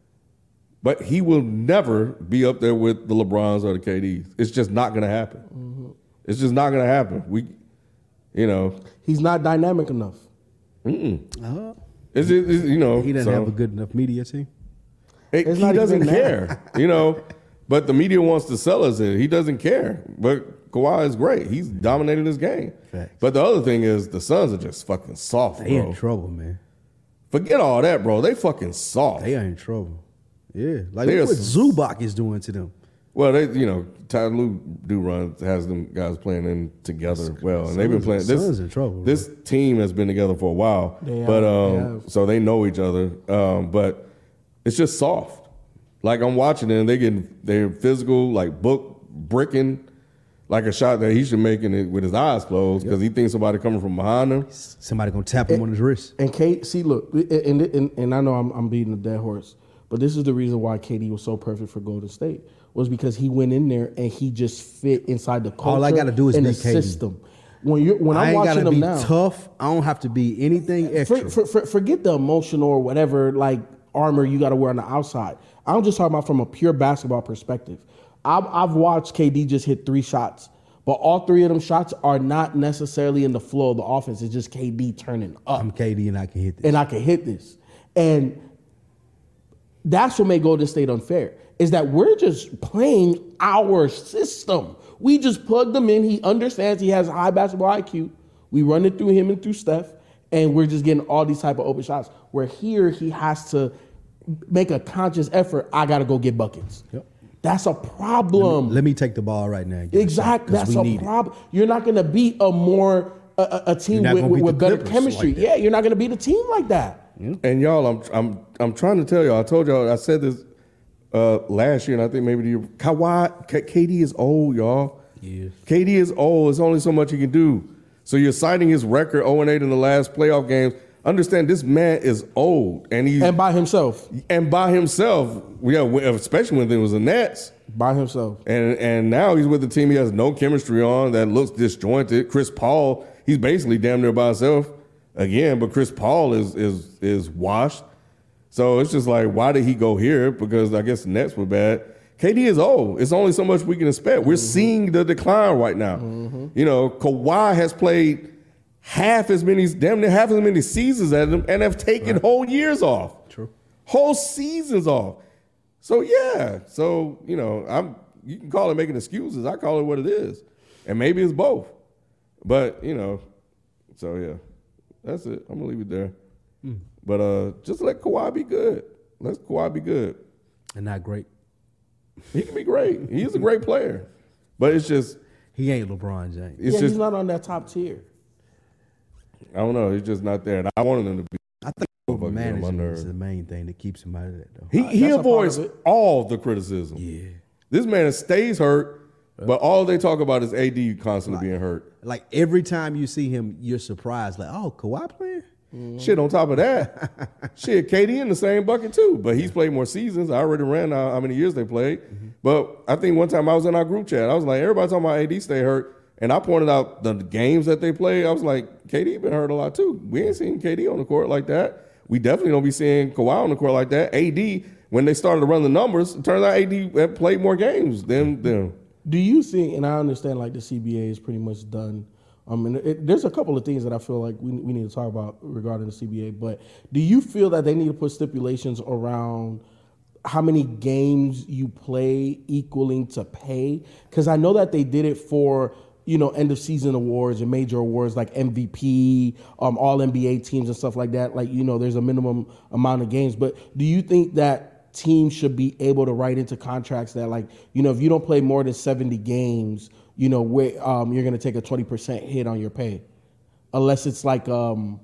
But he will never be up there with the LeBrons or the K Ds. It's just not going to happen. Mm-hmm. It's just not going to happen. We, you know. He's not dynamic enough. Mm-mm. Uh, it's, it's, it's, you know. he doesn't so, have a good enough media team. It, he doesn't care, you know. But the media wants to sell us it. He doesn't care. But Kawhi is great. He's dominated his game. Facts. But the other thing is the Suns are just fucking soft, They bro. in trouble, man. Forget all that, bro. They fucking soft. They are in trouble. Yeah, like They look are what Zubac is doing to them. Well, they, you know, Ty Lue do run has them guys playing in together well, and they've been playing. This Suns in trouble. This Bro. team has been together for a while, They but have, um, they have. so they know each other. Um, but it's just soft. Like I'm watching it, and they get they're physical, like book bricking, like a shot that he should make in it with his eyes closed because yep. he thinks somebody coming from behind him. Somebody gonna tap him and, on his wrist. And Kate, see, look, and, and and I know I'm, I'm beating a dead horse, but this is the reason why K D was so perfect for Golden State was because he went in there and he just fit inside the culture. All I gotta do is and be the K D. system. When you when I I'm ain't watching gotta them be now, tough. I don't have to be anything extra. For, for, for, forget the emotional or whatever like armor you got to wear on the outside. I'm just talking about from a pure basketball perspective. I've, I've watched K D just hit three shots, but all three of them shots are not necessarily in the flow of the offense. It's just K D turning up. I'm K D and I can hit this. And I can hit this. And that's what made Golden State unfair, is that we're just playing our system. We just plug them in. He understands he has high basketball I Q. We run it through him and through Steph, and we're just getting all these type of open shots. Where here he has to make a conscious effort. I got to go get buckets. Yep. That's a problem. Let me, let me take the ball right now. Exactly. That's a problem. You're not going to beat a more a, a team with, with, with better chemistry. Like yeah, you're not going to beat a team like that. And y'all, I'm I'm I'm trying to tell y'all. I told y'all. I said this uh, last year, and I think maybe the year. Kawhi, K- KD is old, y'all. Yeah. K D is old. There's only so much he can do. So you're citing his record oh and eight in the last playoff games. Understand, this man is old, and he's and by himself, and by himself. Yeah, especially when there was the Nets, by himself, and and now he's with the team he has no chemistry on, that looks disjointed. Chris Paul, he's basically damn near by himself again, but Chris Paul is is is washed. So it's just like, why did he go here? Because I guess the Nets were bad. K D is old. It's only so much we can expect. We're mm-hmm. seeing the decline right now. Mm-hmm. You know, Kawhi has played half as many, damn near half as many seasons as him, and have taken right. whole years off. True. Whole seasons off. So yeah. So, you know, I'm you can call it making excuses. I call it what it is. And maybe it's both. But, you know, so yeah. That's it. I'm gonna leave it there. Mm. But uh just let Kawhi be good. Let Kawhi be good. And not great. He can be great. He's a great player. But it's just he ain't LeBron James. It's yeah, just, he's not on that top tier. I don't know. He's just not there. And I wanted him to be. I think Fucking get on my Management nerves. is the main thing that keeps him out of that, though. He he that's a part avoids of it. all the criticism. Yeah. This man stays hurt, but all they talk about is A D constantly being hurt. Like every time you see him, you're surprised. Like, oh, Kawhi playing? Shit, on top of that, shit, K D in the same bucket too. But he's played more seasons. I already ran out how many years they played. Mm-hmm. But I think one time I was in our group chat, I was like, everybody talking about A D stay hurt. And I pointed out the games that they played. I was like, K D been hurt a lot too. We ain't seen K D on the court like that. We definitely don't be seeing Kawhi on the court like that. A D, when they started to run the numbers, it turns out A D had played more games than them. Do you think, and I understand like the C B A is pretty much done. Um, and it, there's a couple of things that I feel like we, we need to talk about regarding the C B A, but do you feel that they need to put stipulations around how many games you play equaling to pay? Because I know that they did it for, you know, end of season awards and major awards like M V P, um, all N B A teams and stuff like that. Like, you know, there's a minimum amount of games. But do you think that teams should be able to write into contracts that, like, you know, if you don't play more than seventy games, you know, where um, you're going to take a twenty percent hit on your pay, unless it's like um,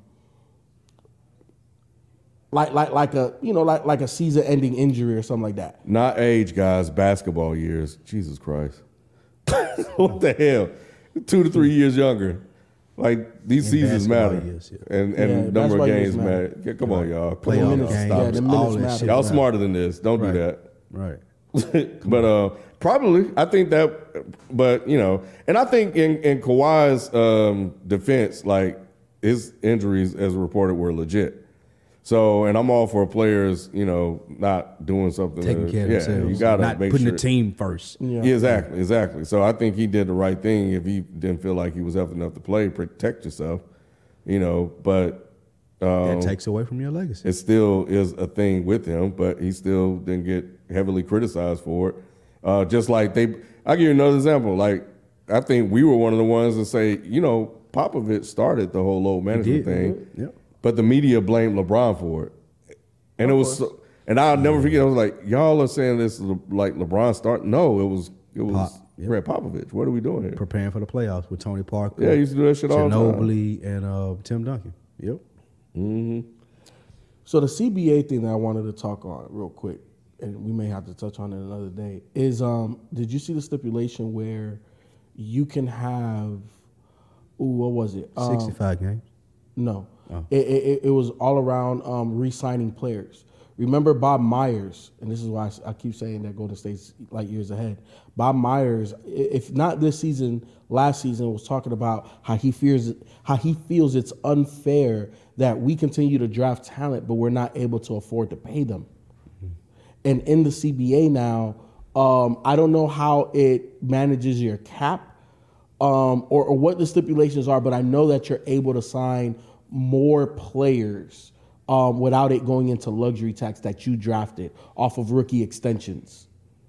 like like like a you know like like a season-ending injury or something like that. Not age, guys, basketball years. Jesus Christ. What the hell? Two to three years younger. Like, these In seasons basketball matter. years, yeah. And, and Yeah, number of basketball years games matter. matter. Yeah, come on, y'all. Come Playoff on, games, y'all. Yeah, Stop the it. minutes all that matter. shit. Y'all matter. smarter than this. Don't Right. do that. Right. But uh, probably, I think that, but, you know, and I think in, in Kawhi's um, defense, like, his injuries, as reported, were legit. So, and I'm all for players, you know, not doing something. Taking that- care of yeah, themselves. you got to not make putting sure. the team first. Yeah. Yeah, exactly, exactly. So I think he did the right thing if he didn't feel like he was healthy enough to play, protect yourself, you know, but um, That takes away from your legacy. it still is a thing with him, but he still didn't get heavily criticized for it. Uh, just like they, I'll give you another example. Like, I think we were one of the ones that say, you know, Popovich started the whole load management did. thing, Yep. but the media blamed LeBron for it. And it was, so, and I'll never forget. I was like, y'all are saying this is like LeBron start. No, it was it was Pop, yep. Greg Popovich. What are we doing here? Preparing for the playoffs with Tony Parker. Yeah, he used to do that shit all the time. Ginobili and uh, Tim Duncan. Yep. So the C B A thing that I wanted to talk on real quick, and we may have to touch on it another day, is um, did you see the stipulation where you can have, ooh, what was it? Um, sixty-five games. No, Oh. it, it, it was all around um, re-signing players. Remember Bob Myers, and this is why I, I keep saying that Golden State's like years ahead. Bob Myers, i- if not this season, last season was talking about how he fears, how he feels it's unfair that we continue to draft talent, but we're not able to afford to pay them. And in the C B A now, um, I don't know how it manages your cap um, or, or what the stipulations are, but I know that you're able to sign more players um, without it going into luxury tax that you drafted off of rookie extensions.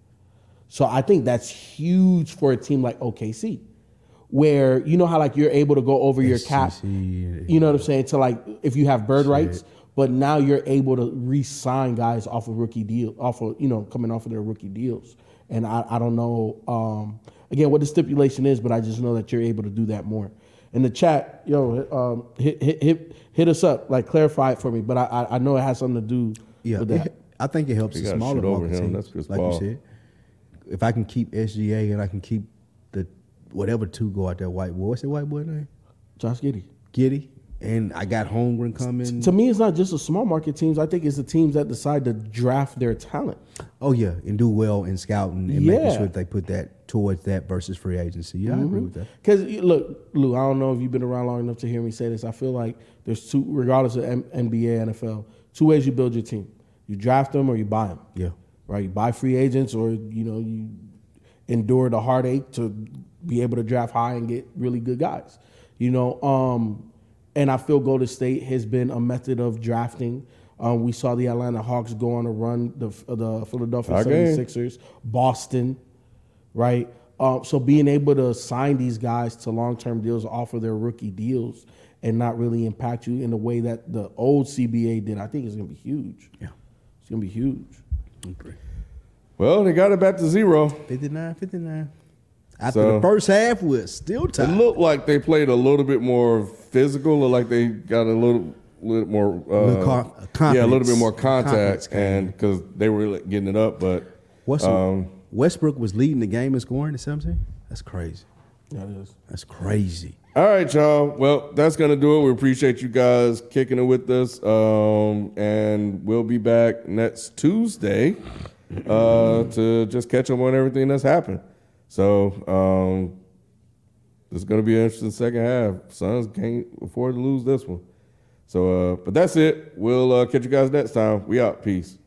So I think that's huge for a team like O K C, where you know how like you're able to go over your cap, S E C, you know what I'm saying, to like if you have bird rights, but now you're able to re-sign guys off of rookie deal, off of you know coming off of their rookie deals. And I, I don't know um, again what the stipulation is, but I just know that you're able to do that more. In the chat, yo, um, hit, hit hit hit us up, like clarify it for me. But I I, I know it has something to do Yeah, with it- that. I think it helps You the gotta smaller shoot over market him. teams, That's Chris like Paul. you said. If I can keep S G A and I can keep the whatever two go out there, white boy. What's that white boy name? Josh Giddey. Giddy. And I got Holmgren coming. To me, it's not just the small market teams. I think it's the teams that decide to draft their talent. Oh yeah, and do well in scouting and Yeah. making sure that they put that towards that versus free agency. Yeah, I agree with that. Because look, Lou, I don't know if you've been around long enough to hear me say this. I feel like there's two, regardless of M- N B A, N F L, two ways you build your team: you draft them or you buy them. Yeah. Right. You buy free agents, or you know you endure the heartache to be able to draft high and get really good guys. You know, um, and I feel Golden State has been a method of drafting. Um, we saw the Atlanta Hawks go on a run, the the Philadelphia Our game. seventy-sixers, Boston, right? Um, so being able to sign these guys to long-term deals, offer their rookie deals, and not really impact you in the way that the old C B A did, I think is going to be huge. Yeah. It's going to be huge. Okay. Well, they got it back to zero. fifty-nine, fifty-nine. After So- the first half was still It tied. looked like they played a little bit more physical, or like they got a little little more, uh, Little con- yeah, a little bit more confidence. contact, and because they were really getting it up. But What's um, Westbrook was leading the game in scoring at seventeen. That's crazy. That is. That's crazy. all right, y'all. Well, that's gonna do it. We appreciate you guys kicking it with us, um, and we'll be back next Tuesday uh, to just catch up on everything that's happened. So um, this is gonna be an interesting second half. Suns can't afford to lose this one. So, uh, but that's it. We'll uh, catch you guys next time. We out. Peace.